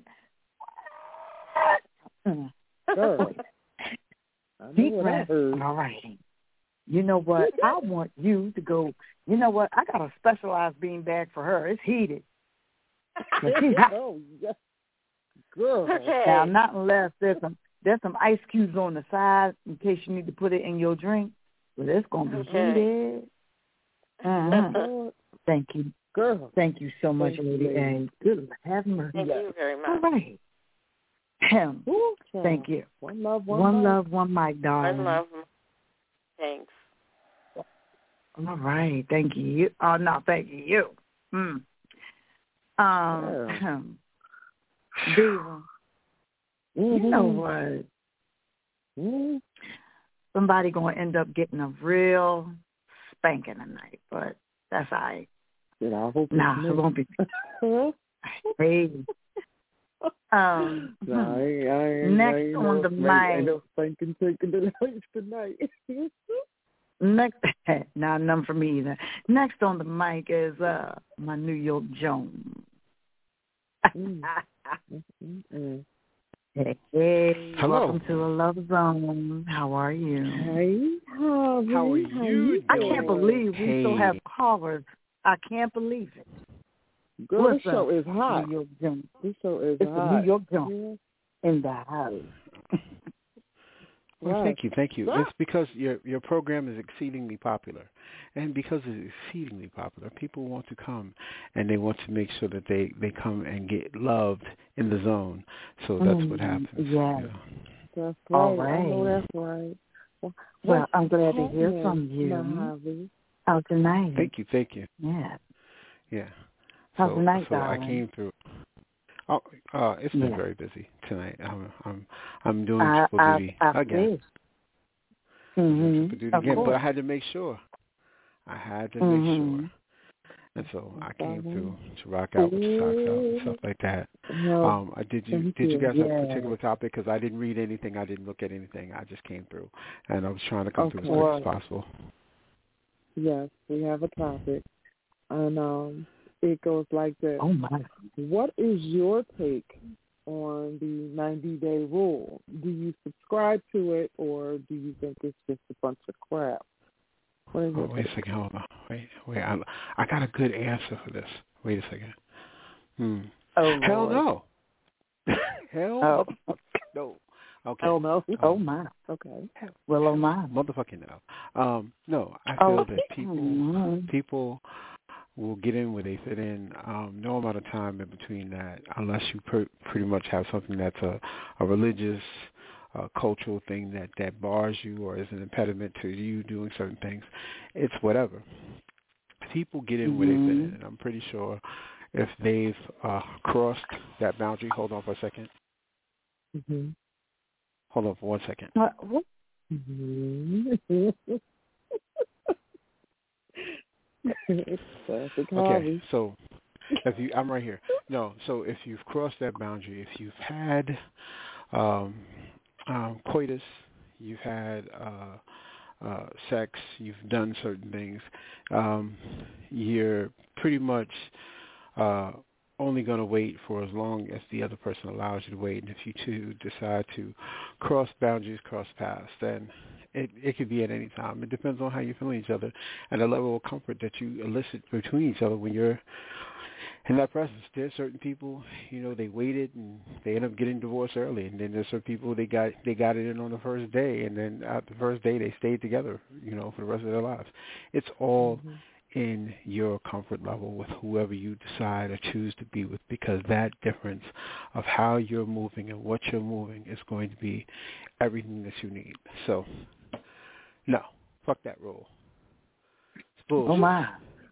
Mm. Girl, I know deep what I breath? heard. All righty. You know what? I want you to go. You know what? I got a specialized beanbag for her. It's heated. But she's hot. Oh, yes. Girl. Now, not unless there's some there's some ice cubes on the side in case you need to put it in your drink. But it's gonna be Okay. heated. Uh-huh. Thank you. Girl. Thank you so much, Thank you, Lady lady. A. Good have mercy. Thank you very All much. right. Him. Ooh, Thank you. One love, one, One love. love, one mic, darling. One love. Thanks. All right. Thank you. Oh, no, thank you. Mm. Um, Diva, Mm-hmm. you know what? Mm-hmm. Somebody going to end up getting a real spanking tonight, but that's all right. Yeah, I hope Nah, it's it me. won't be. Hey. Um, Nah, I ain't, I ain't, next I ain't on no, the ain't, ain't mic. no spanking taking the lights tonight. Next, nah, none for me either. Next on the mic is uh my New York Jones. mm. Mm-mm. Hey, hey, Hello. welcome to the Love Zone. How are you? Hey, Harvey. How are How you you I doing? can't believe we Hey. still have callers. I can't believe it. Girl, Listen, this show is hot. New York Junk. This show is It's hot. the New York Junk Yeah. in the house. Well, Right. thank you, thank you. Ah. It's because your your program is exceedingly popular, and because it's exceedingly popular, people want to come, and they want to make sure that they, they come and get loved in the zone. So that's Mm, what happens. yeah. you know. That's right. All I know right. that's right. Well, Well, I'm glad to what's hear happening, from you. Mojave? How's the night? Thank you, thank you. Yeah. Yeah. How's so the night, so I darling? came through. Oh, uh, it's been Yeah. very busy tonight. I'm I'm I'm doing I, triple I, duty I again. Mm-hmm. Triple duty Of again, course. but I had to make sure. I had to make Mm-hmm. sure. And so I came Mhm. through to rock out with the socks out and stuff like that. No, Um, I did you thank did you you. guys have a Yeah. particular topic? Because I didn't read anything, I didn't look at anything. I just came through, and I was trying to come through as Okay. quick as possible. Yes, we have a topic, and um, it goes like this. Oh, my. What is your take on the ninety-day rule? Do you subscribe to it, or do you think it's just a bunch of crap? What is Oh, it? wait a second, hold on. Wait, wait. I, I got a good answer for this. Wait a second. Hmm. Oh, Hell Lord. no. Hell Oh. no. Okay. Oh, no. Um, Oh, my. Okay. Well, oh, my. Motherfucking no. Um, no, I feel Oh. that people Mhm. people will get in where they fit in. Um, no amount of time in between that, unless you per- pretty much have something that's a, a religious, uh, cultural thing that, that bars you or is an impediment to you doing certain things. It's whatever. People get in where they fit in, and I'm pretty sure if they've uh, crossed that boundary. Hold on for a second. Mm-hmm. Hold on for one second. Uh, what? Mm-hmm. Classic Okay, hobby. so if you, I'm right here. No, so if you've crossed that boundary, if you've had um, um, coitus, you've had uh, uh, sex, you've done certain things, um, you're pretty much uh, only going to wait for as long as the other person allows you to wait. And if you two decide to cross boundaries, cross paths, then it, it could be at any time. It depends on how you're feeling each other and the level of comfort that you elicit between each other when you're in that presence. There's certain people, you know, they waited and they end up getting divorced early, and then there's certain people they got they got it in on the first day, and then at the first day they stayed together, you know, for the rest of their lives. It's all Mm-hmm. in your comfort level with whoever you decide or choose to be with, because that difference of how you're moving and what you're moving is going to be everything that you need. So, no, fuck that rule. It's bullshit. Oh, my.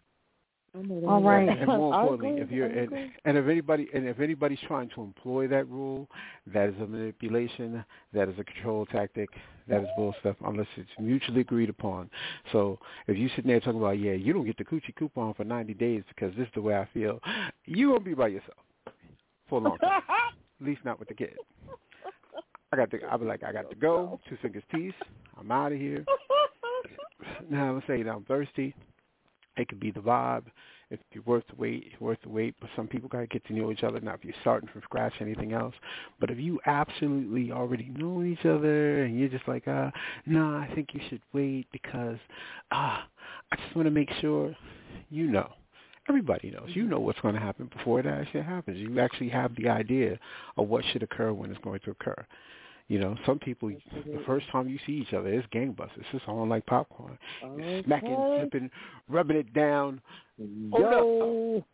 All right. And more I importantly, agree. if you're I and, agree. and if anybody and if anybody's trying to employ that rule, that is a manipulation, that is a control tactic, that is bull stuff unless it's mutually agreed upon. So if you sitting there talking about, yeah, you don't get the coochie coupon for ninety days because this is the way I feel, you won't be by yourself for a long time. At least not with the kid. I got to. I'll be like, I got to go. Two fingers peace. I'm out of here. Now let's say that I'm thirsty. It could be the vibe. If you're worth the wait, you're worth the wait. But some people got to get to know each other. Now, if you're starting from scratch, anything else. But if you absolutely already know each other and you're just like, uh, no, I think you should wait because, ah, I just want to make sure, you know. Everybody knows. You know what's going to happen before it actually happens. You actually have the idea of what should occur when it's going to occur. You know, some people, the first time you see each other, it's gangbusters. It's on like popcorn. You're smacking, Okay. flipping, rubbing it down. Yo.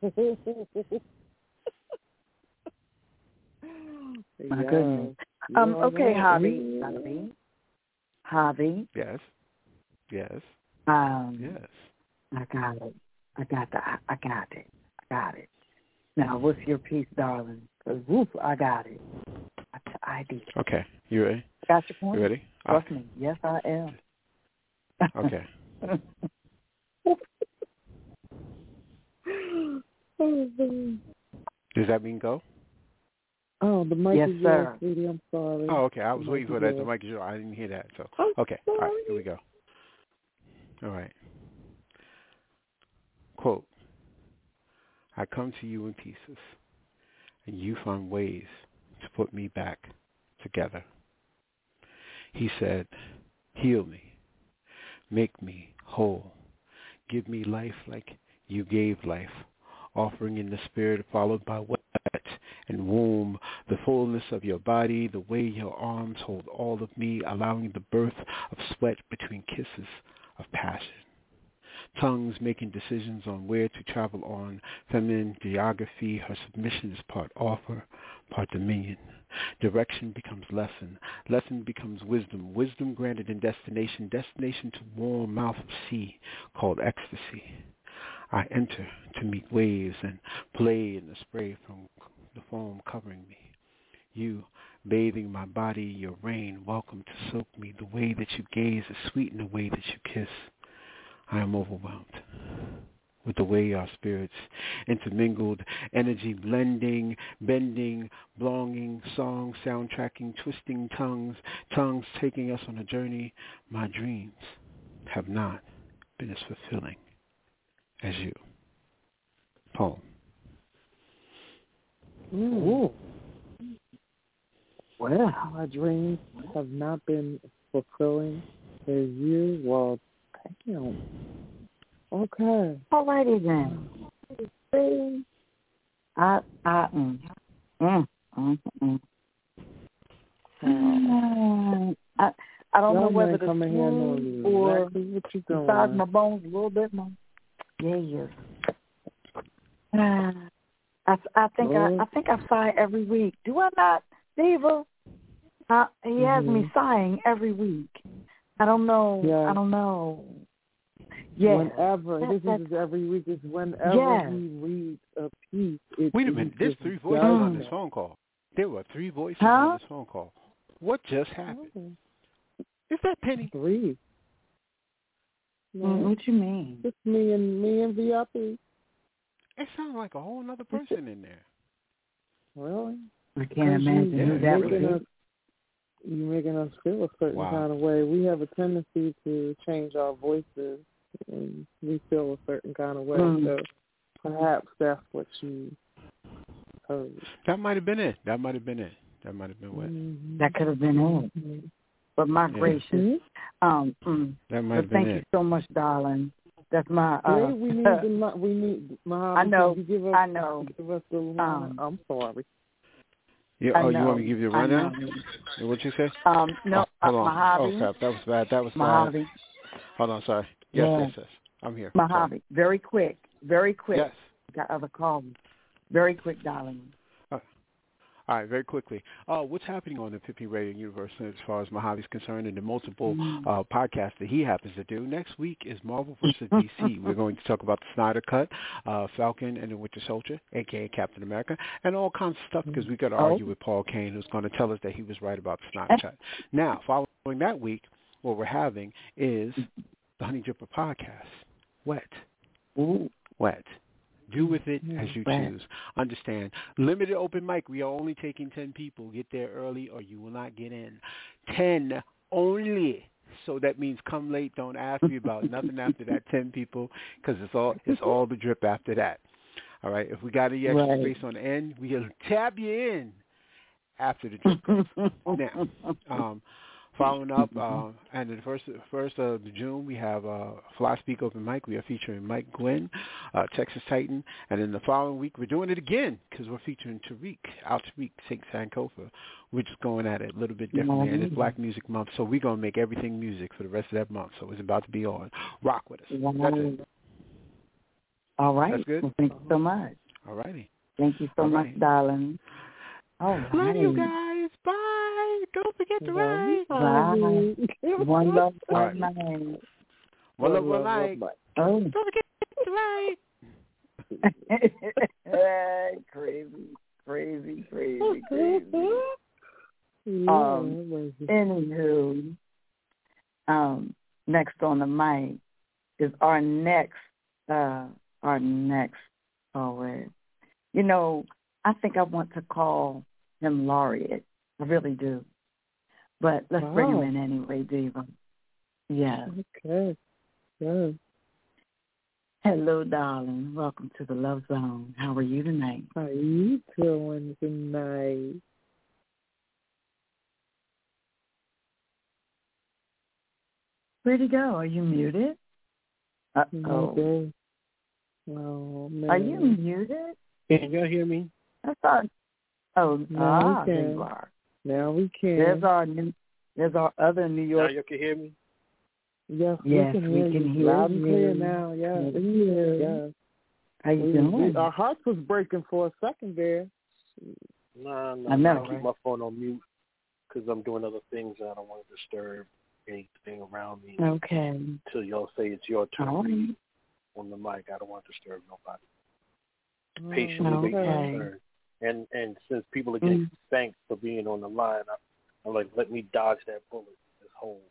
My Yeah. goodness. Um, Yeah, okay, yeah. Javi. Javi. Javi. Yes. Yes. Um, Yes. I got it. I got the. I, I got it. I got it. Now, what's your piece, darling? 'Cause, woof, I got it. I, I did. Okay. You ready? Got your point? You ready? Trust Okay. me. Yes, I am. Okay. Does that mean go? Oh, the mic Yes, is sir. yours, sweetie. I'm sorry. Oh, okay. I was The waiting mic for is that. The yours. mic is yours. I didn't hear that. So, I'm okay. All right. sorry. Here we go. All right. Quote, I come to you in pieces, and you find ways to put me back together. He said, heal me, make me whole, give me life like you gave life offering in the spirit, followed by wet and womb, the fullness of your body, the way your arms hold all of me, allowing the birth of sweat between kisses of passion. Tongues making decisions on where to travel on, feminine geography, her submission is part offer, part dominion. Direction becomes lesson, lesson becomes wisdom, wisdom granted in destination, destination to warm mouth of sea called ecstasy. I enter to meet waves and play in the spray from the foam covering me. You, bathing my body, your rain, welcome to soak me. The way that you gaze is sweet in the way that you kiss. I am overwhelmed with the way our spirits intermingled, energy blending, bending, belonging, song soundtracking, twisting tongues, tongues taking us on a journey. My dreams have not been as fulfilling as you. Poem. Ooh. Well, my dreams have not been fulfilling as you. Well, damn. Okay. Alrighty then. I, I, mm, mm, mm, mm. Mm, I, I don't Y'all know whether ain't the coming here smooth knowing or exactly what you doing. besides my bones a little bit more. Yeah, yeah. Uh, I, I think I, I think I sigh every week. Do I not, Diva? Uh, he has Mm-hmm. me sighing every week. I don't know. Yeah. I don't know. Yeah. Whenever That, this that, is every week is whenever yeah. he reads a piece. It, Wait a minute. There's three voices does on this that. phone call. There were three voices Huh? on this phone call. What just happened? Oh. Is that Penny? Three. No, Mm, what you mean? it's me and me and V I P. It sounds like a whole other person in there. Really? I can't imagine you, who that would making be. us, You're making us feel a certain Wow. kind of way. We have a tendency to change our voices, and we feel a certain kind of way. Mm. So perhaps that's what you heard. That might have been it. That might have been it. That might have been what. Mm-hmm. That could have been it. Mm-hmm. But my Yeah. gracious, um, mm, That might but have been thank it. you so much, darling. That's my. Uh, Wait, we need the li- we need Muhammad. I know. Can you give us, I know. Give us the line. Um, I'm sorry. Yeah, I oh, know. you want me to give you a I rundown? know. What'd you say? Um, no, oh, hold uh, on. Mojave. Oh, crap. That was bad. That was bad. Mojave. Hold on. Sorry. Yes, Yeah. yes, yes. I'm here. Mojave. Sorry. Very quick. Very quick. Yes. Got other calls. Very quick, darling. All right, very quickly. Uh, what's happening on the Pippi Radio Universe as far as Mojave's concerned and the multiple uh, podcasts that he happens to do? Next week is Marvel versus D C. We're going to talk about the Snyder Cut, uh, Falcon and the Winter Soldier, a k a. Captain America, and all kinds of stuff because we got to Oh. argue with Paul Kane, who's going to tell us that he was right about the Snyder Cut. Now, following that week, what we're having is the Honey Dripper Podcast. Wet. Ooh. Wet. Do with it as you Right. choose. Understand. Limited open mic. We are only taking ten people. Get there early or you will not get in. ten only. So that means come late. Don't ask me about nothing after that ten people because it's all it's all the drip after that. All right. If we got any extra Right. space on the end, we'll tab you in after the drip goes. Now, um, following up, uh, and the first first of June, we have uh, Fly Speak Open Mic. We are featuring Mike Gwynn, uh, Texas Titan. And then the following week, we're doing it again because we're featuring Tariq, Al Tariq, Saint Sankofa. We're just going at it a little bit differently. And it's Black Music Month, so we're going to make everything music for the rest of that month. So it's about to be on. Rock with us. That's it. All right. That's good? Well, thank you so much. All righty. Thank you so All much, right. darling. All Love right. you guys. Bye. Don't forget to write. Bye. One love, All one right. night. One love, one light. Oh. Don't forget to write. crazy, crazy, crazy, crazy. Um, anywho, um, next on the mic is our next, uh, our next poet. You know, I think I want to call him Laureate. I really do. But let's Wow. bring him in anyway, Diva. Yes. Okay. Yes. Hello, darling. Welcome to the Love Zone. How are you tonight? How are you doing tonight? Where'd he go? Are you muted? Uh-oh. Maybe. Oh, man. Are you muted? Can y'all hear me? I thought. Oh, now ah, we there can. you are. Now we can. There's our new. There's our other New York. Now you can hear me? Yes, yes, we can we hear can you hear loud you. and clear now. Yes, Yes. yes. How you we, doing? We, our hearts was breaking for a second there. Nah, nah, I know, I keep right? my phone on mute because I'm doing other things. I don't want to disturb anything around me. Okay. Until y'all say it's your turn All right. on the mic. I don't want to disturb nobody. Oh, Patiently wait my okay. turn. And and since people are getting Mm. spanked for being on the line, I, I'm like, let me dodge that bullet. This whole.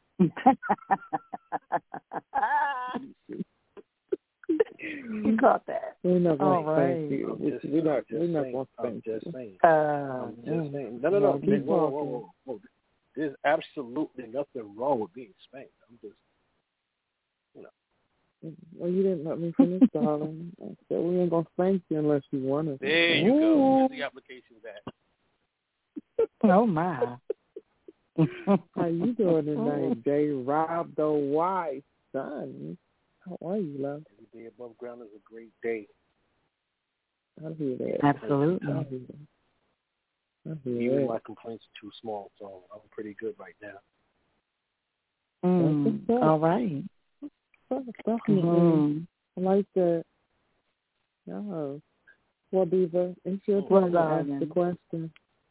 You caught that. We're not All going to right. thank you. I'm just, We're not, I'm just we're not saying. going to I'm thank just you. saying. Uh, I'm just mm. saying. No, no, no. No, keep whoa, whoa, talking. whoa, whoa. There's absolutely nothing wrong with being spanked. I'm just, you know. Well, you didn't let me finish, darling. I said we ain't going to thank you unless you want us. There you go. Where's the application at? Oh, my. How you doing tonight, J. Rob the wise son? How are you, love? Every day above ground is a great day. I hear that. Absolutely. I hear that. I hear Even that. my complaints are too small, so I'm pretty good right now. Mm, all right. Definitely. Mm-hmm. I like that. Oh. Well, Diva, it's your Well, turn to ask darling. the question.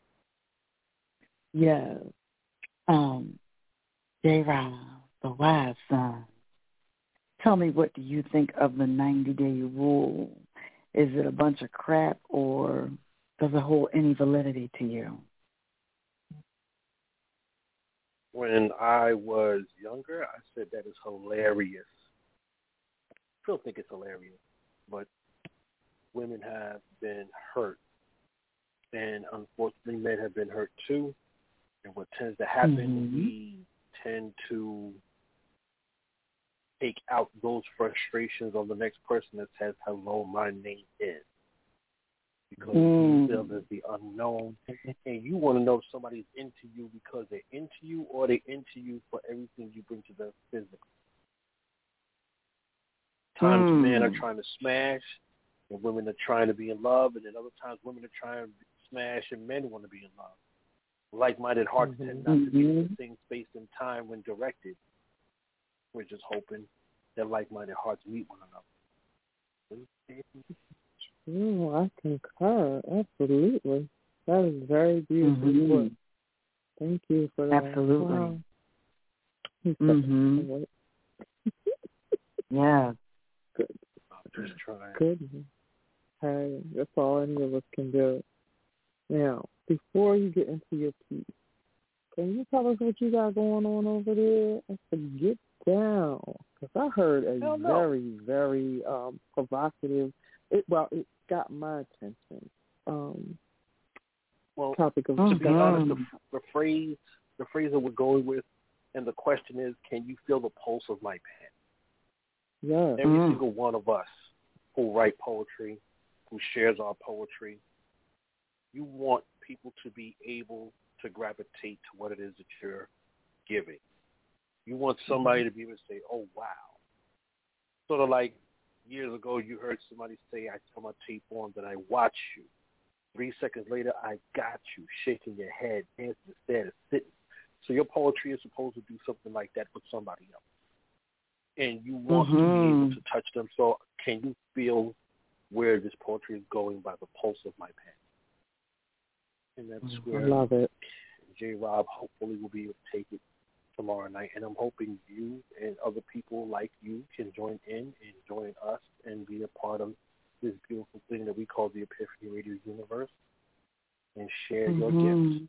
Yes. Um, J-Rob, the wise son. Tell me, what do you think of the ninety-day rule? Is it a bunch of crap, or does it hold any validity to you? When I was younger, I said that is hilarious. I still think it's hilarious, but women have been hurt, and unfortunately, men have been hurt too. And what tends to happen, Mm-hmm. we tend to take out those frustrations on the next person that says, hello, my name is. Because Mm. you feel there's the unknown. And you want to know if somebody's into you because they're into you, or they're into you for everything you bring to them physically. Times Mm. men are trying to smash, and women are trying to be in love, and then other times women are trying to smash, and men want to be in love. Like-minded hearts Mm-hmm. tend not to be in the same space and time when directed. We're just hoping that like-minded hearts meet one another. Oh, I concur. Absolutely. That is very beautiful. Mm-hmm. Thank you for that. Absolutely. Wow. Mm-hmm. Yeah. Good. I'm just trying. Good. Hey, that's all any of us can do. Now, before you get into your piece, can you tell us what you got going on over there? I said, get down. Because I heard a Hell no. very, very um, provocative, it, well, it got my attention. Um, well, topic of to be honest, the, the phrase, the phrase that we're going with, and the question is, can you feel the pulse of my pen? Yeah. Every Mm. single one of us who write poetry, who shares our poetry, you want people to be able to gravitate to what it is that you're giving. You want somebody to be able to say, oh, wow. Sort of like years ago you heard somebody say, I tell my tape on that I watch you. Three seconds later, I got you, shaking your head, dancing instead, sitting. So your poetry is supposed to do something like that with somebody else. And you want mm-hmm. to be able to touch them. So can you feel where this poetry is going by the pulse of my pen? And that's where I love it. J. Rob hopefully will be able to take it tomorrow night. And I'm hoping you and other people like you can join in and join us and be a part of this beautiful thing that we call the Epiphany Radio Universe and share mm-hmm. your gifts.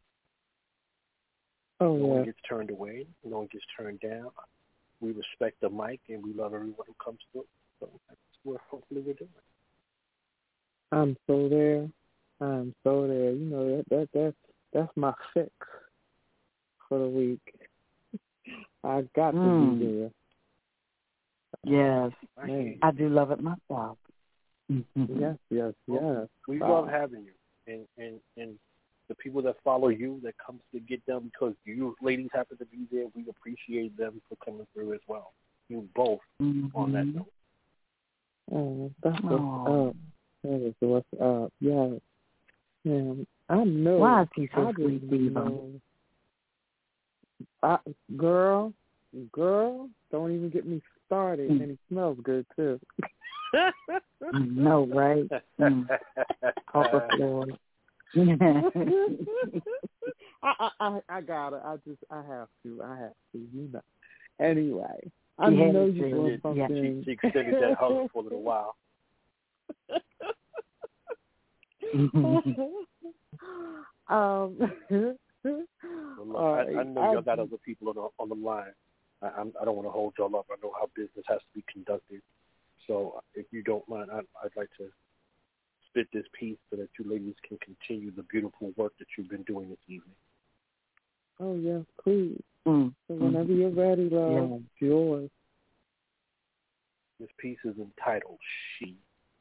Oh, no yeah. one gets turned away. No one gets turned down. We respect the mic, and we love everyone who comes through. So that's what hopefully we're doing. I'm so there. I'm so there. You know, that, that that's that's my fix for the week. I got Mm. to be there. Yes. Man. I do love it myself. Mm-hmm. Yes, yes, Well, yes. We wow. love having you. And, and, and the people that follow you, that comes to get them because you ladies happen to be there, we appreciate them for coming through as well. You both mm-hmm. on that note. Oh, that's what's Oh. up. That is what's up. Yeah. Yeah. I know. Why is he so I sweet, just Diva? know. I, girl, girl, don't even get me started. Mm. And he smells good, too. I know, right? Mm. Papa Floyd. I, I, I, I got it. I just, I have to. I have to, you know. Anyway, I He had know it you to. want Yeah. something. She, she extended that hug for a little while. um, Well, look, all I, right. I know y'all got other people on the, on the line. I, I'm, I don't want to hold y'all up. I know how business has to be conducted. So if you don't mind, I, I'd like to spit this piece so that you ladies can continue the beautiful work that you've been doing this evening. Oh, yes, please. Mm. So whenever you're ready, love, Yeah. it's yours. This piece is entitled She.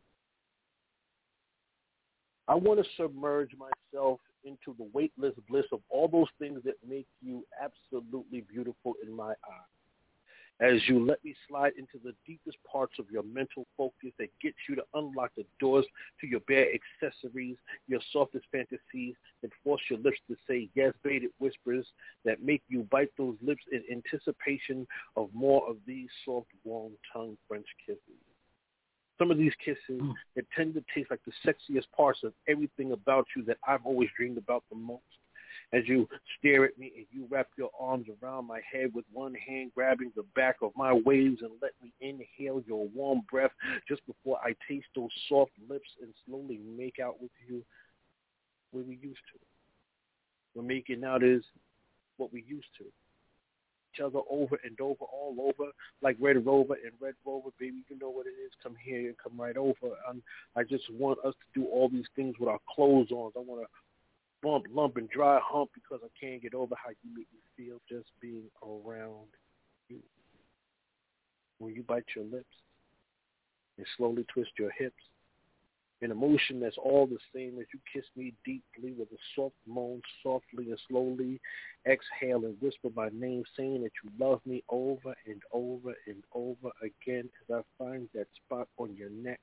I want to submerge myself into the weightless bliss of all those things that make you absolutely beautiful in my eyes. As you let me slide into the deepest parts of your mental focus that gets you to unlock the doors to your bare accessories, your softest fantasies, that force your lips to say yes, baited whispers that make you bite those lips in anticipation of more of these soft, warm tongue French kisses. Some of these kisses that tend to taste like the sexiest parts of everything about you that I've always dreamed about the most. As you stare at me and you wrap your arms around my head with one hand grabbing the back of my waves and let me inhale your warm breath just before I taste those soft lips and slowly make out with you where we used to. We're making out is what we used to. Each other over and over, all over, like Red Rover and Red Rover, baby, you know what it is. Come here and come right over. I'm, I just want us to do all these things with our clothes on. I want to bump, lump, and dry hump because I can't get over how you make me feel just being around you. When you bite your lips and slowly twist your hips, an emotion that's all the same as you kiss me deeply with a soft moan, softly and slowly exhale and whisper my name, saying that you love me over and over and over again as I find that spot on your neck.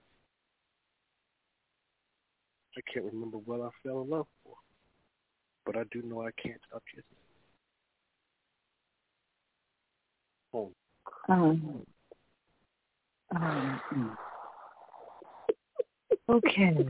I can't remember what I fell in love for, but I do know I can't stop kissing. Home. Um, um, okay.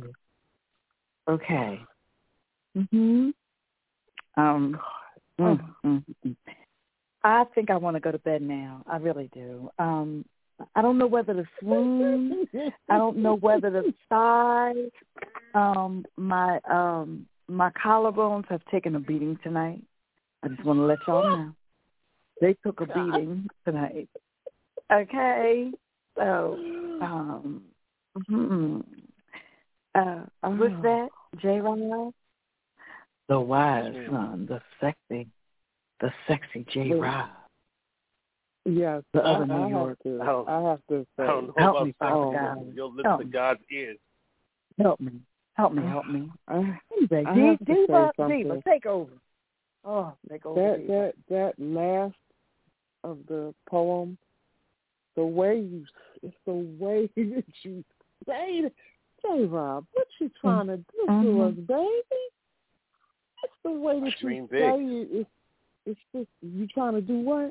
Okay. Mhm. Um. Mm, mm, mm. I think I want to go to bed now. I really do. Um. I don't know whether to swoon. I don't know whether to sigh. Um. My um. My collarbones have taken a beating tonight. I just want to let y'all know. They took a beating tonight. Okay. So. Um. Hmm. Uh, what's that, J-Rod? The wise son, the sexy, the sexy J-Rod. Yes, The I, other New I York. have to. I have to say. I don't know Help about me, Father sexy. God. Your lips Help to me. God's ears. Help me. Help me, help me. I, Anyway, I D- have to say Diva, something. Diva, take over. Oh, take over, That Diva. that that last of the poem, the way you, it's the way that you say it. Hey, Rob, what you trying to do Mm-hmm. to us, baby? It's the way that Dream you big. say it. It's, it's just, you trying to do what?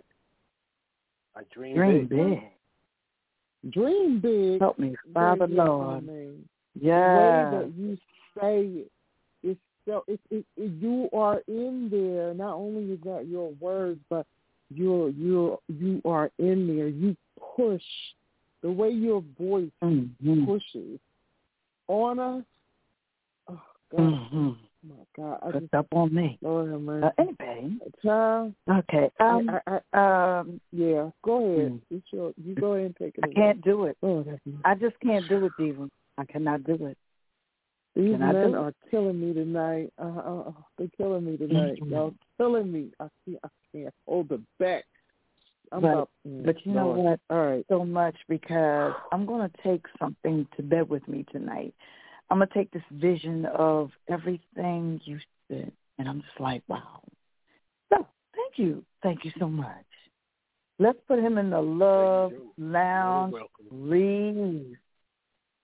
I dream, Dream big. big. Dream big. Help me, Father Baby, Lord. I mean, Yeah. the way that you say it, it's so, it, it, it, you are in there. Not only is that your words, but you're you're you are in there. You push the way your voice mm-hmm. pushes on us. Oh God, Mm-hmm. oh my God! I Put just, up on me. Lord have mercy. Uh, anyway. Child. Okay. Um. I, I, I, um. Yeah. Go ahead. Mm. It's your, you go ahead and take it. I away. can't do it. Oh, that's I just can't do it, Diva. I cannot do it. These Can I men do are it? killing me tonight. Uh, uh, they're killing me tonight. Mm-hmm. Y'all killing me. I see. I can't hold it back. I'm but about, mm, but you know Lord. what? All right. So much because I'm going to take something to bed with me tonight. I'm going to take this vision of everything you said, and I'm just like, wow. So thank you. Thank you so much. Let's put him in the love lounge. Please.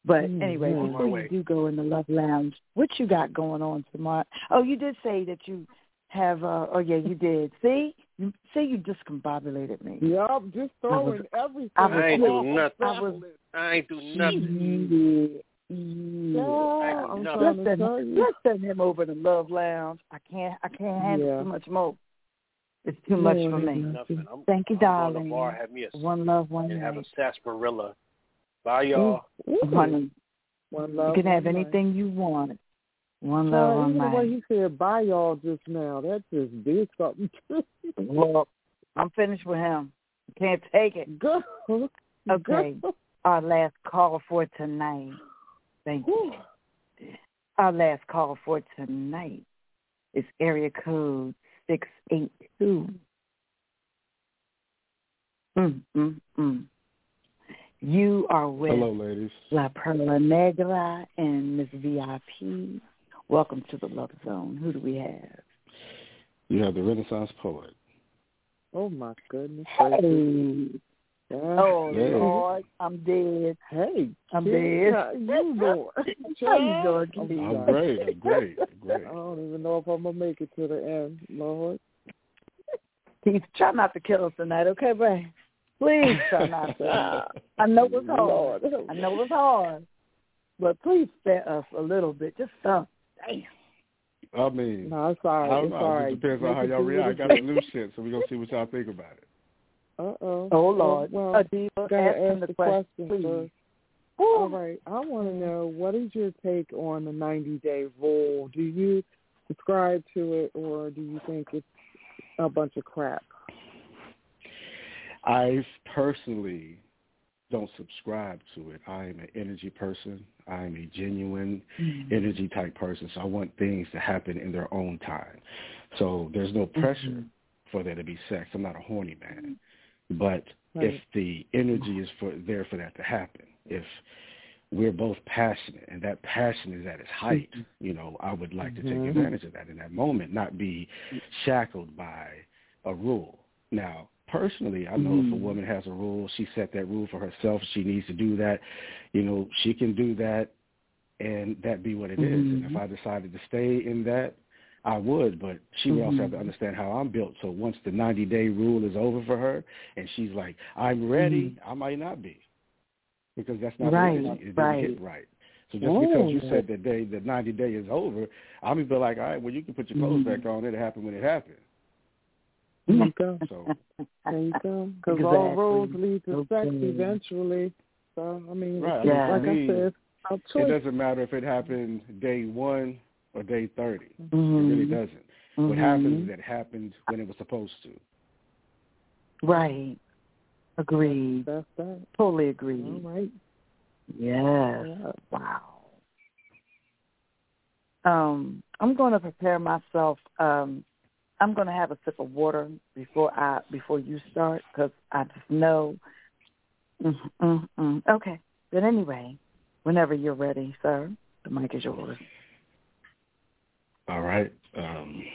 But Mm-hmm. anyway, On my before way. you do go in the Love Lounge, what you got going on tomorrow? Oh, you did say that you have. Uh, oh, yeah, you did. See, you say you discombobulated me. Yup, just throwing was- everything. I was- I ain't do off. nothing. I was. I ain't do nothing. Yeah, yeah. Yeah, I I'm do trying nothing. to Let's tell send, you. let's send him over to Love Lounge. I can't. I can't handle Yeah. too much more. It's too much Yeah, for me. Nothing. I'm, Thank you, I'm darling. going to the bar, have me a One love, one and have a night. sarsaparilla. Bye, y'all. Ooh, ooh. Honey, One love, you can have one night. anything you want. One love, Child, one even the way night. he said bye y'all just now, that just did something to me. Well, I'm finished with him. Can't take it. Go. Okay. Go. Our last call for tonight. Thank you. Our last call for tonight is area code six eight two. Mm, mm, mm. You are with Hello, ladies. La Perla Negra and Miss V I P. Welcome to the Love Zone. Who do we have? You have the Renaissance poet. Oh my goodness. Hey. Oh, Hey. Lord, I'm dead. Hey, I'm kid, dead. how you doing? How you doing, I'm kid? I'm great. I'm great. I'm great. I don't even know if I'm gonna make it to the end, Lord. Keith, try not to kill us tonight, okay, babe? Please try not to. I know it's hard. Lord. I know it's hard. But please spare us a little bit. Just some. Damn. I mean, No, it's all right. I don't It's know. all It right. just depends on Make how it y'all do react. I what got it some new shit, so we're going to see what y'all think about it. Uh-oh. Oh, Lord. Well, Uh, Diva, gotta ask him ask the the question, question please. first. All right. I want to know, what is your take on the ninety-day rule? Do you subscribe to it, or do you think it's a bunch of crap? I personally don't subscribe to it. I am an energy person. I am a genuine mm-hmm. energy type person, so I want things to happen in their own time. So there's no pressure mm-hmm. for there to be sex. I'm not a horny man. But right. if the energy is for there for that to happen, if we're both passionate and that passion is at its height, mm-hmm. you know, I would like to take mm-hmm. advantage of that in that moment, not be shackled by a rule. Now, personally, I know mm. if a woman has a rule, she set that rule for herself, she needs to do that, you know, she can do that and that be what it mm-hmm. is. And if I decided to stay in that, I would, but she would mm-hmm. also have to understand how I'm built. So once the ninety-day rule is over for her and she's like, I'm ready, mm-hmm. I might not be because that's not right, the energy. It didn't right. hit right. So just oh. because you said that day, the ninety-day is over, I'm going to be like, all right, well, you can put your clothes mm-hmm. back on. It'll happen when it happens. There you go. So, there you go. Because exactly. all roads lead to sex okay. eventually. So, I mean, right. yeah. like I said, it doesn't matter if it happened day one or day thirty. Mm-hmm. It really doesn't. Mm-hmm. What happens is that it happened when it was supposed to. Right. Agreed. That's that. Totally agreed. All right. Yes. Yeah. Wow. Um, I'm going to prepare myself. Um, I'm going to have a sip of water before I before you start because I just know. Mm, mm, mm. Okay. But anyway, whenever you're ready, sir, the mic is yours. All right. Um,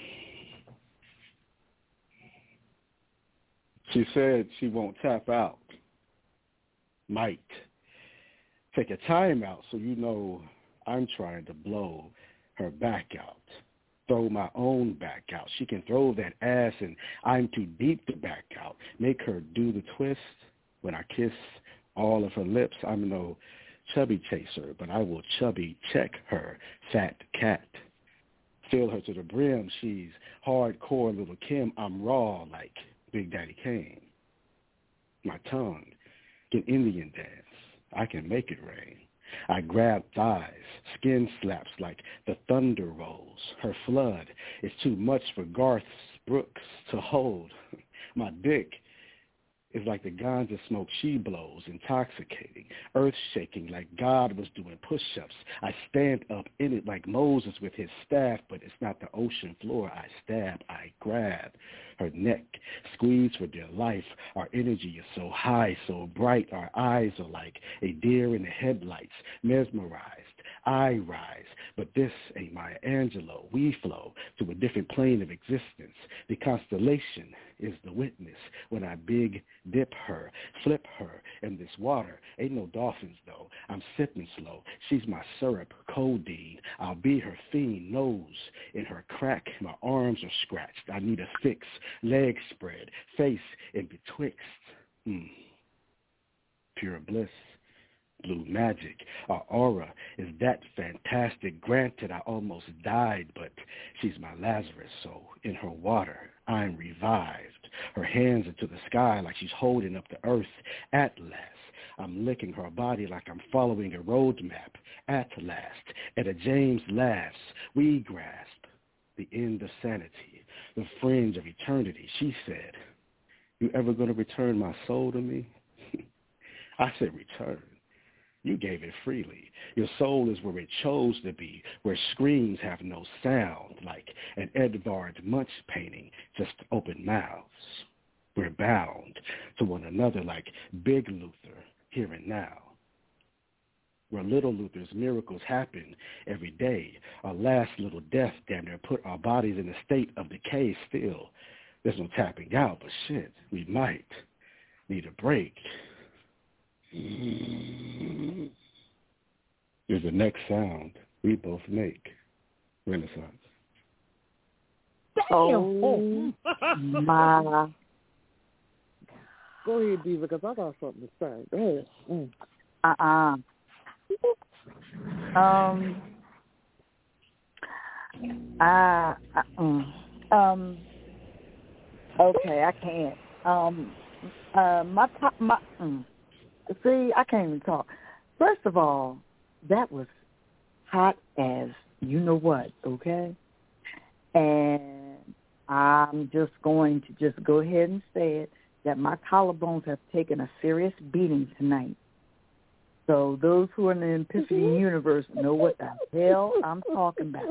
she said she won't tap out. Might take a time out so you know I'm trying to blow her back out. Throw my own back out. She can throw that ass and I'm too deep to back out. Make her do the twist when I kiss all of her lips. I'm no chubby chaser, but I will chubby check her fat cat. Fill her to the brim. She's hardcore little Kim. I'm raw like Big Daddy Kane. My tongue can Indian dance. I can make it rain. I grab thighs, skin slaps like the thunder rolls. Her flood is too much for Garth Brooks to hold. My dick is like the ganja smoke she blows, intoxicating, earth-shaking like God was doing push-ups. I stand up in it like Moses with his staff, but it's not the ocean floor I stab. I grab her neck, squeeze for dear life. Our energy is so high, so bright. Our eyes are like a deer in the headlights, mesmerized. I rise. But this ain't Maya Angelou. We flow to a different plane of existence. The constellation is the witness when I big dip her, flip her in this water. Ain't no dolphins, though. I'm sipping slow. She's my syrup, codeine. I'll be her fiend, nose in her crack. My arms are scratched. I need a fix. Legs spread, face in betwixt. Mm. Pure bliss. Blue magic. Our aura is that fantastic. Granted, I almost died, but she's my Lazarus, so in her water, I'm revived. Her hands are to the sky like she's holding up the earth. At last, I'm licking her body like I'm following a road map. At last, Etta James laughs. We grasp the end of sanity, the fringe of eternity. She said, you ever going to return my soul to me? I said, return. You gave it freely. Your soul is where it chose to be, where screams have no sound, like an Edvard Munch painting, just open mouths. We're bound to one another like Big Luther, here and now. Where little Luther's miracles happen every day, our last little death damn near put our bodies in a state of decay still. There's no tapping out, but shit, we might need a break. Is the next sound we both make. Renaissance. Oh, my. Go ahead, Diva, because I got something to say. Go ahead. Mm. Uh-uh. Um, I, I, mm, um, okay, I can't. Um, uh, my top, my, mm. See, I can't even talk. First of all, that was hot as you know what, okay? And I'm just going to just go ahead and say it, that my collarbones have taken a serious beating tonight. So those who are in the Epiphany mm-hmm. universe know what the hell I'm talking about.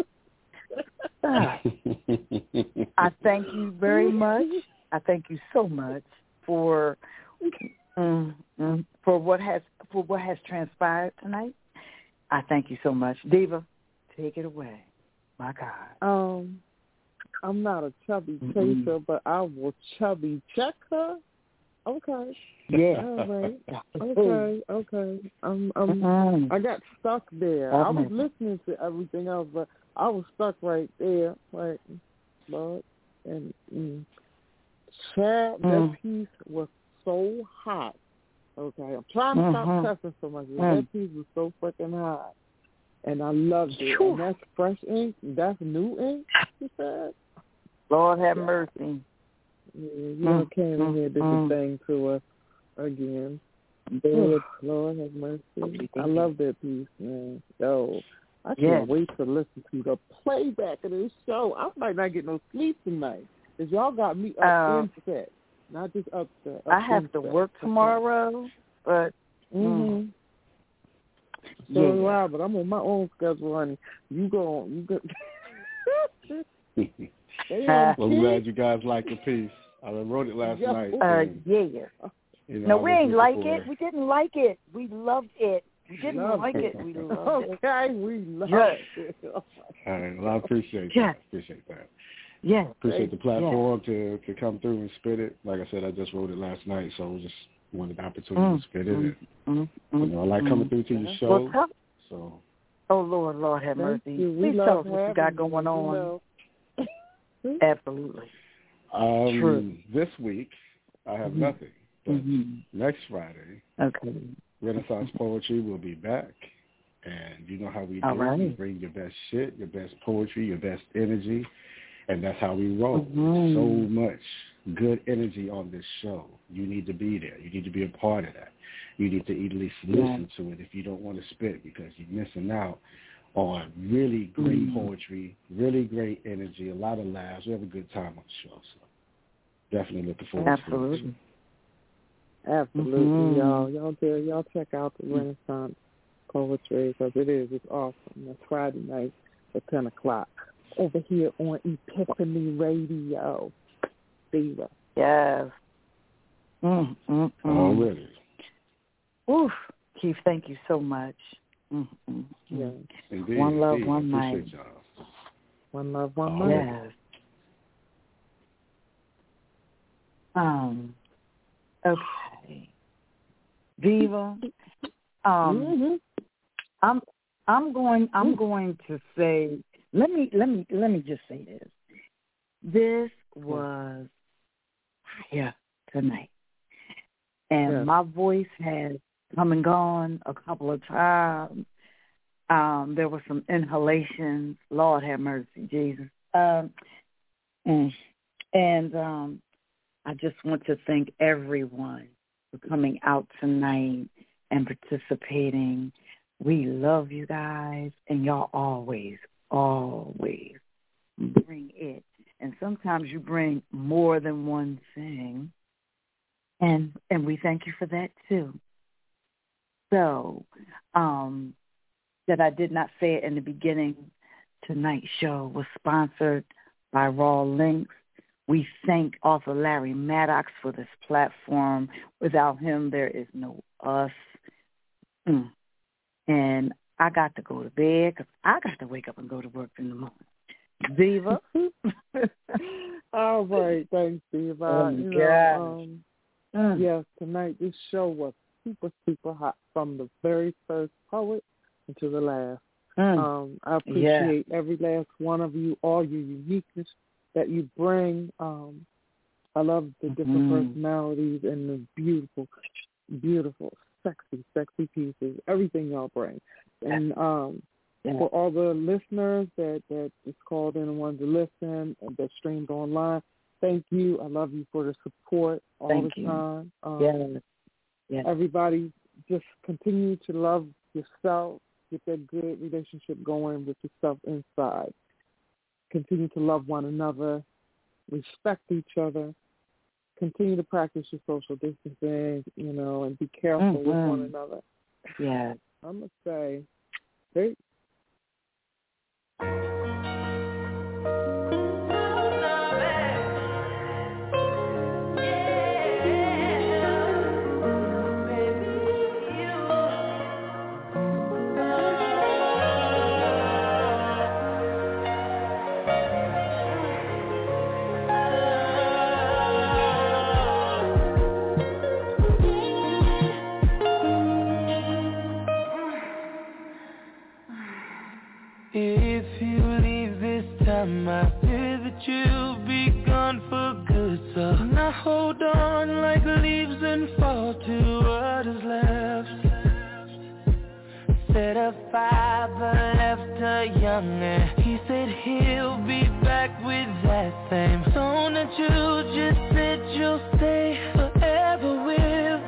I thank you very much. I thank you so much for... Mm, mm, for what has for what has transpired tonight. I thank you so much. Diva, take it away. My God. Um, I'm not a chubby Mm-mm. chaser, but I will chubby check her. Okay. Yeah. All right. Okay. Okay. Um, um, mm-hmm. I got stuck there. Oh, I was man. listening to everything else, but I was stuck right there. Like, but and mm, Chad, mm. that piece was so hot. Okay, I'm trying to mm-hmm. stop cussing so much. Mm. That piece was so freaking hot, and I loved it. Whew. And that's fresh ink. That's new ink. She said, "Lord have mercy." Yeah, you know, mm. came in here did mm. the thing to us again. Lord, Lord have mercy. I love that piece, man. Yo, I can't yeah. wait to listen to the playback of this show. I might not get no sleep tonight because y'all got me upset. Uh, Not just upset. I have to work tomorrow, but mm-hmm. so yeah. do I, but I'm on my own schedule, honey. You go on. You go. Well, I'm glad you guys liked the piece. I wrote it last yeah. night. Uh, and, yeah. You know, no, we ain't like for... it. We didn't like it. We loved it. We didn't Love like it. it. We loved okay, it. Okay, we loved yes. it. All right, well, I appreciate yes. that. Appreciate that. Yeah. Appreciate the platform yeah. to, to come through and spit it. Like I said, I just wrote it last night, so I just wanted the opportunity mm, to spit mm, it. Mm, you know, I like mm, coming through to your show. Well, tell, so. Oh, Lord, Lord have Thank mercy. You. Please tell us what you got going you, on. You know. Absolutely. Um, True. This week, I have mm-hmm. nothing. But mm-hmm. next Friday, okay. Renaissance Poetry will be back. And you know how we do. All right. You bring your best shit, your best poetry, your best energy. And that's how we roll. Mm-hmm. So much good energy on this show. You need to be there. You need to be a part of that. You need to at least listen yeah. to it if you don't want to spit, because you're missing out on really great mm-hmm. poetry, really great energy, a lot of laughs. We have a good time on the show. So definitely looking forward Absolutely. to it. Absolutely, mm-hmm. y'all. Y'all tell y'all check out the Renaissance Poetry, because it is. It's awesome. That's Friday night at ten o'clock. Over here on Epiphany Radio. Diva. Yes. Mm, mm, mm. Already. Oof. Keith, thank you so much. Mm-hmm. Yeah. Indeed, One love, indeed. one night. Appreciate y'all. One love, one Oh, night. Yes. Um. Okay. Viva. Um. Mm-hmm. I'm. I'm going. I'm going to say. Let me. Let me. Let me just say this. This was fire tonight, and Yeah. my voice has come and gone a couple of times. Um, there were some inhalations. Lord have mercy, Jesus. Um, and and um, I just want to thank everyone for coming out tonight and participating. We love you guys, and y'all always, always bring it. And sometimes you bring more than one thing, and and we thank you for that too. So, um, that I did not say it in the beginning, tonight's show was sponsored by Raw Links. We thank author Larry Maddox for this platform. Without him, there is no us. Mm. And I got to go to bed because I got to wake up and go to work in the morning. Diva. All right, thanks, Diva. Oh, you God. know, um, Mm. yes, tonight this show was super, super hot from the very first poet until the last. Mm. Um, I appreciate every last one of you, all your uniqueness that you bring. Um, I love the different Mhm. personalities and the beautiful, beautiful, sexy, sexy pieces, everything y'all bring. And um, Yeah. for all the listeners that, that just called in and wanted to listen and that streamed online, thank you. I love you for the support all Thank the you. time. Um, Yes. Yes. Everybody just continue to love yourself. Get that good relationship going with yourself inside. Continue to love one another. Respect each other. Continue to practice your social distancing, you know, and be careful Mm-hmm. with one another. Yeah. I'm going to say, hey. If you leave this time, I fear that you'll be gone for good. So now hold on like leaves and fall to what is left. Set a fire but left her young, and he said he'll be back with that same tone that you just said you'll stay forever with.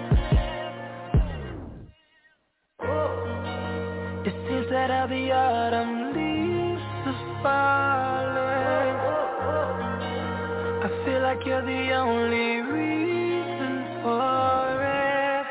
It seems that all the autumn leaves are falling. I feel like you're the only reason for it.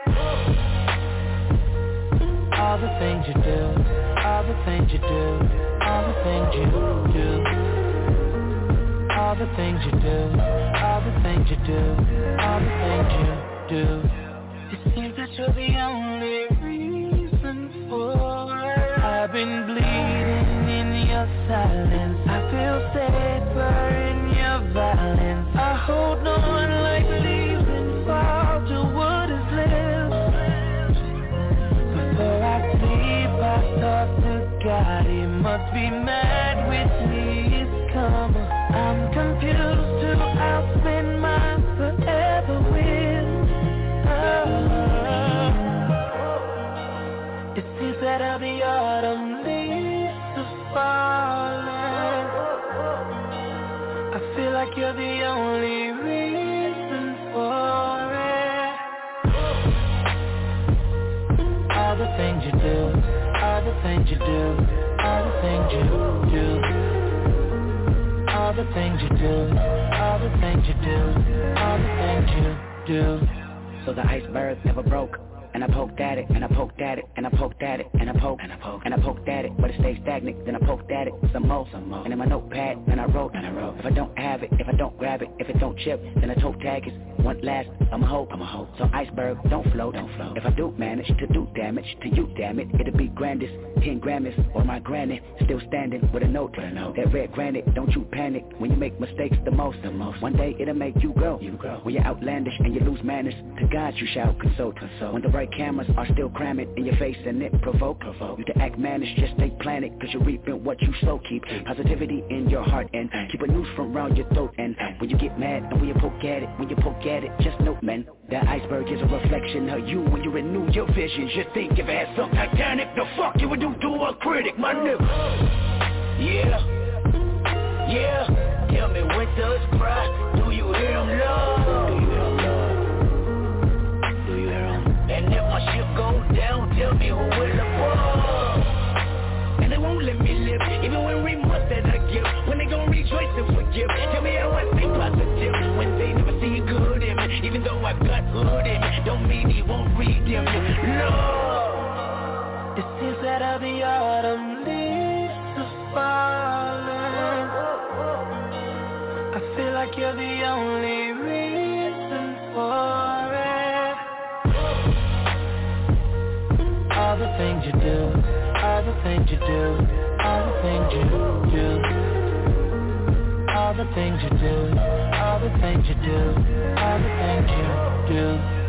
All the things you do, all the things you do, all the things you do. All the things you do, all the things you do, all the things you do. It seems that you're the only reason for it. I've been bleeding in your silence. I feel safer in your violence. I hold on like leaves and fall to what is left. Before I sleep, I talk to God. He must be mad with me. It's karma. I'm confused to I'll spend mine forever with. Oh. It seems that all the autumn leaves are falling. I feel like you're the only reason for it. All the things you do, all the things you do, all the things you do. All the things you do, all the things you do, all the things you do. So the iceberg never broke. And I poked at it, and I poked at it, and I poked at it, and I poked, and I poked, and I poked at it, but it stayed stagnant. Then I poked at it some more, some more. And in my notepad, then I wrote, and I wrote. If I don't have it, if I don't grab it, if it don't chip, then a toe tag is want last, I'm a hope, I'm a hope. So iceberg, don't float, don't float. If I do manage to do damage to you, damn it, it'll be grandest, ten Grammys, or my granny, still standing with a note, with a note. That red granite, don't you panic, when you make mistakes the most, the most. One day it'll make you grow, you grow. When you're outlandish and you lose manners, to God you shall consult, consult. When the right cameras are still cramming in your face and it provoke, provoke. You to act mannish, just stay planted, cause you're reaping what you sow. Keep positivity in your heart and keep a noose from around your throat. And when you get mad and when you poke at it, when you poke at it, just note, man, that iceberg is a reflection of you. When you renew your vision, just think if it had some Titanic, the fuck you would do to a critic, my nigga. Yeah, yeah, tell me when does cry, do you hear him love? Do you hear him love? Do you hear him? And if my ship goes down, tell me who will it fall? And they won't let me live, even when remorse that I give. When they gon' rejoice and forgive, tell me how I stay positive. When they never see good in me, even though I got hood in me, don't mean he won't redeem me. No. It seems that every autumn leaves are falling. I feel like you're the only reason for it. All the things you do, all the things you do, all the things you do, all the things you do, all the things you do, all the things you do.